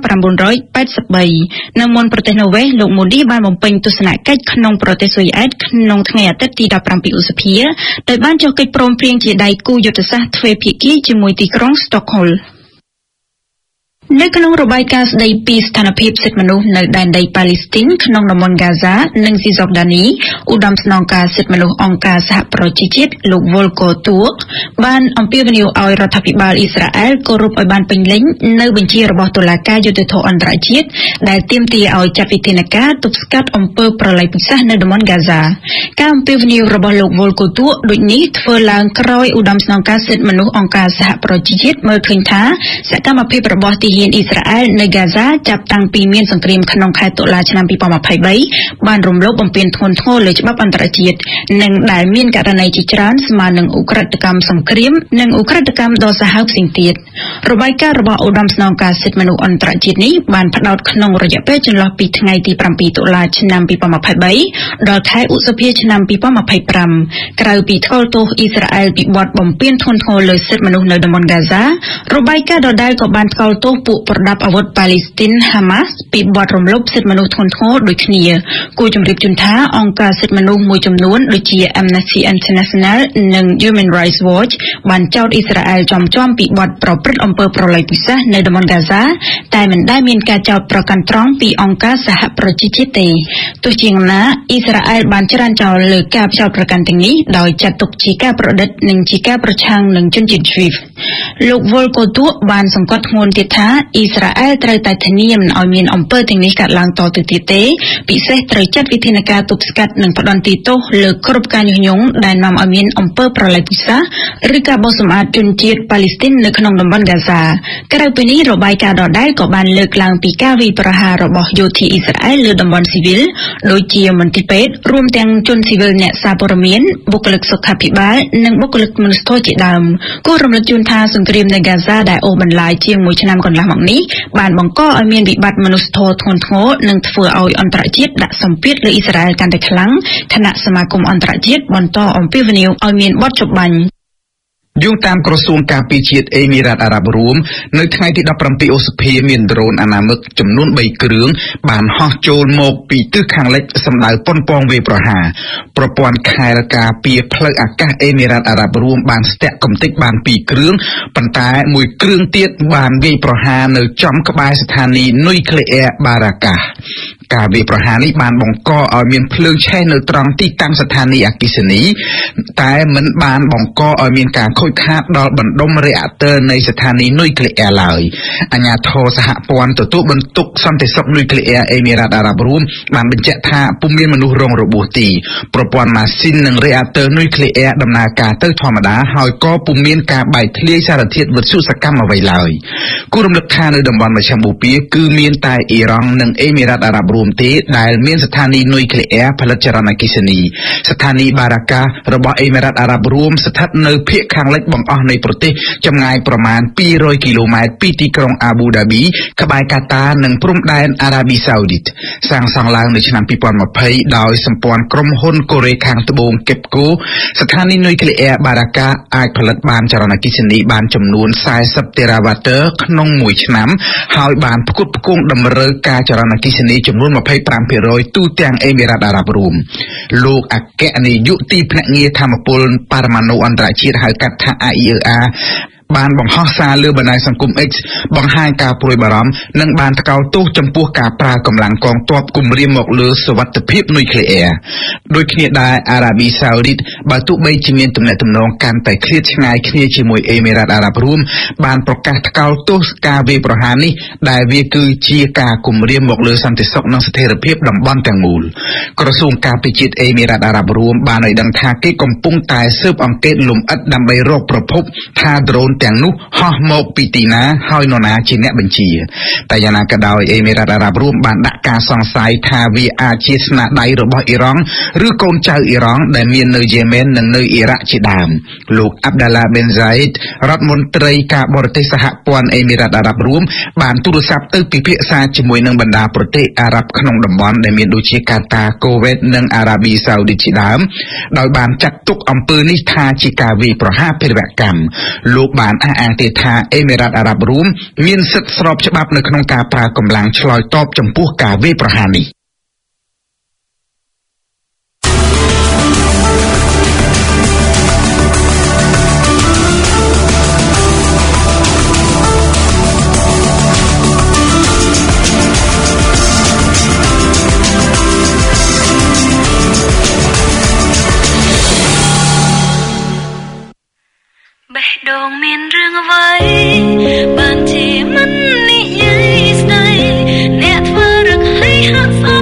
1983នៅមុនប្រទេស Norway លោក Modi បានបំពេញទស្សនកិច្ចក្នុងប្រទេសស៊ុយអែតក្នុងថ្ងៃអាទិត្យទី17ឧសភាដោយបានចុះកិច្ចព្រមព្រៀងជាដៃគូយុទ្ធសាស្ត្រទ្វេភាគីជាមួយទីក្រុង Stockholmនៅក្នុងរបាយការណ៍ស្ដីពីស្ថានភាពសិទ្ធិមនុស្សនៅដែនដីប៉ាឡេស្ទីនក្នុងតំបន់ហ្គាហ្សានិងស៊ីសដានីឧត្តមស្នងការសិទ្ធិមនុស្សអង្គការសហប្រជាជាតិលោក Volker Turk បានអំពាវនាវឲ្យរដ្ឋាភិបាលអ៊ីស្រាអែលគោរពឲ្យបានពេញលេញនៅបញ្ជារបស់តុលាការយុត្តិធម៌អន្តរជាតិដែលទាមទារឲ្យចាត់វិធានការទប់ស្កាត់អំពើប្រល័យពូជសាសន៍នៅតំបន់ហ្គាហ្សាការអំពាវនាវរបស់លោក Volker Turk ដូចនេះធ្វើឡើងក្រោយឧត្តមស្នងការសិទ្ធិមនុស្សអង្គការសហប្រជាជាតិមើលឃើញថាសកម្មភាពរបស់ទីហ៊ានអ៊ីស្រាអែលនៅហ្គាហ្សាចាប់តាំងពីមានសង្គ្រាមក្នុងខែតុលាឆ្នាំ2023បានរំលោភបំពានធ្ងន់ធ្ងរលើច្បាប់អន្តរជាតិនិងដែលមានករណីជាច្រើនស្មើនឹងឧក្រិដ្ឋកម្មសង្គ្រាមនិងឧក្រិដ្ឋកម្មដ៏សាហាវផ្សេងទៀតរបាយការណ៍របស់ឧត្តមស្នងការសិទ្ធិមនុស្សអន្តរជាតិនេះបានផ្ដោតក្នុងរយៈពេលចន្លោះពីថ្ងៃទី7តុលាឆ្នាំ2023ដល់ខែឧសភាឆ្នាំ2025ក្រៅពីថ្កោលទោសអ៊ីស្រាអែលពីបទបំពានធ្ងន់ធ្ងរលើសិទ្ធិមនុស្សនៅតំបន់ហ្គាហ្សារបាយការណ៍ដដែលក៏បានថ្កោលទោសពួកប្រដាប់អាវុធប៉ាឡេស្ទីន Hamas ពីបទរំលោភសិទ្ធិមនុស្សធ្ងន់ធ្ងរដូចគ្នាគួរជម្រាបជូនថាអង្គការសិទ្ធិមនុស្សមួយចំនួនដូចជា Amnesty International និង Human Rights Watch បានចោទអ៊ីស្រាអែលចំពីបទប្រព្រឹត្តអំពើប្រល័យពូជសាសន៍នៅតំបន់ហ្គាហ្សាតែមិនដែលមានការចោទប្រកាន់ត្រង់ពីអង្គការសហប្រជាជាតិទេទោះជាយ៉ាងណាអ៊ីស្រាអែលបានច្រានចោលលើការចោទប្រកាន់ទាំងនេះដោយចាត់ទុកជាការប្រឌិតនិងជាការប្រឆាំងនឹងជនជាតិជ្វីបលោក Volkotu បានសង្កត់ធ្ងន់ទៀតថាអ៊ីស្រាអែលត្រូវតែធានាមិនឲ្យមានអំពើទាំងនេះកើតឡើងតទៅទៀតទេពិសេសត្រូវចាត់វិធានការទប់ស្កាត់និងផ្ដន្ទាទោសលើគ្រប់ការញុះញង់ដែលនាំឲ្យមានអំពើប្រល័យពូជសាសន៍ឬការបោសសម្អាតជនជាតិប៉ាឡេស្ទីននៅក្នុងតំបន់ហ្គាហ្សាក្រៅពីនេះរបាយការណ៍ដដែលក៏បានលើកឡើងពីការវាយប្រហាររបស់យោធាអ៊ីស្រាអែលលើតំបន់ស៊ីវិលដូចជាមន្ទីរពេទ្យរួមទាំងជនស៊ីវិលអ្នកសារព័ត៌មានបុគ្គលិកសុខាភិបាលនិងបុគ្គលិកមនុស្សធម៌ជាដើមគួររំលឹកជូនថាសង្គ្រាមនៅហ្គាហ្សាដែលអូសបន្លាយជាង1ឆ្នាំកន្លះមកនេះបានបង្កឲ្យមានវិបត្តិមនុស្សធម៌ធ្ងន់ធ្ងរនិងធ្វើឲ្យអន្តរជាតិដាក់សម្ពាធលើអ៊ីស្រាអែលកាន់តែខ្លាំងខណៈសមាគមអន្តរជាតិបន្តអំពាវនាវឲ្យមានបទចម្បាញ់យោងតាមក្រសួងការពារជាតិអេមីរ៉ាតអារ៉ាប់រួមនៅថ្ងៃទី17ឧសភាមានដ្រូនអនាមិកចំនួន3គ្រឿងបានហោះចូលមកពីទិសខាងលិចសម្ដៅប៉ុនប៉ងវាយប្រហារប្រព័ន្ធខែលការពារផ្លូវអាកាសអេមីរ៉ាតអារ៉ាប់រួមបានស្ទាក់កំទេចបាន2គ្រឿងប៉ុន្តែមួយគ្រឿងទៀតបានវាយប្រហារនៅចំក្បែរស្ថានីយ៍នុយក្លេអ៊ែរបារ៉ាកាសការវាយប្រហារនេះបានបង្កឲ្យមានភ្លើងឆេះនៅត្រង់ទីតាំងស្ថានីយ៍អគ្គិសនីតែមិនបានបង្កឲ្យមានការខូចខាតដល់បណ្ដុំរេអាក់ទ័រនៃស្ថានីយ៍នុយក្លេអ៊ែរឡើយអាជ្ញាធរសហព័ន្ធទទួលបន្ទុកសន្តិសុខនុយក្លេអ៊ែរអេមីរ៉ាតអារ៉ាប់រួមបានបញ្ជាក់ថាពុំមានមនុស្សរងរបួសទេប្រព័ន្ធម៉ាស៊ីននិងរេអាក់ទ័រនុយក្លេអ៊ែរដំណើរការទៅធម្មតាហើយក៏ពុំមានការបែកធ្លាយសារធាតុវិទ្យុសកម្មអ្វីឡើយគួររំលឹកថានៅតំបន់មជ្ឈមបូព៌ាគឺមានតែអ៊ីរ៉ង់និងអេមីរ៉ាតអារ៉ាប់រួមទេដែលមានស្ថានីយ៍នុយក្លេអ៊ែរផលិតចរន្តអគ្គិសនីស្ថានីយ៍បារ៉ាការបស់អេមីរ៉ាតអារ៉ាប់រួមស្ថិតនៅភាគខាងលិចបង្អស់នៃប្រទេសចម្ងាយប្រមាណ200គីឡូម៉ែត្រពីទីក្រុងអាប៊ូដាប៊ីក្បែរកាតានិងព្រំដែនអារ៉ាប៊ីសាអូឌីតសាងសង់ឡើងនៅឆ្នាំ2020ដោយសម្ព័ន្ធក្រុមហ៊ុនកូរ៉េខាងត្បូង KEPCO ស្ថានីយ៍នុយក្លេអ៊ែរបារ៉ាកាអាចផលិតបានចរន្តអគ្គិសនីបានចំនួន40តេរ៉ាវ៉ាទ័រក្នុងមួយឆ្នាំហើយបានផ្គត់ផ្គង់តម្រូវការចរន្តអគ្គិសនីចំនួន 25% ទូទាំងអេមីរ៉ាតអារ៉ាប់រួមលោកអគ្គនាយកទីភ្នាក់ងារធម្មពលបរមាណុអន្តរជាតិហៅកាត់ថា AIEA បានបង្ហោះសារលើបណ្ដាញសង្គម X បង្ហាញការព្រួយបារម្ភនិងបានថ្កោលទោសចំពោះការប្រើកម្លាំងកងទ័ពគំរាមមកលើសុវត្ថិភាពនុយក្លេអ៊ែរដូចគ្នាដែរអារ៉ាប៊ីសាអូឌីតបើទោះបីជាមានទំនាក់ទំនងកាន់តែឃ្លាតឆ្ងាយគ្នាជាមួយអេមីរ៉ាតអារ៉ាប់រួមបានប្រកាសថ្កោលទោសការវាយប្រហារនេះដែលវាគឺជាការគំរាមមកលើសន្តិសុខនិងស្ថិរភាពតំបន់ទាំងមូលក្រសួងការពារជាតិអេមីរ៉ាតអារ៉ាប់រួមបានឲ្យដឹងថាគេកំពុងតែស៊ើបអង្កេតលំអិតដើម្បីរកប្រភពថាដ្រូនទាំងនោះហោះមកពីទីណាហើយនរណាជាអ្នកបញ្ជាតែយ៉ាងណាក៏ដោយអេមីរ៉ាតអារ៉ាប់រួមបានដាក់ការសង្ស័យថាវាអាចជាស្នាដៃរបស់អ៊ីរ៉ង់ឬកូនចៅអ៊ីរ៉ង់ដែលមាននៅយេម៉ែននិងនៅអ៊ីរ៉ាក់ជាដើមលោកអាប់ដាឡាប៊ិនហ្សាអ៊ីតរដ្ឋមន្ត្រីការបរទេសសហព័ន្ធអេមីរ៉ាតអារ៉ាប់រួមបានទូរស័ព្ទទៅពិភាក្សាជាមួយនឹងបណ្ដាប្រទេសអារ៉ាប់ក្នុងតំបន់ដែលមានដូចជាកាតា កូវេតនិងអារ៉ាប៊ីសាអូឌីតជាដើមដោយបានចាត់ទុកអំពើនេះថាជាការវាយប្រហារភេរវកម្មលោកបានអះអាងទៀតថាអេមីរ៉ាតអារ៉ាប់រួមមានសិទ្ធិស្របច្បាប់នៅក្នុងការប្រើកម្លាំងឆ្លើយតបចំពោះការវាយប្រហារនេះដងមានរឿងអ្វីបានជាមិននិយាយស្ដីអ្នកធ្វើរឹកឲ្យហាក់ស្អ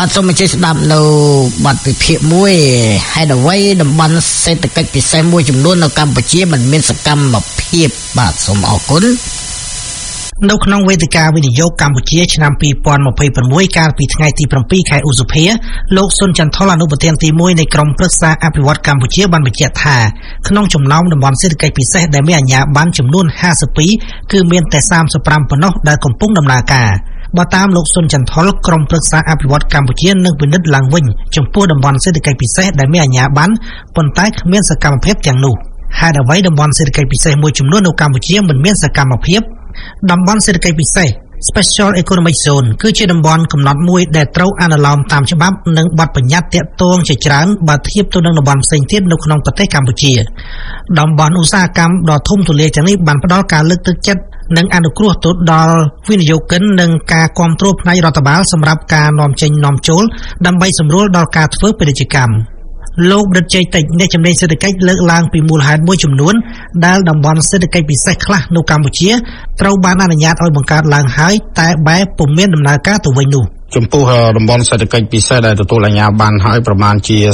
បាទសូមអញ្ជើញស្ដាប់នៅបទវិភាគមួយហេតុអ្វីតំបន់សេដ្ឋកិច្ចពិសេសមួយចំនួននៅកម្ពុជាមិនមានសកម្មភាពបាទសូមអរគុណនៅក្នុងវេទិកាវិនិយោគកម្ពុជាឆ្នាំ2026កាលពីថ្ងៃទី7ខែឧសភាលោកសុនចន្ទថុលអនុប្រធានទី1នៃក្រុមប្រឹក្សាអភិវឌ្ឍកម្ពុជាបានបញ្ជាក់ថាក្នុងចំណោមតំបន់សេដ្ឋកិច្ចពិសេសដែលមានអាជ្ញាប័ណ្ណចំនួន52គឺមានតែ35ប៉ុណ្ណោះដែលកំពុងដំណើរការបើតាមលោកសុនចន្ទថុលក្រុមប្រឹក្សាអភិវឌ្ឍកម្ពុជានឹងពិនិត្យឡើងវិញចំពោះតំបន់សេដ្ឋកិច្ចពិសេសដែលមានអាជ្ញាប័ណ្ណប៉ុន្តែគ្មានសកម្មភាពទាំងនោះហេតុអ្វីតំបន់សេដ្ឋកិច្ចពិសេសមួយចំនួននៅកម្ពុជាមិនមានសកម្មភាពតំបន់សេដ្ឋកិច្ចពិសេស Special Economic Zone គឺជាតំបន់កំណត់មួយដែលត្រូវអនុលោមតាមច្បាប់និងបទបញ្ញត្តិទាក់ទងជាច្រើនបើធៀបទៅនឹងតំបន់ផ្សេងទៀតនៅក្នុងប្រទេសកម្ពុជាតំបន់ឧស្សាហកម្មដ៏ធំទូលាយទាំងនេះបានផ្ដល់ការលើកទឹកចិត្តនិងអនុគ្រោះទៅដល់វិនិយោគិននិងការគាំទ្រផ្នែករដ្ឋបាលសម្រាប់ការនាំចេញនាំចូលដើម្បីសម្រួលដល់ការធ្វើពាណិជ្ជកម្មលោកដិតជ័យតិចអ្នកជំនាញសេដ្ឋកិច្ចលើកឡើងពីមូលហេតុមួយចំនួនដែលតំបន់សេដ្ឋកិច្ចពិសេសខ្លះនៅកម្ពុជាត្រូវបានអនុញ្ញាតឲ្យបង្កើតឡើងហើយតែបែបពុំមានដំណើរការទៅវិញនោះចំពោះតំបន់សេដ្ឋកិច្ចពិសេសដែលទទួលអាជ្ញាប័ណ្ណហើយប្រមាណជា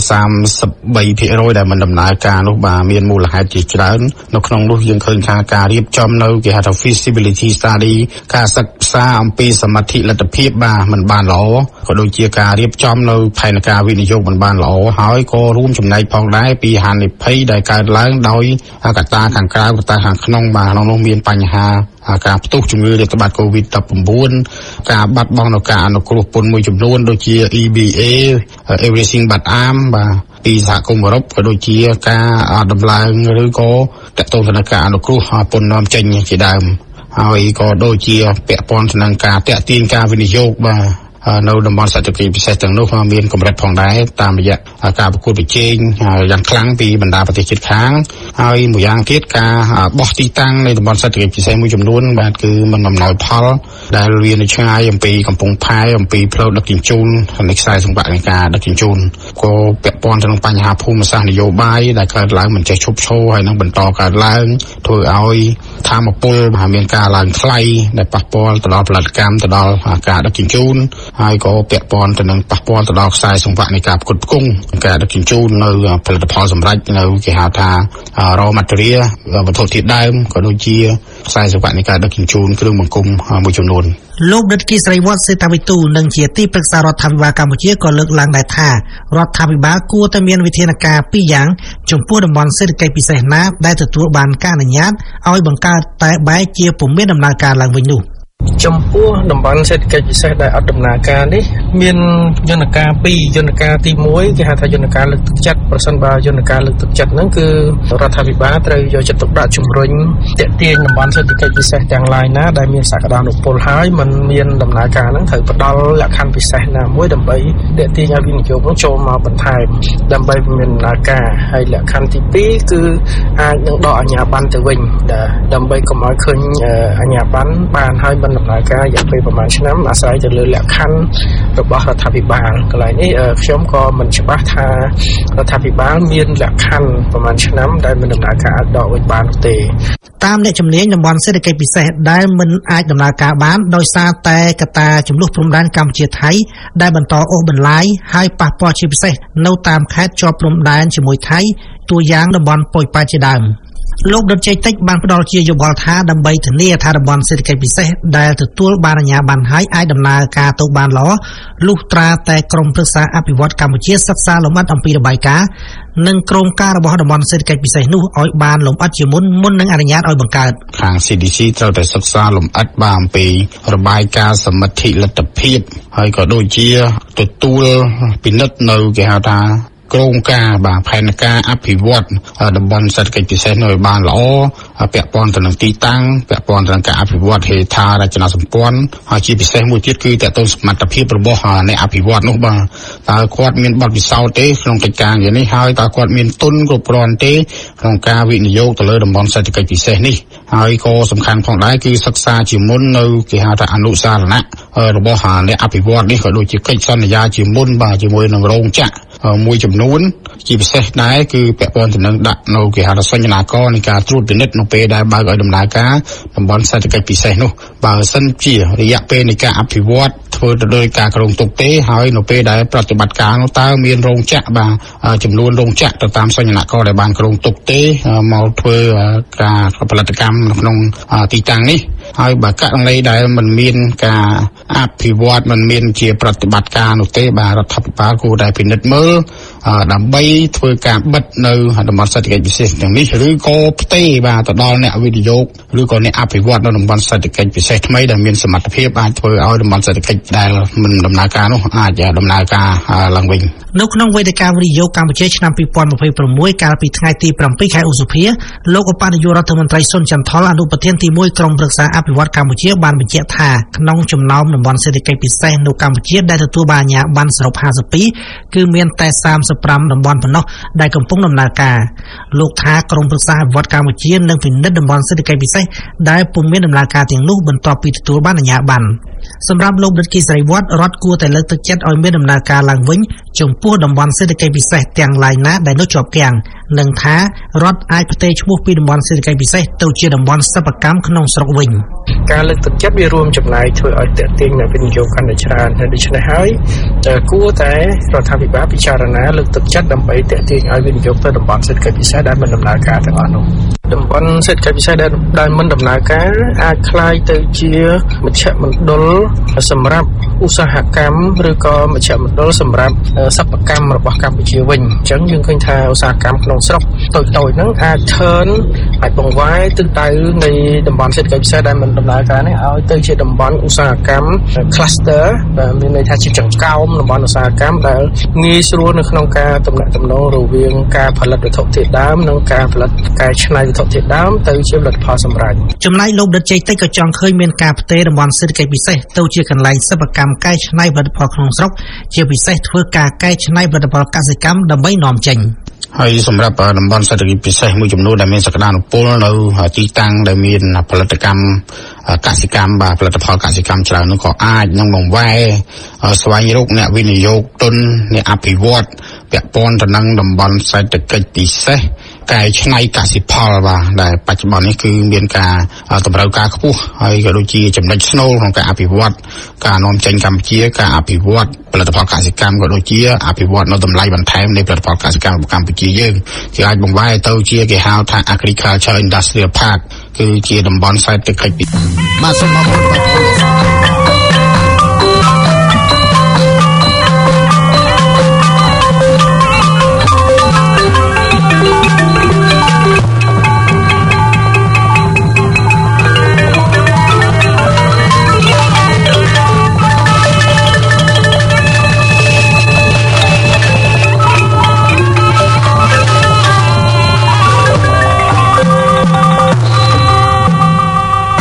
33% ដែលមិនដំណើរការនោះបាទមានមូលហេតុជាច្រើននៅក្នុងនោះយើងឃើញថាការរៀបចំនៅគេហៅថា feasibility study ការសិក្សាអំពីសមត្ថលទ្ធភាពបាទមិនបានល្អក៏ដូចជាការរៀបចំនៅផែនការវិនិយោគមិនបានល្អហើយក៏រួមចំណែកផងដែរពីហានិភ័យដែលកើតឡើងដោយកត្តាខាងក្រៅកត្តាខាងក្នុងបាទក្នុងនោះមានបញ្ហាការផ្ទុះជំងឺរាតត្បាត COVID-19 ការបាត់បង់នៅការអនុគ្រោះពន្ធមួយចំនួនដូចជា EBA Everything But Arm បាទពីសហគមន៍អឺរ៉ុបក៏ដូចជាការដំឡើងឬក៏តកតងទៅនឹងការអនុគ្រោះពន្ធនាំចេញជាដើមហើយក៏ដូចជាពាក់ព័ន្ធទៅនឹងការតាក់ទាញការវិនិយោគបាទនៅតំបន់សេដ្ឋកិច្ចពិសេសទាំងនោះមានកម្រិតផងដែរតាមរយៈការប្រកួតប្រជែងយ៉ាងខ្លាំងពីបណ្ដាប្រទេសជិតខាងហើយមួយយ៉ាងទៀតការបោះទីតាំងនៃតំបន់សេដ្ឋកិច្ចពិសេសមួយចំនួនបាទគឺមិនអំណោយផលដែលវានៅឆ្ងាយអំពីកំពង់ផែអំពីផ្លូវដឹកជញ្ជូននៃខ្សែសង្វាក់នៃការដឹកជញ្ជូនក៏ពាក់ព័ន្ធទៅនឹងបញ្ហាភូមិសាស្ត្រនយោបាយដែលកើតឡើងមិនចេះឈប់ឈរហើយនឹងបន្តកើតឡើងធ្វើឲ្យធម្មពលមានការឡើងថ្លៃដែលប៉ះពាល់ទៅដល់ផលិតកម្មទៅដល់ការដឹកជញ្ជូនហើយក៏ពាក់ព័ន្ធទៅនឹងប៉ះពាល់ទៅដល់ខ្សែសង្វាក់នៃការផ្គត់ផ្គង់ការដឹកជញ្ជូននៅផលិតផលសម្រេចនៅគេហៅថា raw material វត្ថុធាតុដើមក៏ដូចជាខ្សែសង្វាក់នៃការដឹកជញ្ជូនគ្រឿងបង្គុំមួយចំនួនលោកដិតគីស្រីវត្តសេតាវិទូនិងជាទីប្រឹក្សារដ្ឋាភិបាលកម្ពុជាក៏លើកឡើងដែរថារដ្ឋាភិបាលគួរតែមានវិធានការពីរយ៉ាងចំពោះតំបន់សេដ្ឋកិច្ចពិសេសណាដែលទទួលបានការអនុញ្ញាតឲ្យបង្កើតតែបែរជាពុំមានដំណើរការឡើងវិញនោះចំពោះតំបន់សេដ្ឋកិច្ចពិសេសដែលអត់ដំណើរការនេះមានយន្តការ2យន្តការទី1គេហៅថាយន្តការលើកទឹកចិត្តប្រសិនបើយន្តការលើកទឹកចិត្តហ្នឹងគឺរដ្ឋាភិបាលត្រូវយកចិត្តទុកដាក់ជំរុញទាក់ទាញតំបន់សេដ្ឋកិច្ចពិសេសទាំងឡាយណាដែលមានសក្តានុពលហើយមិនមានដំណើរការហ្នឹងត្រូវផ្ដល់លក្ខខណ្ឌពិសេសណាមួយដើម្បីទាក់ទាញឲ្យវិនិយោគហ្នឹងចូលមកបន្ថែមដើម្បីមានដំណើរការហើយលក្ខខណ្ឌទី2គឺអាចនឹងដកអាជ្ញាប័ណ្ណទៅវិញដើម្បីកុំឲ្យឃើញអាជ្ញាប័ណ្ណបានហើយដំណើរការរយៈពេលប្រហែលឆ្នាំអាស្រ័យទៅលើលក្ខខណ្ឌរបស់រដ្ឋាភិបាលកន្លែងនេះខ្ញុំក៏មិនច្បាស់ថារដ្ឋាភិបាលមានលក្ខខណ្ឌប្រហែលឆ្នាំដែលមិនដំណើរការអាចដកវិញបានទេតាមអ្នកជំនាញតំបន់សេដ្ឋកិច្ចពិសេសដែលមិនអាចដំណើរការបានដោយសារតែកត្តាចំនួនព្រំដែនកម្ពុជាថៃដែលបន្តអូសបន្លាយហើយប៉ះពាល់ជាពិសេសនៅតាមខេត្តជាប់ព្រំដែនជាមួយថៃតួយ៉ាងតំបន់ប៉ោយប៉ែតជាដើមលោកដិតជ័យតិចបានផ្ដល់ជាយោបល់ថាដើម្បីធានាថាតំបន់សេដ្ឋកិច្ចពិសេសដែលទទួលបានអាជ្ញាប័ណ្ណហើយអាចដំណើរការទៅបានល្អលុះត្រាតែក្រុមប្រឹក្សាអភិវឌ្ឍកម្ពុជាសិក្សាលម្អិតអំពីរបាយការណ៍និងក្រមការរបស់តំបន់សេដ្ឋកិច្ចពិសេសនោះឲ្យបានលម្អិតជាមុននឹងអនុញ្ញាតឲ្យបង្កើតខាង CDC ត្រូវតែសិក្សាលម្អិតបានអំពីរបាយការណ៍សមិទ្ធិលទ្ធភាពហើយក៏ដូចជាទទួលពិនិត្យនៅគេហៅថាក្រមការបាទផែនការអភិវឌ្ឍតំបន់សេដ្ឋកិច្ចពិសេសនៅឲ្យបានល្អពាក់ព័ន្ធទៅនឹងទីតាំងពាក់ព័ន្ធទៅនឹងការអភិវឌ្ឍហេដ្ឋារចនាសម្ព័ន្ធហើយជាពិសេសមួយទៀតគឺតទៅសមត្ថភាពរបស់អ្នកអភិវឌ្ឍនោះបាទតើគាត់មានបទពិសោធន៍ទេក្នុងកិច្ចការយ៉ាងនេះហើយតើគាត់មានទុនគ្រប់គ្រាន់ទេក្នុងការវិនិយោគទៅលើតំបន់សេដ្ឋកិច្ចពិសេសនេះហើយក៏សំខាន់ផងដែរគឺសិក្សាជាមុននៅគេហៅថាអនុសារណៈរបស់អ្នកអភិវឌ្ឍនេះក៏ដូចជាកិច្ចសន្យាជាមុនបាទជាមួយនឹងរោងចក្រមួយចំនួនជាពិសេសដែរគឺពាក់ព័ន្ធទៅនឹងដាក់នៅគេហៅថាសញ្ញាករនៃការត្រួតពិនិត្យនៅពេលដែលបើកឲ្យដំណើរការតំបន់សេដ្ឋកិច្ចពិសេសនោះបើសិនជារយៈពេលនៃការអភិវឌ្ឍធ្វើទៅដោយការគ្រោងទុកទេហើយនៅពេលដែលប្រតិបត្តិការនោះតើមានរោងចក្របាទចំនួនរោងចក្រទៅតាមសញ្ញាករដែលបានគ្រោងទុកទេមកធ្វើការផលិតកម្មនៅក្នុងទីតាំងនេះហើយបើករណីដែលมันមានការអភិវឌ្ឍมันមានជាប្រតិបត្តិការនោះទេបាទរដ្ឋាភិបាលគួរតែពិនិត្យមើលដើម្បីធ្វើការបិទនៅតំបន់សេដ្ឋកិច្ចពិសេសទាំងនេះឬក៏ផ្ទេរបាទទៅដល់អ្នកវិនិយោគឬក៏អ្នកអភិវឌ្ឍនៅតំបន់សេដ្ឋកិច្ចពិសេសថ្មីដែលមានសមត្ថភាពអាចធ្វើឲ្យតំបន់សេដ្ឋកិច្ចដែលមិនដំណើរការនោះអាចដំណើរការឡើងវិញនៅក្នុងវេទិកាវិនិយោគកម្ពុជាឆ្នាំ2026កាលពីថ្ងៃទី7ខែឧសភាលោកឧបនាយករដ្ឋមន្ត្រីសុនចន្ទថុលអនុប្រធានទី1ក្រុមប្រឹក្សាអភិវឌ្ឍកម្ពុជាបានបញ្ជាក់ថាក្នុងចំណោមតំបន់សេដ្ឋកិច្ចពិសេសនៅកម្ពុជាដែលទទួលបានអាជ្ញាប័ណ្ណសរុប52គឺមានតែ35តំបន់ប៉ុណ្ណោះដែលកំពុងដំណើរការលោកថាក្រុមប្រឹក្សាអភិវឌ្ឍកម្ពុជានឹងពិនិត្យតំបន់សេដ្ឋកិច្ចពិសេសដែលពុំមានដំណើរការទាំងនោះបន្ទាប់ពីទទួលបានអាជ្ញាប័ណ្ណសម្រាប់លោកដិតគីសរីវត្តរដ្ឋគួរតែលើកទឹកចិត្តឲ្យមានដំណើរការឡើងវិញចំពោះតំបន់សេដ្ឋកិច្ចពិសេសទាំងឡាយណាដែលនៅជាប់គាំងនិងថារដ្ឋអាចផ្ទេរឈ្មោះពីតំបន់សេដ្ឋកិច្ចពិសេសទៅជាតំបន់សិប្បកម្មក្នុងស្រុកវិញការលើកទឹកចិត្តវារួមចំណែកធ្វើឲ្យទាក់ទាញអ្នកវិនិយោគកាន់តែច្រើនហើយដូច្នេះហើយគួរតែរដ្ឋាភិបាលពិចារណាលើកទឹកចិត្តដើម្បីទាក់ទាញឲ្យវិនិយោគទៅតំបន់សេដ្ឋកិច្ចពិសេសដែលមិនដំណើរការទាំងអស់នោះតំបន់សេដ្ឋកិច្ចពិសេសដែលមិនដំណើរការអាចคล้ายទៅជាមជ្ឈមណ្ឌលសម្រាប់ឧស្សាហកម្មឬក៏មជ្ឈមណ្ឌលសម្រាប់សិប្បកម្មរបស់កម្ពុជាវិញអញ្ចឹងយើងឃើញថាឧស្សាហកម្មក្នុងស្រុកតូចៗហ្នឹងអាចអាចបង្វែរទិសដៅនៃតំបន់សេដ្ឋកិច្ចពិសេសដែលមិនដំណើរការនេះឲ្យទៅជាតំបន់ឧស្សាហកម្ម cluster មានន័យថាជាចង្កោមតំបន់ឧស្សាហកម្មដែលងាយស្រួលនៅក្នុងការទំនាក់ទំនងរវាងការផលិតវត្ថុធាតុដើមនិងការផលិតកែច្នៃវត្ថុធាតុដើមទៅជាផលិតផលសម្រាប់ចំណែកលោកដិតជ័យតិចក៏ចង់ឃើញមានការផ្ទេរតំបន់សេដ្ឋកិច្ចពិសេសទៅជាកន្លែងសិប្បកម្មកែច្នៃផលិតផលក្នុងស្រុកជាពិសេសធ្វើការកែច្នៃផលិតផលកសិកម្មដើម្បីនាំចេញហើយសម្រាប់តំបន់សេដ្ឋកិច្ចពិសេសមួយចំនួនដែលមានសក្តានុពលនៅទីតាំងដែលមានផលិតកម្មកសិកម្មបាទផលិតផលកសិកម្មច្រើននោះក៏អាចនឹងបង្វែរស្វែងរកអ្នកវិនិយោគទុនអ្នកអភិវឌ្ឍពាក់ព័ន្ធទៅនឹងតំបន់សេដ្ឋកិច្ចពិសេសកែច្នៃកសិផលបាទដែលបច្ចុប្បន្ននេះគឺមានការតម្រូវការខ្ពស់ហើយក៏ដូចជាចំណុចស្នូលក្នុងការអភិវឌ្ឍការនាំចេញកម្ពុជាការអភិវឌ្ឍផលិតផលកសិកម្មក៏ដូចជាអភិវឌ្ឍនៅតម្លៃបន្ថែមនៃផលិតផលកសិកម្មរបស់កម្ពុជាយើងជាអាចបង្វែរទៅជាគេហៅថា agriculture industrial park គឺជាតំបន់សេដ្ឋកិច្ចបាទសូមអរគុណ